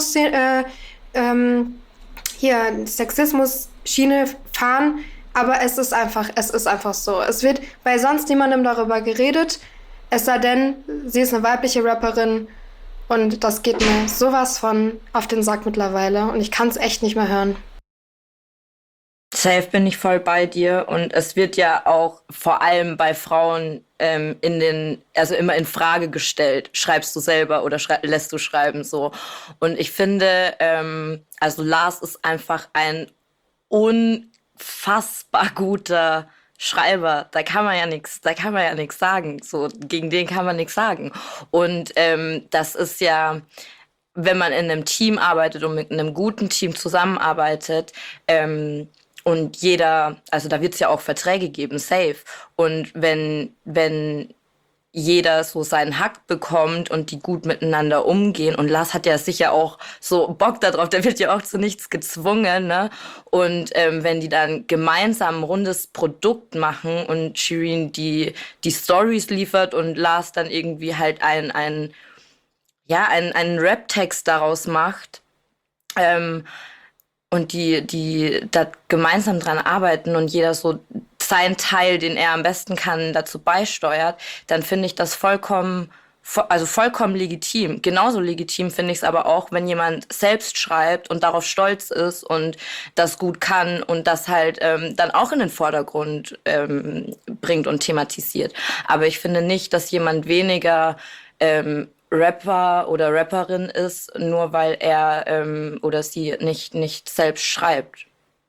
Sexismus-Schiene fahren, aber es ist einfach so. Es wird bei sonst niemandem darüber geredet, es sei denn, sie ist eine weibliche Rapperin und das geht mir sowas von auf den Sack mittlerweile und ich kann es echt nicht mehr hören. Safe bin ich voll bei dir und es wird ja auch vor allem bei Frauen immer in Frage gestellt. Schreibst du selber oder lässt du schreiben so? Und ich finde, also Lars ist einfach ein unfassbar guter Schreiber. Da kann man ja nichts sagen. So, gegen den kann man nichts sagen. Und das ist ja, wenn man in einem Team arbeitet und mit einem guten Team zusammenarbeitet, und also da wird es ja auch Verträge geben, safe. Und wenn jeder so seinen Hack bekommt und die gut miteinander umgehen. Und Lars hat ja sicher auch so Bock darauf, der wird ja auch zu nichts gezwungen, ne? Und wenn die dann gemeinsam ein rundes Produkt machen und Shirin die Stories liefert und Lars dann irgendwie halt einen Rap-Text daraus macht, und die da gemeinsam dran arbeiten und jeder so seinen Teil, den er am besten kann, dazu beisteuert, dann finde ich das vollkommen legitim. Genauso legitim finde ich es aber auch, wenn jemand selbst schreibt und darauf stolz ist und das gut kann und das halt dann auch in den Vordergrund bringt und thematisiert. Aber ich finde nicht, dass jemand weniger Rapper oder Rapperin ist, nur weil er oder sie nicht selbst schreibt.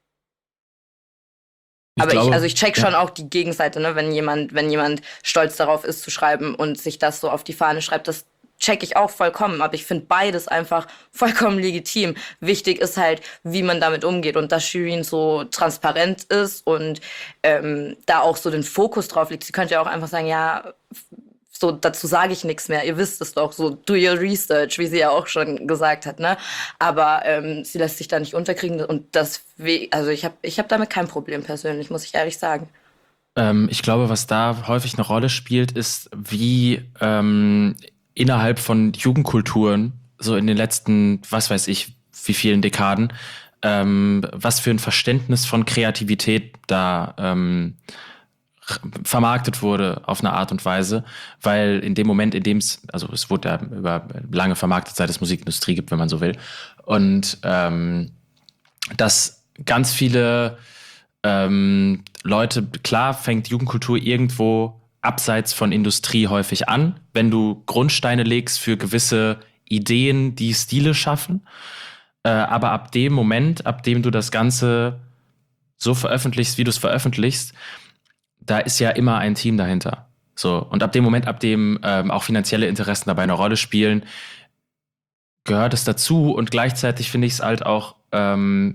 Ich check schon auch die Gegenseite, ne? Wenn jemand stolz darauf ist zu schreiben und sich das so auf die Fahne schreibt, das check ich auch vollkommen. Aber ich finde beides einfach vollkommen legitim. Wichtig ist halt, wie man damit umgeht und dass Shirin so transparent ist und da auch so den Fokus drauf liegt. Sie könnte ja auch einfach sagen, ja, so, dazu sage ich nichts mehr. Ihr wisst es doch, so do your research, wie sie ja auch schon gesagt hat, ne? Aber sie lässt sich da nicht unterkriegen und also ich hab damit kein Problem persönlich, muss ich ehrlich sagen. Ich glaube, was da häufig eine Rolle spielt, ist, wie innerhalb von Jugendkulturen, so in den letzten, was weiß ich, wie vielen Dekaden, was für ein Verständnis von Kreativität da vermarktet wurde auf eine Art und Weise, weil in dem Moment, in dem es wurde ja über lange vermarktet, seit es Musikindustrie gibt, wenn man so will, und dass ganz viele Leute, klar fängt Jugendkultur irgendwo abseits von Industrie häufig an, wenn du Grundsteine legst für gewisse Ideen, die Stile schaffen, aber ab dem Moment, ab dem du das Ganze so veröffentlichst, wie du es veröffentlichst, da ist ja immer ein Team dahinter. So, und ab dem Moment, ab dem auch finanzielle Interessen dabei eine Rolle spielen, gehört es dazu. Und gleichzeitig finde ich es halt auch einen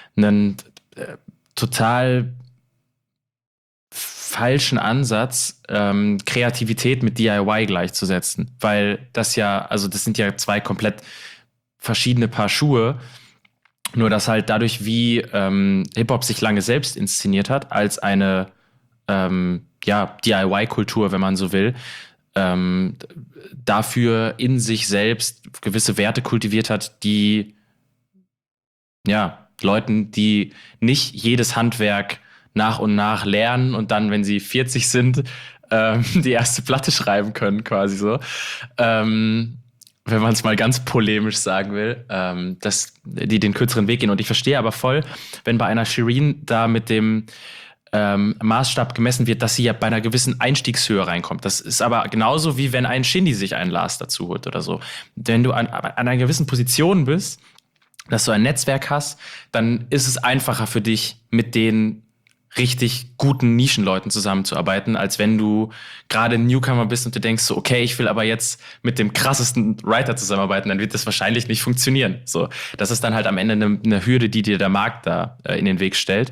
total falschen Ansatz, Kreativität mit DIY gleichzusetzen. Weil das sind ja zwei komplett verschiedene Paar Schuhe. Nur dass halt dadurch, wie Hip-Hop sich lange selbst inszeniert hat, als eine DIY-Kultur, wenn man so will, dafür in sich selbst gewisse Werte kultiviert hat, die Leuten, die nicht jedes Handwerk nach und nach lernen und dann, wenn sie 40 sind, die erste Platte schreiben können, quasi so. Wenn man es mal ganz polemisch sagen will, dass die den kürzeren Weg gehen. Und ich verstehe aber voll, wenn bei einer Shireen da mit dem Maßstab gemessen wird, dass sie ja bei einer gewissen Einstiegshöhe reinkommt. Das ist aber genauso, wie wenn ein Shindy sich einen Lars dazu holt oder so. Wenn du an einer gewissen Position bist, dass du ein Netzwerk hast, dann ist es einfacher für dich, mit den richtig guten Nischenleuten zusammenzuarbeiten, als wenn du gerade ein Newcomer bist und du denkst so, okay, ich will aber jetzt mit dem krassesten Writer zusammenarbeiten, dann wird das wahrscheinlich nicht funktionieren. So, das ist dann halt am Ende eine Hürde, die dir der Markt da in den Weg stellt.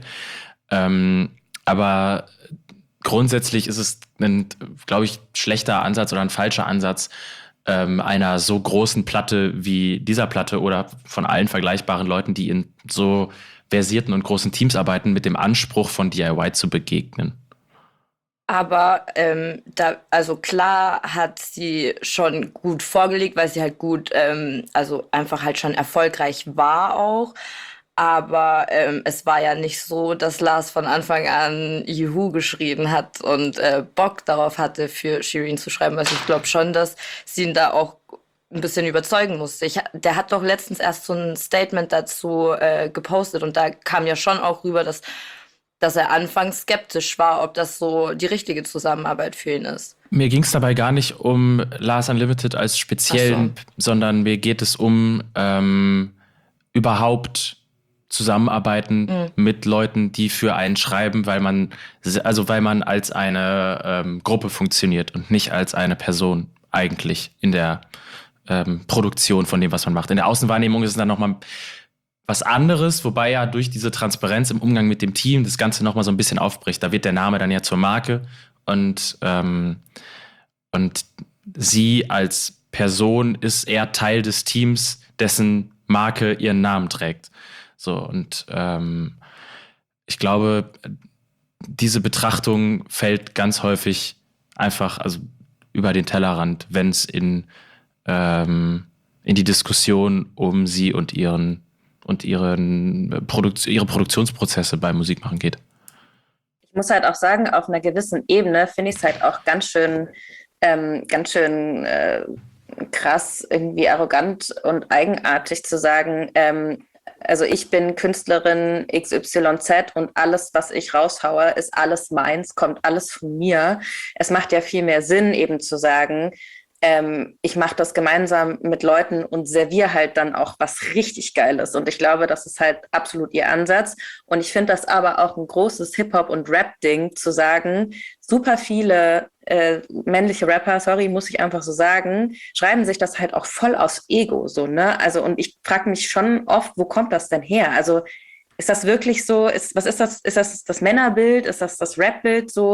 Aber grundsätzlich ist es ein, glaube ich, schlechter Ansatz oder ein falscher Ansatz, einer so großen Platte wie dieser Platte oder von allen vergleichbaren Leuten, die in so versierten und großen Teams arbeiten, mit dem Anspruch von DIY zu begegnen. Aber also klar hat sie schon gut vorgelegt, weil sie halt gut, also einfach halt schon erfolgreich war auch. Aber es war ja nicht so, dass Lars von Anfang an Juhu geschrieben hat und Bock darauf hatte, für Shireen zu schreiben. Also ich glaube schon, dass sie ihn da auch ein bisschen überzeugen musste. Der hat doch letztens erst so ein Statement dazu gepostet und da kam ja schon auch rüber, dass er anfangs skeptisch war, ob das so die richtige Zusammenarbeit für ihn ist. Mir ging es dabei gar nicht um Lars Unlimited als speziellen, sondern mir geht es um überhaupt zusammenarbeiten mit Leuten, die für einen schreiben, weil man als eine Gruppe funktioniert und nicht als eine Person eigentlich in der Produktion von dem, was man macht. In der Außenwahrnehmung ist es dann nochmal was anderes, wobei ja durch diese Transparenz im Umgang mit dem Team das Ganze nochmal so ein bisschen aufbricht. Da wird der Name dann ja zur Marke und sie als Person ist eher Teil des Teams, dessen Marke ihren Namen trägt. So, und ich glaube, diese Betrachtung fällt ganz häufig einfach über den Tellerrand, wenn es in die Diskussion um sie und ihre Produktionsprozesse beim Musikmachen geht. Ich muss halt auch sagen, auf einer gewissen Ebene finde ich es halt auch ganz schön krass, irgendwie arrogant und eigenartig zu sagen, also ich bin Künstlerin XYZ und alles, was ich raushaue, ist alles meins, kommt alles von mir. Es macht ja viel mehr Sinn, eben zu sagen, ich mache das gemeinsam mit Leuten und serviere halt dann auch was richtig Geiles. Und ich glaube, das ist halt absolut ihr Ansatz. Und ich finde das aber auch ein großes Hip-Hop- und Rap-Ding, zu sagen, super viele männliche Rapper, muss ich einfach so sagen, schreiben sich das halt auch voll aus Ego, so, ne? Also, und ich frage mich schon oft, wo kommt das denn her? Also, ist das wirklich so, was ist das? Ist das das Männerbild? Ist das das Rap-Bild so?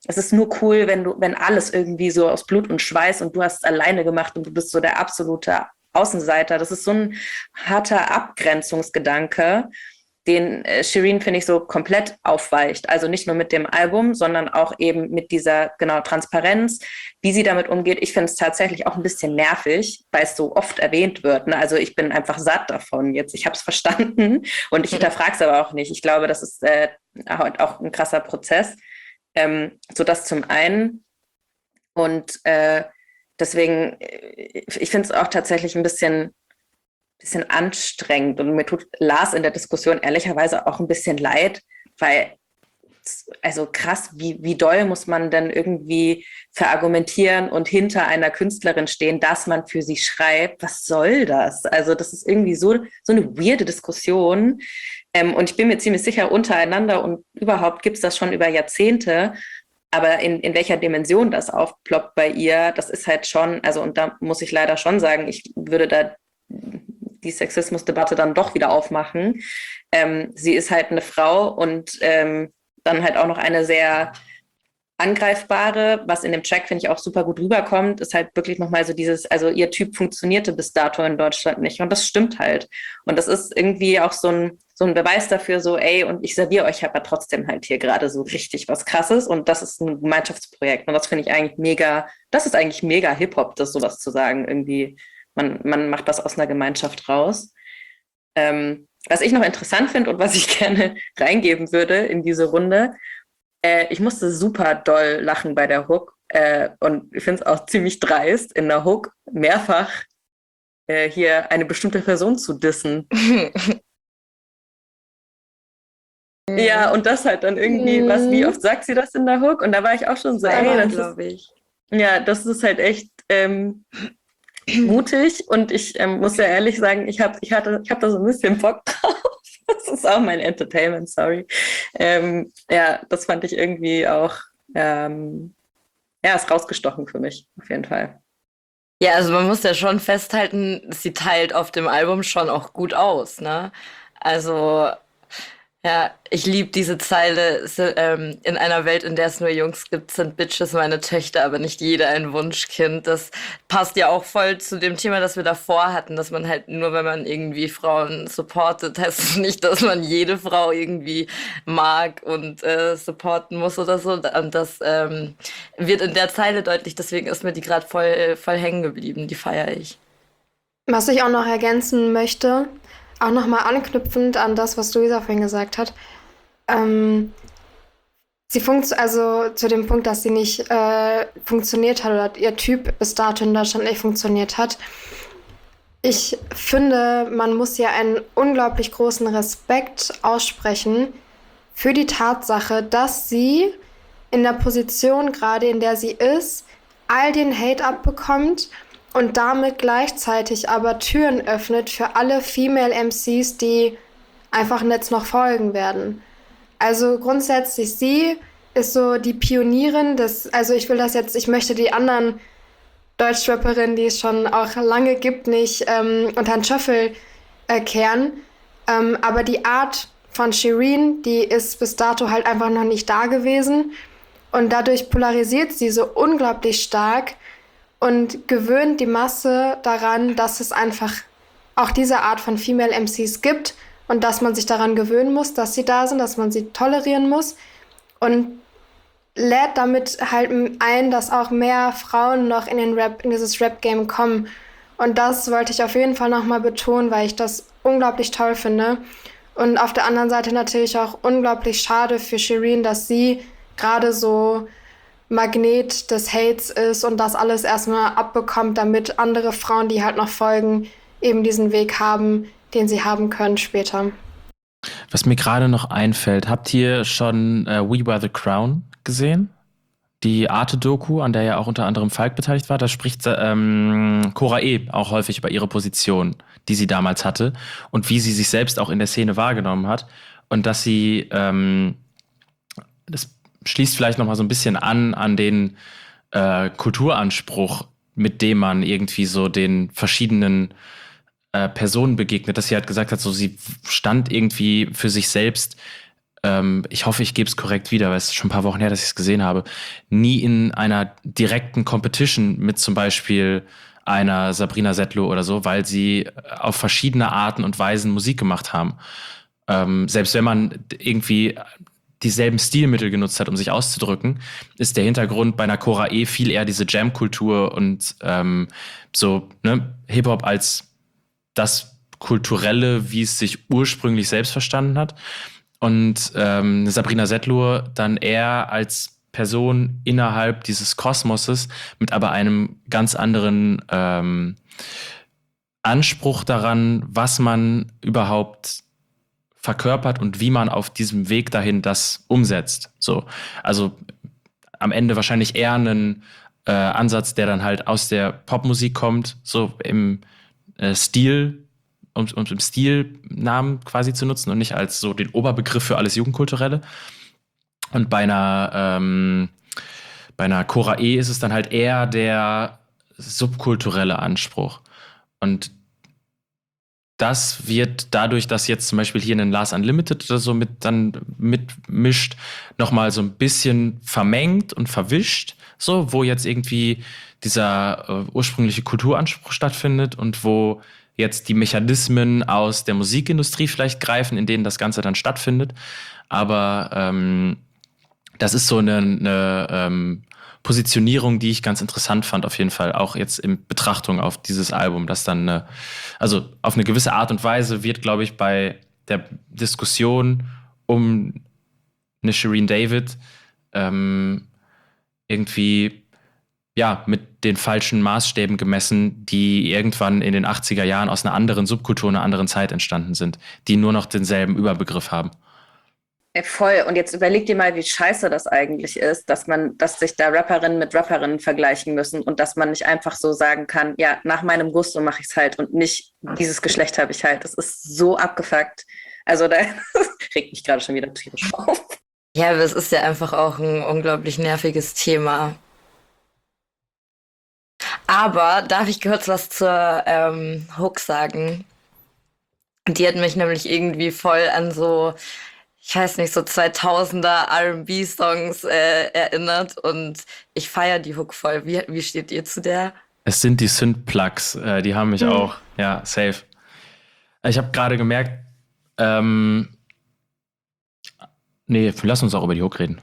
es ist nur cool, wenn alles irgendwie so aus Blut und Schweiß und du hast es alleine gemacht und du bist so der absolute Außenseiter. Das ist so ein harter Abgrenzungsgedanke, den Shireen, finde ich, so komplett aufweicht. Also nicht nur mit dem Album, sondern auch eben mit dieser, genau, Transparenz, wie sie damit umgeht. Ich finde es tatsächlich auch ein bisschen nervig, weil es so oft erwähnt wird. Ne? Also ich bin einfach satt davon jetzt. Ich habe es verstanden und ich hinterfrage es aber auch nicht. Ich glaube, das ist auch ein krasser Prozess. So das zum einen. Und deswegen, ich finde es auch tatsächlich ein bisschen anstrengend und mir tut Lars in der Diskussion ehrlicherweise auch ein bisschen leid, weil, also krass, wie doll muss man denn irgendwie verargumentieren und hinter einer Künstlerin stehen, dass man für sie schreibt? Was soll das? Also das ist irgendwie so eine weirde Diskussion und ich bin mir ziemlich sicher, untereinander und überhaupt gibt es das schon über Jahrzehnte, aber in welcher Dimension das aufploppt bei ihr, das ist halt schon, also und da muss ich leider schon sagen, ich würde da die Sexismusdebatte dann doch wieder aufmachen. Sie ist halt eine Frau und dann halt auch noch eine sehr angreifbare, was in dem Track, finde ich, auch super gut rüberkommt, ist halt wirklich nochmal so dieses, also ihr Typ funktionierte bis dato in Deutschland nicht und das stimmt halt. Und das ist irgendwie auch so ein Beweis dafür, so ey, und ich serviere euch aber trotzdem halt hier gerade so richtig was Krasses und das ist ein Gemeinschaftsprojekt und das finde ich eigentlich mega, das ist eigentlich mega Hip-Hop, das sowas zu sagen, irgendwie. Man macht das aus einer Gemeinschaft raus. Was ich noch interessant finde und was ich gerne reingeben würde in diese Runde, ich musste super doll lachen bei der Hook und ich finde es auch ziemlich dreist, in der Hook mehrfach hier eine bestimmte Person zu dissen. Ja, und das halt dann irgendwie, wie oft sagt sie das in der Hook? Und da war ich auch schon so, ey, das glaube ich. Ja, das ist halt echt mutig und ich muss ja ehrlich sagen, ich hab da so ein bisschen Bock drauf. Das ist auch mein Entertainment, sorry. Ja, das fand ich irgendwie auch, ist rausgestochen für mich, auf jeden Fall. Ja, also man muss ja schon festhalten, sie teilt auf dem Album schon auch gut aus, ne? Also, ja, ich liebe diese Zeile, in einer Welt, in der es nur Jungs gibt, sind Bitches meine Töchter, aber nicht jeder ein Wunschkind. Das passt ja auch voll zu dem Thema, das wir davor hatten, dass man halt nur, wenn man irgendwie Frauen supportet, heißt es nicht, dass man jede Frau irgendwie mag und supporten muss oder so. Und das wird in der Zeile deutlich, deswegen ist mir die gerade voll hängen geblieben, die feiere ich. Was ich auch noch ergänzen möchte, auch nochmal anknüpfend an das, was Luisa vorhin gesagt hat. Also zu dem Punkt, dass sie nicht funktioniert hat oder ihr Typ bis dato in Deutschland nicht funktioniert hat. Ich finde, man muss ja einen unglaublich großen Respekt aussprechen für die Tatsache, dass sie in der Position, gerade in der sie ist, all den Hate abbekommt und damit gleichzeitig aber Türen öffnet für alle Female MCs, die einfach jetzt noch folgen werden. Also grundsätzlich, sie ist so die Pionierin also ich möchte die anderen Deutschrapperinnen, die es schon auch lange gibt, nicht unter den Scheffel kehren. Aber die Art von Shireen, die ist bis dato halt einfach noch nicht da gewesen. Und dadurch polarisiert sie so unglaublich stark und gewöhnt die Masse daran, dass es einfach auch diese Art von Female MCs gibt und dass man sich daran gewöhnen muss, dass sie da sind, dass man sie tolerieren muss und lädt damit halt ein, dass auch mehr Frauen noch in dieses Rap-Game kommen. Und das wollte ich auf jeden Fall nochmal betonen, weil ich das unglaublich toll finde. Und auf der anderen Seite natürlich auch unglaublich schade für Shireen, dass sie gerade so Magnet des Hates ist und das alles erstmal abbekommt, damit andere Frauen, die halt noch folgen, eben diesen Weg haben, den sie haben können später. Was mir gerade noch einfällt, habt ihr schon We Were the Crown gesehen? Die Arte-Doku, an der ja auch unter anderem Falk beteiligt war, da spricht Cora E. auch häufig über ihre Position, die sie damals hatte und wie sie sich selbst auch in der Szene wahrgenommen hat und dass sie, das schließt vielleicht noch mal so ein bisschen an den Kulturanspruch, mit dem man irgendwie so den verschiedenen Personen begegnet, dass sie halt gesagt hat, so sie stand irgendwie für sich selbst ich hoffe, ich gebe es korrekt wieder, weil es ist schon ein paar Wochen her, dass ich es gesehen habe, nie in einer direkten Competition mit zum Beispiel einer Sabrina Settler oder so, weil sie auf verschiedene Arten und Weisen Musik gemacht haben. Selbst wenn man irgendwie dieselben Stilmittel genutzt hat, um sich auszudrücken, ist der Hintergrund bei einer Cora E viel eher diese Jam-Kultur und so Hip-Hop als das Kulturelle, wie es sich ursprünglich selbst verstanden hat. Und Sabrina Settler dann eher als Person innerhalb dieses Kosmoses mit aber einem ganz anderen Anspruch daran, was man überhaupt verkörpert und wie man auf diesem Weg dahin das umsetzt. So, also am Ende wahrscheinlich eher einen Ansatz, der dann halt aus der Popmusik kommt, so im Stil und im Stilnamen quasi zu nutzen und nicht als so den Oberbegriff für alles Jugendkulturelle. Und bei einer Cora E ist es dann halt eher der subkulturelle Anspruch. Und das wird dadurch, dass jetzt zum Beispiel hier ein Lars Unlimited oder so mitmischt, nochmal so ein bisschen vermengt und verwischt, so, wo jetzt irgendwie dieser ursprüngliche Kulturanspruch stattfindet und wo jetzt die Mechanismen aus der Musikindustrie vielleicht greifen, in denen das Ganze dann stattfindet. Aber das ist so eine Positionierung, die ich ganz interessant fand, auf jeden Fall, auch jetzt in Betrachtung auf dieses Album, das dann, also auf eine gewisse Art und Weise wird, glaube ich, bei der Diskussion um eine Shireen David irgendwie ja mit den falschen Maßstäben gemessen, die irgendwann in den 80er Jahren aus einer anderen Subkultur, einer anderen Zeit entstanden sind, die nur noch denselben Überbegriff haben. Voll. Und jetzt überleg dir mal, wie scheiße das eigentlich ist, dass sich da Rapperinnen mit Rapperinnen vergleichen müssen und dass man nicht einfach so sagen kann, ja, nach meinem Gusto mache ich es halt und nicht dieses Geschlecht habe ich halt. Das ist so abgefuckt. Also da regt mich gerade schon wieder tierisch auf. Ja, aber es ist ja einfach auch ein unglaublich nerviges Thema. Aber darf ich kurz was zur Hook sagen? Die hat mich nämlich irgendwie voll an so, ich weiß nicht, so 2000er R&B-Songs erinnert und ich feiere die Hook voll. Wie steht ihr zu der? Es sind die Synth-Plugs, die haben mich auch, ja, safe. Ich habe gerade gemerkt, nee, lass uns auch über die Hook reden.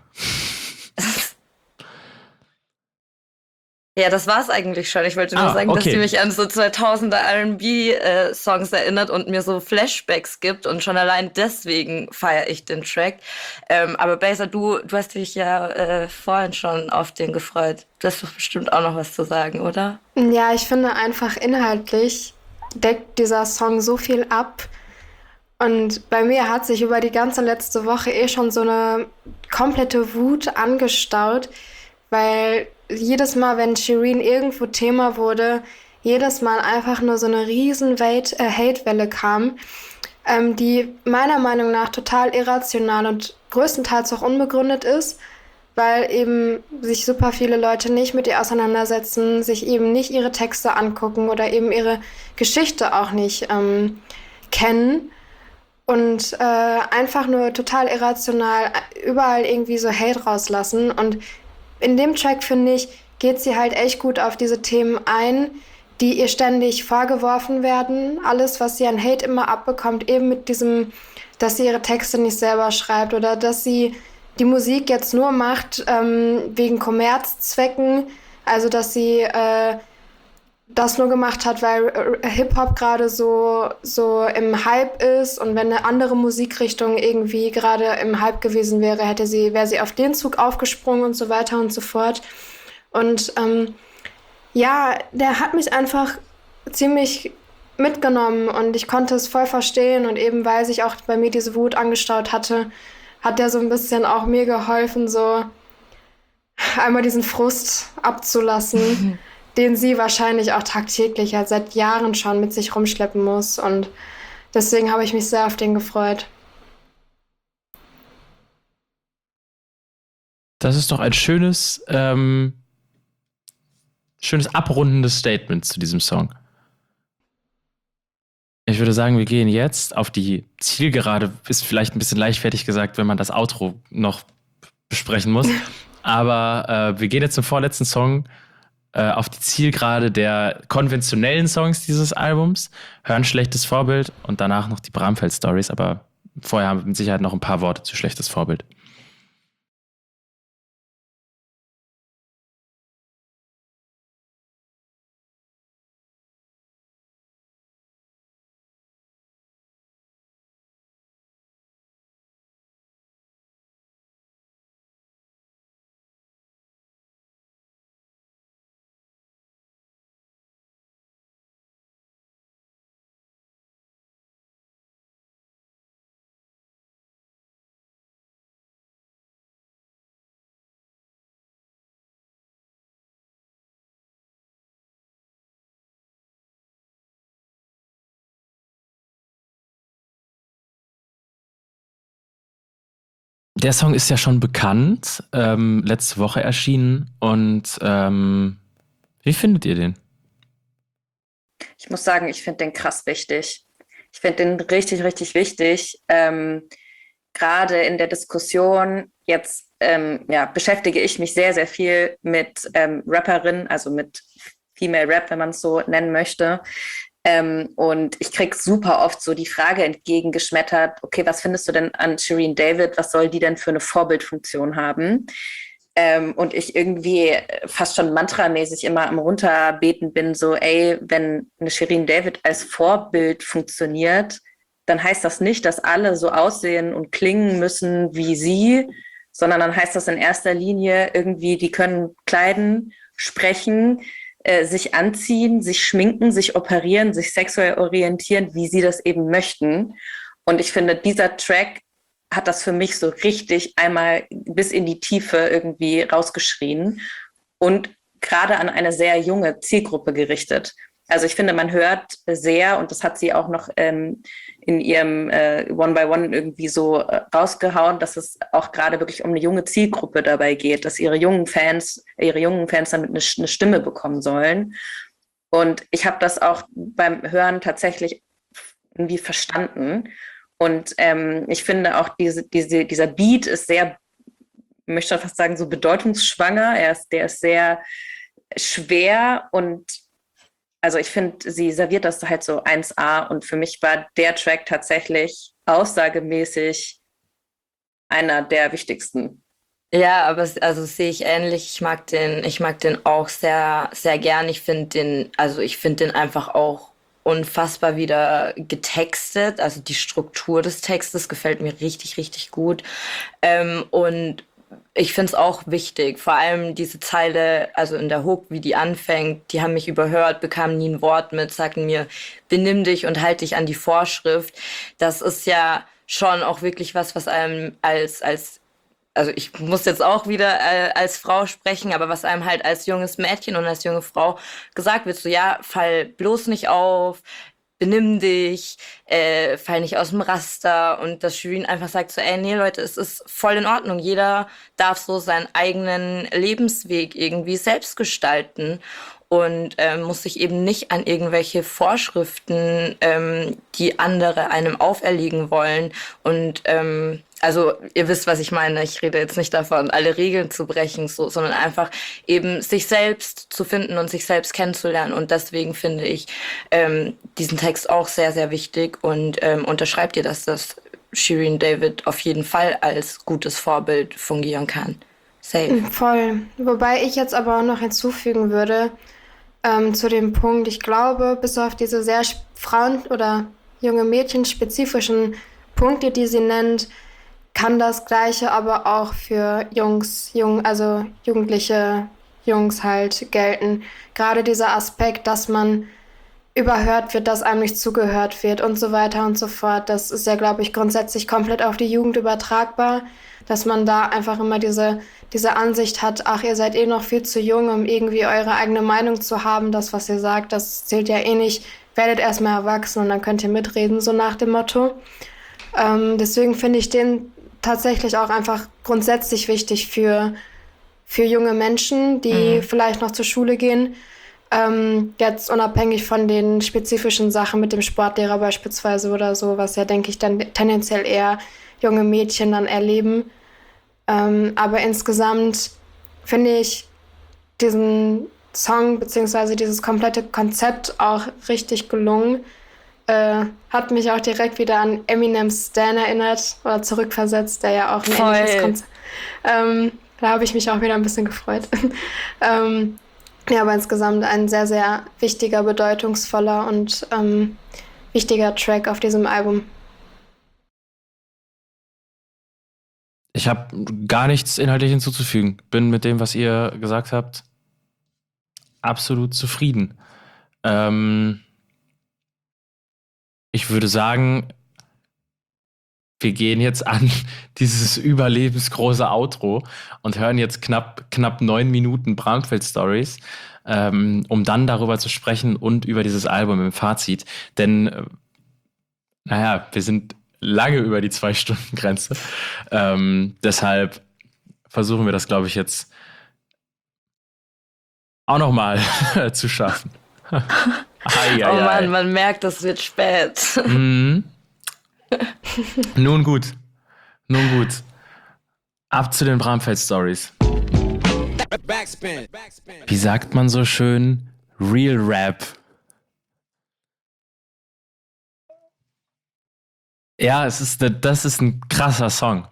Ja, das war's eigentlich schon. Ich wollte nur sagen, okay, dass die mich an so 2000er R&B-Songs erinnert und mir so Flashbacks gibt und schon allein deswegen feiere ich den Track. Aber Baser, du hast dich ja vorhin schon auf den gefreut. Du hast doch bestimmt auch noch was zu sagen, oder? Ja, ich finde einfach inhaltlich deckt dieser Song so viel ab. Und bei mir hat sich über die ganze letzte Woche schon so eine komplette Wut angestaut, weil jedes Mal, wenn Shireen irgendwo Thema wurde, jedes Mal einfach nur so eine riesen Hate-Welle kam, die meiner Meinung nach total irrational und größtenteils auch unbegründet ist, weil eben sich super viele Leute nicht mit ihr auseinandersetzen, sich eben nicht ihre Texte angucken oder eben ihre Geschichte auch nicht kennen und einfach nur total irrational überall irgendwie so Hate rauslassen. Und in dem Track, finde ich, geht sie halt echt gut auf diese Themen ein, die ihr ständig vorgeworfen werden. Alles, was sie an Hate immer abbekommt, eben mit diesem, dass sie ihre Texte nicht selber schreibt oder dass sie die Musik jetzt nur macht wegen Kommerzzwecken. Also, dass sie das nur gemacht hat, weil Hip-Hop gerade so im Hype ist und wenn eine andere Musikrichtung irgendwie gerade im Hype gewesen wäre, wäre sie auf den Zug aufgesprungen und so weiter und so fort. Und ja, der hat mich einfach ziemlich mitgenommen und ich konnte es voll verstehen und eben weil sich auch bei mir diese Wut angestaut hatte, hat der so ein bisschen auch mir geholfen, so einmal diesen Frust abzulassen, den sie wahrscheinlich auch tagtäglich halt seit Jahren schon mit sich rumschleppen muss. Und deswegen habe ich mich sehr auf den gefreut. Das ist doch ein schönes abrundendes Statement zu diesem Song. Ich würde sagen, wir gehen jetzt auf die Zielgerade. Ist vielleicht ein bisschen leichtfertig gesagt, wenn man das Outro noch besprechen muss. Aber wir gehen jetzt zum vorletzten Song auf die Zielgerade der konventionellen Songs dieses Albums. Hören Schlechtes Vorbild und danach noch die Bramfeld-Stories. Aber vorher haben wir mit Sicherheit noch ein paar Worte zu Schlechtes Vorbild. Der Song ist ja schon bekannt, letzte Woche erschienen. Und wie findet ihr den? Ich muss sagen, ich finde den krass wichtig. Ich finde den richtig, richtig wichtig. Gerade in der Diskussion jetzt beschäftige ich mich sehr, sehr viel mit Rapperinnen, also mit Female Rap, wenn man es so nennen möchte. Und ich kriege super oft so die Frage entgegengeschmettert, okay, was findest du denn an Shirin David? Was soll die denn für eine Vorbildfunktion haben? Und ich irgendwie fast schon mantramäßig immer am Runterbeten bin, so, ey, wenn eine Shirin David als Vorbild funktioniert, dann heißt das nicht, dass alle so aussehen und klingen müssen wie sie, sondern dann heißt das in erster Linie irgendwie, die können kleiden, sprechen, sich anziehen, sich schminken, sich operieren, sich sexuell orientieren, wie sie das eben möchten. Und ich finde, dieser Track hat das für mich so richtig einmal bis in die Tiefe irgendwie rausgeschrien und gerade an eine sehr junge Zielgruppe gerichtet. Also ich finde, man hört sehr, und das hat sie auch noch in ihrem One by One irgendwie so rausgehauen, dass es auch gerade wirklich um eine junge Zielgruppe dabei geht, dass ihre jungen Fans damit eine Stimme bekommen sollen. Und ich habe das auch beim Hören tatsächlich irgendwie verstanden. Und ich finde auch dieser Beat ist sehr, ich möchte fast sagen, so bedeutungsschwanger. Der ist sehr schwer und also ich finde, sie serviert das halt so 1A und für mich war der Track tatsächlich aussagemäßig einer der wichtigsten. Ja, aber sehe ich ähnlich. Ich mag den auch sehr, sehr gern. Ich finde den einfach auch unfassbar wieder getextet. Also die Struktur des Textes gefällt mir richtig, richtig gut. Und ich finde es auch wichtig, vor allem diese Zeile, also in der Hook, wie die anfängt, die haben mich überhört, bekamen nie ein Wort mit, sagten mir, benimm dich und halt dich an die Vorschrift. Das ist ja schon auch wirklich was einem also ich muss jetzt auch wieder als Frau sprechen, aber was einem halt als junges Mädchen und als junge Frau gesagt wird, so ja, fall bloß nicht auf, benimm dich, fall nicht aus dem Raster und dass Shirin einfach sagt so, ey, nee, Leute, es ist voll in Ordnung. Jeder darf so seinen eigenen Lebensweg irgendwie selbst gestalten und muss sich eben nicht an irgendwelche Vorschriften, die andere einem auferlegen wollen und also ihr wisst, was ich meine. Ich rede jetzt nicht davon, alle Regeln zu brechen, sondern einfach eben sich selbst zu finden und sich selbst kennenzulernen. Und deswegen finde ich diesen Text auch sehr, sehr wichtig und unterschreibt ihr, dass das Shirin David auf jeden Fall als gutes Vorbild fungieren kann. Safe. Voll. Wobei ich jetzt aber auch noch hinzufügen würde, zu dem Punkt, ich glaube, bis auf diese sehr Frauen- oder junge Mädchen spezifischen Punkte, die sie nennt, kann das Gleiche aber auch für also jugendliche Jungs halt gelten. Gerade dieser Aspekt, dass man überhört wird, dass einem nicht zugehört wird und so weiter und so fort. Das ist ja, glaube ich, grundsätzlich komplett auf die Jugend übertragbar, dass man da einfach immer diese Ansicht hat, ach, ihr seid eh noch viel zu jung, um irgendwie eure eigene Meinung zu haben. Das, was ihr sagt, das zählt ja eh nicht. Werdet erstmal erwachsen und dann könnt ihr mitreden, so nach dem Motto. Deswegen finde ich den tatsächlich auch einfach grundsätzlich wichtig für junge Menschen, die vielleicht noch zur Schule gehen, Jetzt unabhängig von den spezifischen Sachen mit dem Sportlehrer beispielsweise oder so, was ja, denke ich, dann tendenziell eher junge Mädchen dann erleben. Aber insgesamt finde ich diesen Song beziehungsweise dieses komplette Konzept auch richtig gelungen. Hat mich auch direkt wieder an Eminem's Stan erinnert oder zurückversetzt, der ja auch ein ähnliches Konzept. Da habe ich mich auch wieder ein bisschen gefreut. Ja, aber insgesamt ein sehr, sehr wichtiger, bedeutungsvoller und wichtiger Track auf diesem Album. Ich habe gar nichts inhaltlich hinzuzufügen. Bin mit dem, was ihr gesagt habt, absolut zufrieden. Ich würde sagen, wir gehen jetzt an dieses überlebensgroße Outro und hören jetzt knapp 9 Minuten Bramfeld-Stories, um dann darüber zu sprechen und über dieses Album im Fazit. Denn, wir sind lange über die 2-Stunden-Grenze. Deshalb versuchen wir das, glaube ich, jetzt auch nochmal zu schaffen. Oh Mann, man merkt, es wird spät. Nun gut. Ab zu den Bramfeld-Stories. Wie sagt man so schön? Real Rap. Ja, das ist ein krasser Song.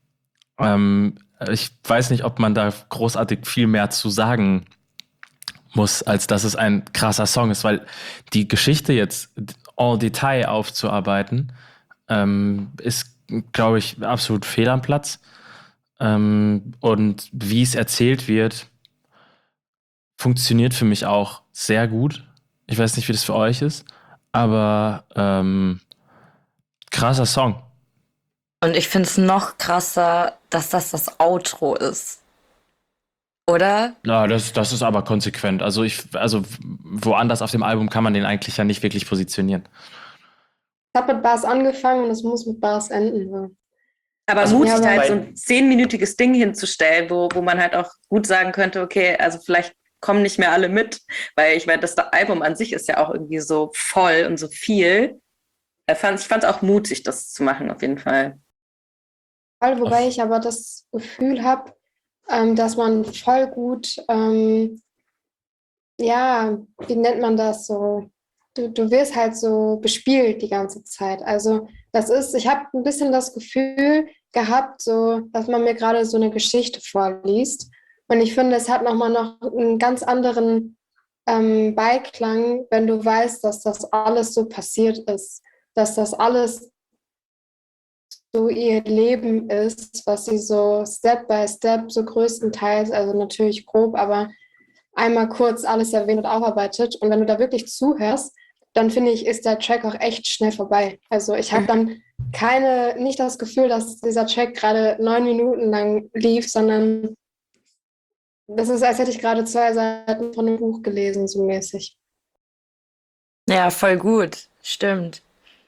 Ich weiß nicht, ob man da großartig viel mehr zu sagen muss, als dass es ein krasser Song ist, weil die Geschichte jetzt en Detail aufzuarbeiten, ist, glaube ich, absolut fehl am Platz. Und wie es erzählt wird, funktioniert für mich auch sehr gut. Ich weiß nicht, wie das für euch ist, aber krasser Song. Und ich finde es noch krasser, dass das Outro ist. Oder? Ja, das ist aber konsequent. Also woanders auf dem Album kann man den eigentlich ja nicht wirklich positionieren. Es hat mit Bars angefangen und es muss mit Bars enden. Ja. Aber Also, mutig, ja, da weil- halt so ein 10-minütiges Ding hinzustellen, wo man halt auch gut sagen könnte, okay, also vielleicht kommen nicht mehr alle mit, weil ich meine, das Album an sich ist ja auch irgendwie so voll und so viel. Ich fand es auch mutig, das zu machen, auf jeden Fall. Wobei ich aber das Gefühl habe, dass man voll gut, wie nennt man das so? Du wirst halt so bespielt die ganze Zeit. Also ich habe ein bisschen das Gefühl gehabt, so, dass man mir gerade so eine Geschichte vorliest. Und ich finde, es hat noch einen ganz anderen Beiklang, wenn du weißt, dass das alles so passiert ist. Dass das alles so ihr Leben ist, was sie so Step by Step, so größtenteils, also natürlich grob, aber einmal kurz alles erwähnt und aufarbeitet. Und wenn du da wirklich zuhörst, dann finde ich, ist der Track auch echt schnell vorbei. Also ich habe dann nicht das Gefühl, dass dieser Track gerade 9 Minuten lang lief, sondern das ist, als hätte ich gerade 2 Seiten von einem Buch gelesen, so mäßig. Ja, voll gut. Stimmt.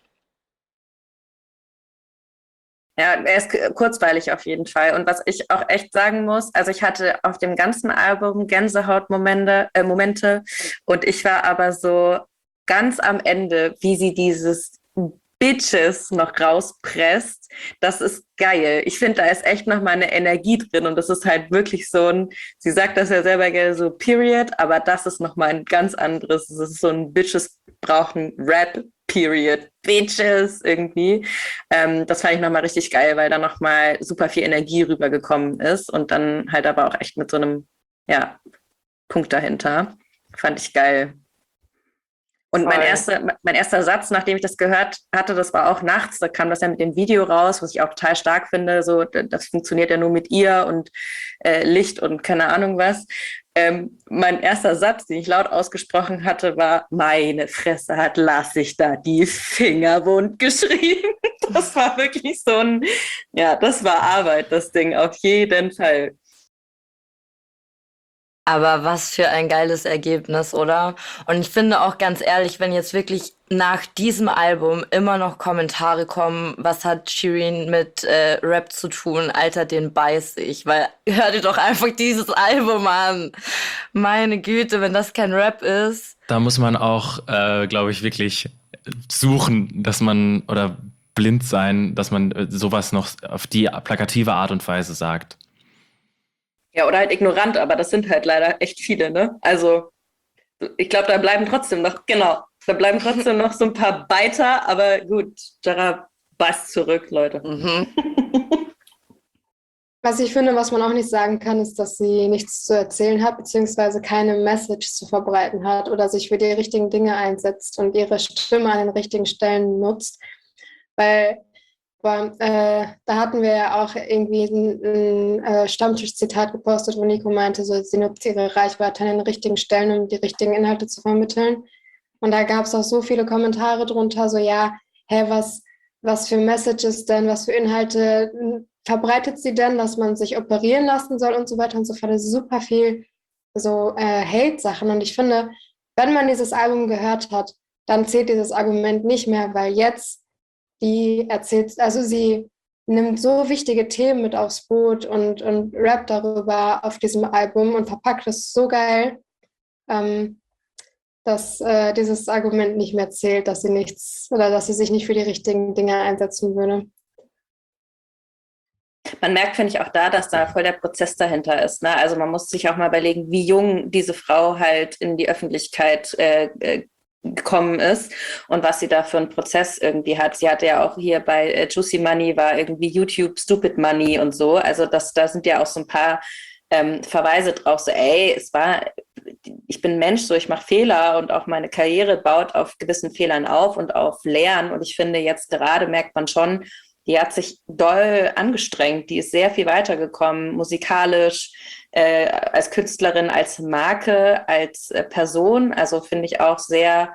Ja, er ist kurzweilig auf jeden Fall. Und was ich auch echt sagen muss, also ich hatte auf dem ganzen Album Gänsehautmomente, und ich war aber so ganz am Ende, wie sie dieses Bitches noch rauspresst, das ist geil. Ich finde, da ist echt noch mal eine Energie drin und das ist halt wirklich so sie sagt das ja selber gerne so Period, aber das ist noch mal ein ganz anderes. Das ist so ein Bitches brauchen Rap Period, Bitches irgendwie. Das fand ich noch mal richtig geil, weil da noch mal super viel Energie rübergekommen ist und dann halt aber auch echt mit so einem Punkt dahinter. Fand ich geil. Und mein erster Satz, nachdem ich das gehört hatte, das war auch nachts, da kam das ja mit dem Video raus, was ich auch total stark finde, so, das funktioniert ja nur mit ihr und Licht und keine Ahnung was. Mein erster Satz, den ich laut ausgesprochen hatte, war, meine Fresse hat Lassig da die Finger wund geschrieben. Das war wirklich so das war Arbeit, das Ding, auf jeden Fall. Aber was für ein geiles Ergebnis, oder? Und ich finde auch ganz ehrlich, wenn jetzt wirklich nach diesem Album immer noch Kommentare kommen, was hat Shireen mit Rap zu tun? Alter, den beiß ich. Weil hör dir doch einfach dieses Album an. Meine Güte, wenn das kein Rap ist. Da muss man auch, glaube ich, wirklich suchen, dass man, oder blind sein, dass man sowas noch auf die plakative Art und Weise sagt. Ja, oder halt ignorant, aber das sind halt leider echt viele, ne? Also, ich glaube, da bleiben trotzdem noch so ein paar Biter, aber gut, Jara beißt zurück, Leute. Was ich finde, was man auch nicht sagen kann, ist, dass sie nichts zu erzählen hat, beziehungsweise keine Message zu verbreiten hat oder sich für die richtigen Dinge einsetzt und ihre Stimme an den richtigen Stellen nutzt. Weil da hatten wir ja auch irgendwie ein Stammtisch-Zitat gepostet, wo Nico meinte, so, sie nutzt ihre Reichweite an den richtigen Stellen, um die richtigen Inhalte zu vermitteln. Und da gab es auch so viele Kommentare drunter, so ja, was für Messages denn, was für Inhalte verbreitet sie denn, dass man sich operieren lassen soll und so weiter und so fort. Das ist super viel so Hate-Sachen. Und ich finde, wenn man dieses Album gehört hat, dann zählt dieses Argument nicht mehr, weil jetzt sie nimmt so wichtige Themen mit aufs Boot und rappt darüber auf diesem Album und verpackt es so geil, dass dieses Argument nicht mehr zählt, dass sie sich nicht für die richtigen Dinge einsetzen würde. Man merkt, finde ich, auch da, dass da voll der Prozess dahinter ist. Ne? Also man muss sich auch mal überlegen, wie jung diese Frau halt in die Öffentlichkeit gekommen ist und was sie da für einen Prozess irgendwie hat. Sie hatte ja auch hier bei Juicy Money war irgendwie YouTube Stupid Money und so. Also da sind ja auch so ein paar Verweise drauf, so ich bin Mensch, so ich mache Fehler und auch meine Karriere baut auf gewissen Fehlern auf und auf Lernen. Und ich finde, jetzt gerade merkt man schon, die hat sich doll angestrengt, die ist sehr viel weitergekommen, musikalisch, als Künstlerin, als Marke, als Person. Also finde ich auch sehr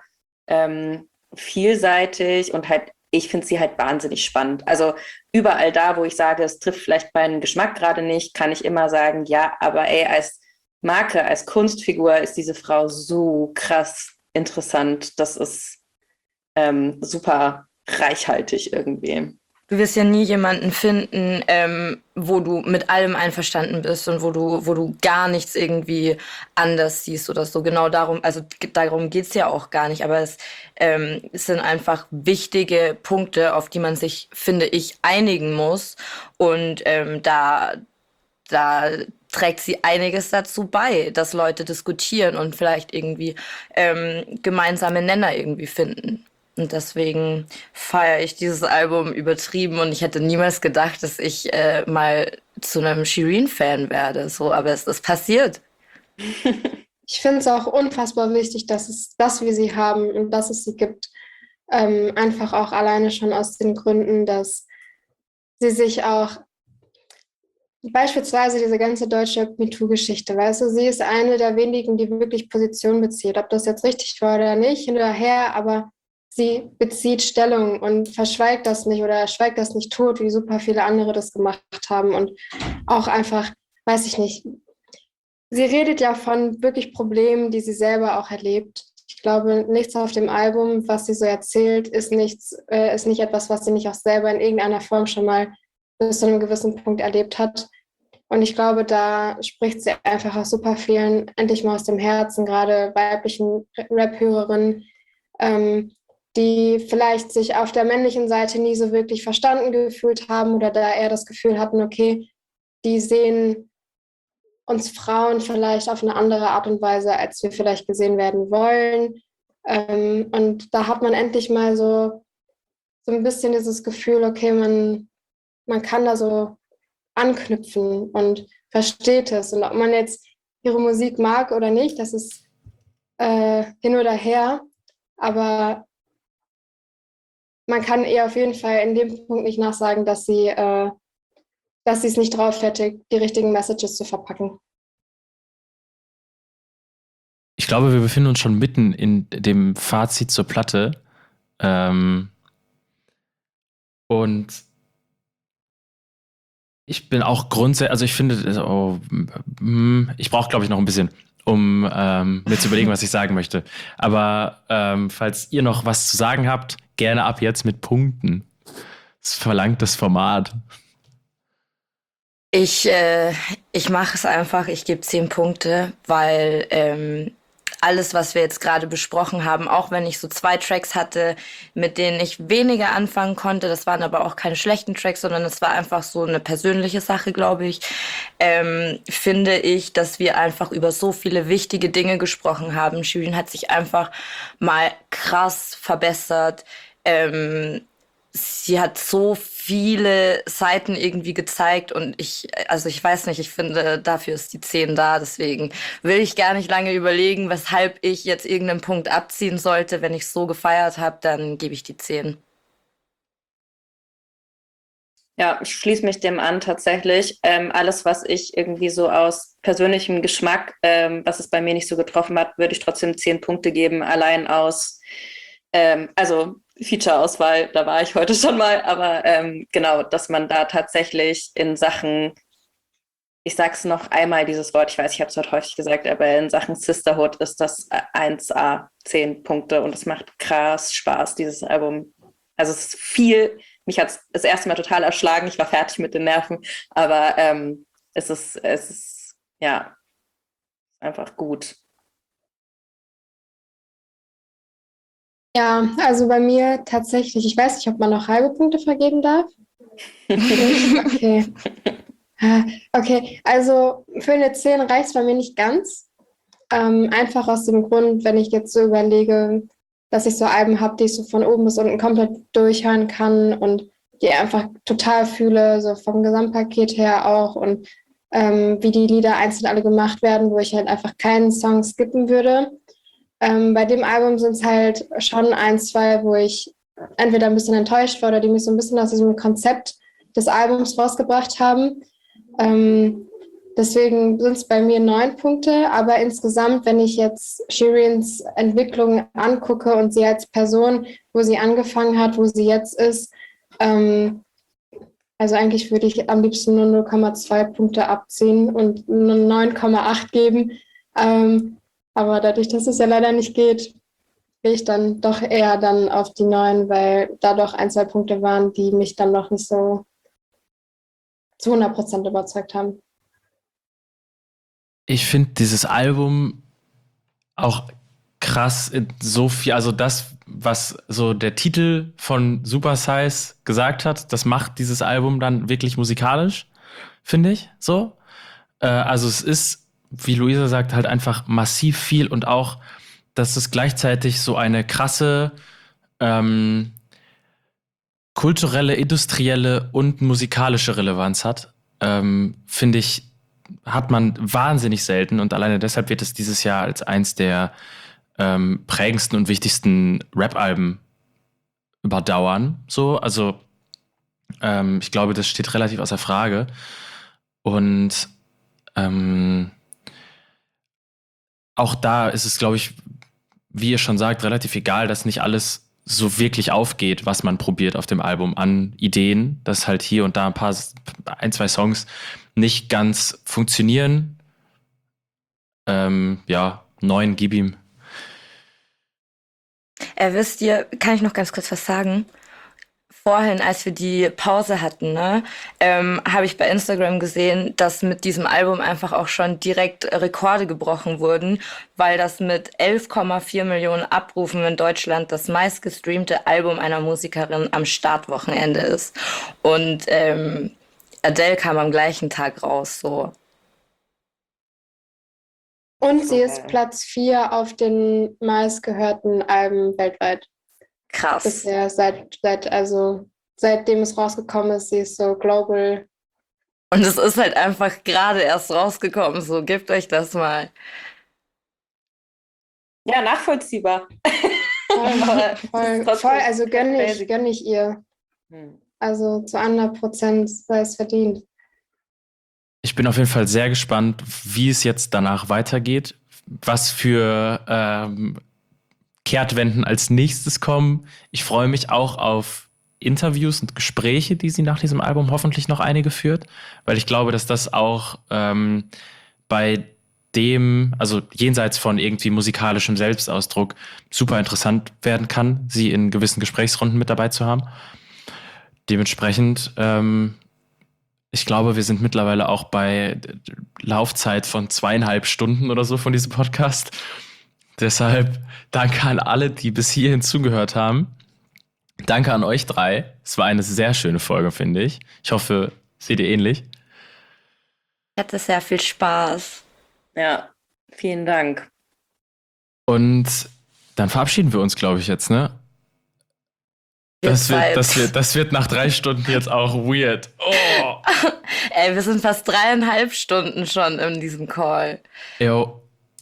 vielseitig und halt, ich finde sie halt wahnsinnig spannend. Also überall da, wo ich sage, es trifft vielleicht meinen Geschmack gerade nicht, kann ich immer sagen, ja, aber als Marke, als Kunstfigur ist diese Frau so krass interessant. Das ist super reichhaltig irgendwie. Du wirst ja nie jemanden finden, wo du mit allem einverstanden bist und wo du gar nichts irgendwie anders siehst oder so. Genau darum, also darum geht's ja auch gar nicht. Aber es sind einfach wichtige Punkte, auf die man sich, finde ich, einigen muss. Und da trägt sie einiges dazu bei, dass Leute diskutieren und vielleicht irgendwie gemeinsame Nenner irgendwie finden. Und deswegen feiere ich dieses Album übertrieben und ich hätte niemals gedacht, dass ich mal zu einem Shireen-Fan werde. So, aber es ist passiert. Ich finde es auch unfassbar wichtig, dass wir sie haben und dass es sie gibt. Einfach auch alleine schon aus den Gründen, dass sie sich auch beispielsweise diese ganze deutsche MeToo-Geschichte, weißt du, sie ist eine der wenigen, die wirklich Position bezieht. Ob das jetzt richtig war oder nicht, hinterher, aber sie bezieht Stellung und verschweigt das nicht oder schweigt das nicht tot, wie super viele andere das gemacht haben. Und auch einfach, weiß ich nicht, sie redet ja von wirklich Problemen, die sie selber auch erlebt. Ich glaube, nichts auf dem Album, was sie so erzählt, ist nicht etwas, was sie nicht auch selber in irgendeiner Form schon mal bis zu einem gewissen Punkt erlebt hat. Und ich glaube, da spricht sie einfach auch super vielen endlich mal aus dem Herzen, gerade weiblichen Rap-Hörerinnen, die vielleicht sich auf der männlichen Seite nie so wirklich verstanden gefühlt haben oder da eher das Gefühl hatten, okay, die sehen uns Frauen vielleicht auf eine andere Art und Weise, als wir vielleicht gesehen werden wollen. Und da hat man endlich mal so ein bisschen dieses Gefühl, okay, man kann da so anknüpfen und versteht es. Und ob man jetzt ihre Musik mag oder nicht, das ist hin oder her. Aber man kann ihr auf jeden Fall in dem Punkt nicht nachsagen, dass sie es nicht drauf hätte, die richtigen Messages zu verpacken. Ich glaube, wir befinden uns schon mitten in dem Fazit zur Platte. Und Ich bin auch grundsätzlich, also ich finde, ich brauche, glaube ich, noch ein bisschen, um mir zu überlegen, was ich sagen möchte. Aber falls ihr noch was zu sagen habt, gerne ab jetzt mit Punkten. Das verlangt das Format. Ich mache es einfach, ich gebe 10 Punkte, weil alles, was wir jetzt gerade besprochen haben, auch wenn ich so 2 Tracks hatte, mit denen ich weniger anfangen konnte, das waren aber auch keine schlechten Tracks, sondern es war einfach so eine persönliche Sache, glaube ich, finde ich, dass wir einfach über so viele wichtige Dinge gesprochen haben. Shirin hat sich einfach mal krass verbessert. Sie hat so viele Seiten irgendwie gezeigt und also ich weiß nicht, ich finde, dafür ist die 10 da, deswegen will ich gar nicht lange überlegen, weshalb ich jetzt irgendeinen Punkt abziehen sollte. Wenn ich so gefeiert habe, dann gebe ich die 10. Ja, ich schließe mich dem an tatsächlich. Alles, was ich irgendwie so aus persönlichem Geschmack, was es bei mir nicht so getroffen hat, würde ich trotzdem 10 Punkte geben, allein aus, also Feature-Auswahl, da war ich heute schon mal, aber genau, dass man da tatsächlich in Sachen, ich sag's noch einmal dieses Wort, ich weiß, ich habe es heute häufig gesagt, aber in Sachen Sisterhood ist das 1A, 10 Punkte und es macht krass Spaß, dieses Album. Also es ist viel, mich hat es das erste Mal total erschlagen, ich war fertig mit den Nerven, aber es ist ja einfach gut. Ja, also bei mir tatsächlich, ich weiß nicht, ob man noch halbe Punkte vergeben darf. Okay. Okay, also für eine 10 reicht es bei mir nicht ganz. Einfach aus dem Grund, wenn ich jetzt so überlege, dass ich so Alben habe, die ich so von oben bis unten komplett durchhören kann und die einfach total fühle, so vom Gesamtpaket her auch und wie die Lieder einzeln alle gemacht werden, wo ich halt einfach keinen Song skippen würde. Bei dem Album sind es halt schon 1, 2, wo ich entweder ein bisschen enttäuscht war oder die mich so ein bisschen aus diesem Konzept des Albums rausgebracht haben. Deswegen sind es bei mir 9 Punkte, aber insgesamt, wenn ich jetzt Shirins Entwicklung angucke und sie als Person, wo sie angefangen hat, wo sie jetzt ist, also eigentlich würde ich am liebsten nur 0,2 Punkte abziehen und nur 9,8 geben. Aber dadurch, dass es ja leider nicht geht, gehe ich dann doch eher dann auf die 9, weil da doch 1, 2 Punkte waren, die mich dann noch nicht so zu 100% überzeugt haben. Ich finde dieses Album auch krass in so viel, also das, was so der Titel von Super Size gesagt hat, das macht dieses Album dann wirklich musikalisch, finde ich, so. Also es ist, wie Luisa sagt, halt einfach massiv viel und auch, dass es gleichzeitig so eine krasse kulturelle, industrielle und musikalische Relevanz hat, finde ich, hat man wahnsinnig selten und alleine deshalb wird es dieses Jahr als eins der prägendsten und wichtigsten Rap-Alben überdauern. So, also ich glaube, das steht relativ außer Frage. Und auch da ist es, glaube ich, wie ihr schon sagt, relativ egal, dass nicht alles so wirklich aufgeht, was man probiert auf dem Album an Ideen, dass halt hier und da ein, zwei Songs nicht ganz funktionieren. Ja, 9, gib ihm. Wisst ihr, kann ich noch ganz kurz was sagen? Vorhin, als wir die Pause hatten, ne, habe ich bei Instagram gesehen, dass mit diesem Album einfach auch schon direkt Rekorde gebrochen wurden, weil das mit 11,4 Millionen Abrufen in Deutschland das meistgestreamte Album einer Musikerin am Startwochenende ist. Und Adele kam am gleichen Tag raus, so. Und sie ist Platz 4 auf den meistgehörten Alben weltweit. Krass. Bisher, seitdem es rausgekommen ist, sie ist so global. Und es ist halt einfach gerade erst rausgekommen, so gebt euch das mal. Ja, nachvollziehbar. Voll, also gönn ich ihr. Also zu 100% sei es verdient. Ich bin auf jeden Fall sehr gespannt, wie es jetzt danach weitergeht, was für Kehrtwenden als nächstes kommen. Ich freue mich auch auf Interviews und Gespräche, die sie nach diesem Album hoffentlich noch einige führt, weil ich glaube, dass das auch bei dem, also jenseits von irgendwie musikalischem Selbstausdruck, super interessant werden kann, sie in gewissen Gesprächsrunden mit dabei zu haben. Dementsprechend, ich glaube, wir sind mittlerweile auch bei Laufzeit von 2,5 Stunden oder so von diesem Podcast. Deshalb danke an alle, die bis hierhin zugehört haben. Danke an euch 3. Es war eine sehr schöne Folge, finde ich. Ich hoffe, seht ihr ähnlich. Ich hatte sehr viel Spaß. Ja, vielen Dank. Und dann verabschieden wir uns, glaube ich, jetzt, ne? Das wird nach 3 Stunden jetzt auch weird. Oh. Ey, wir sind fast 3,5 Stunden schon in diesem Call. Jo.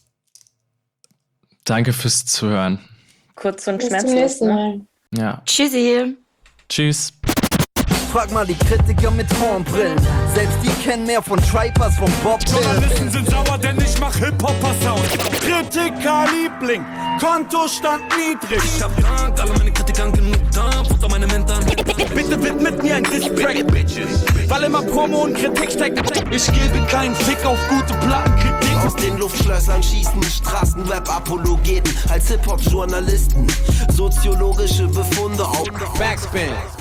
Danke fürs Zuhören. Kurz und Bis zum schmerzlos. nächsten Mal. Ja. Tschüssi. Tschüss. Frag mal die Kritiker mit Hornbrillen. Selbst die kennen mehr von Tripe als von Bob Dylan. Journalisten sind sauer, denn ich mach Hip-Hopper-Sound. Kritiker-Liebling, Kontostand niedrig. Ich hab Dank, alle meine Kritikern genug da, Futter meine Mentoren. Bitte widmet mir ein Diss-Track, weil immer Promo und Kritik steckt. Ich gebe keinen Fick auf gute Plattenkritik. Aus den Luftschlössern schießen Straßenrap-Apologeten als Hip-Hop-Journalisten. Soziologische Befunde auf Backspin.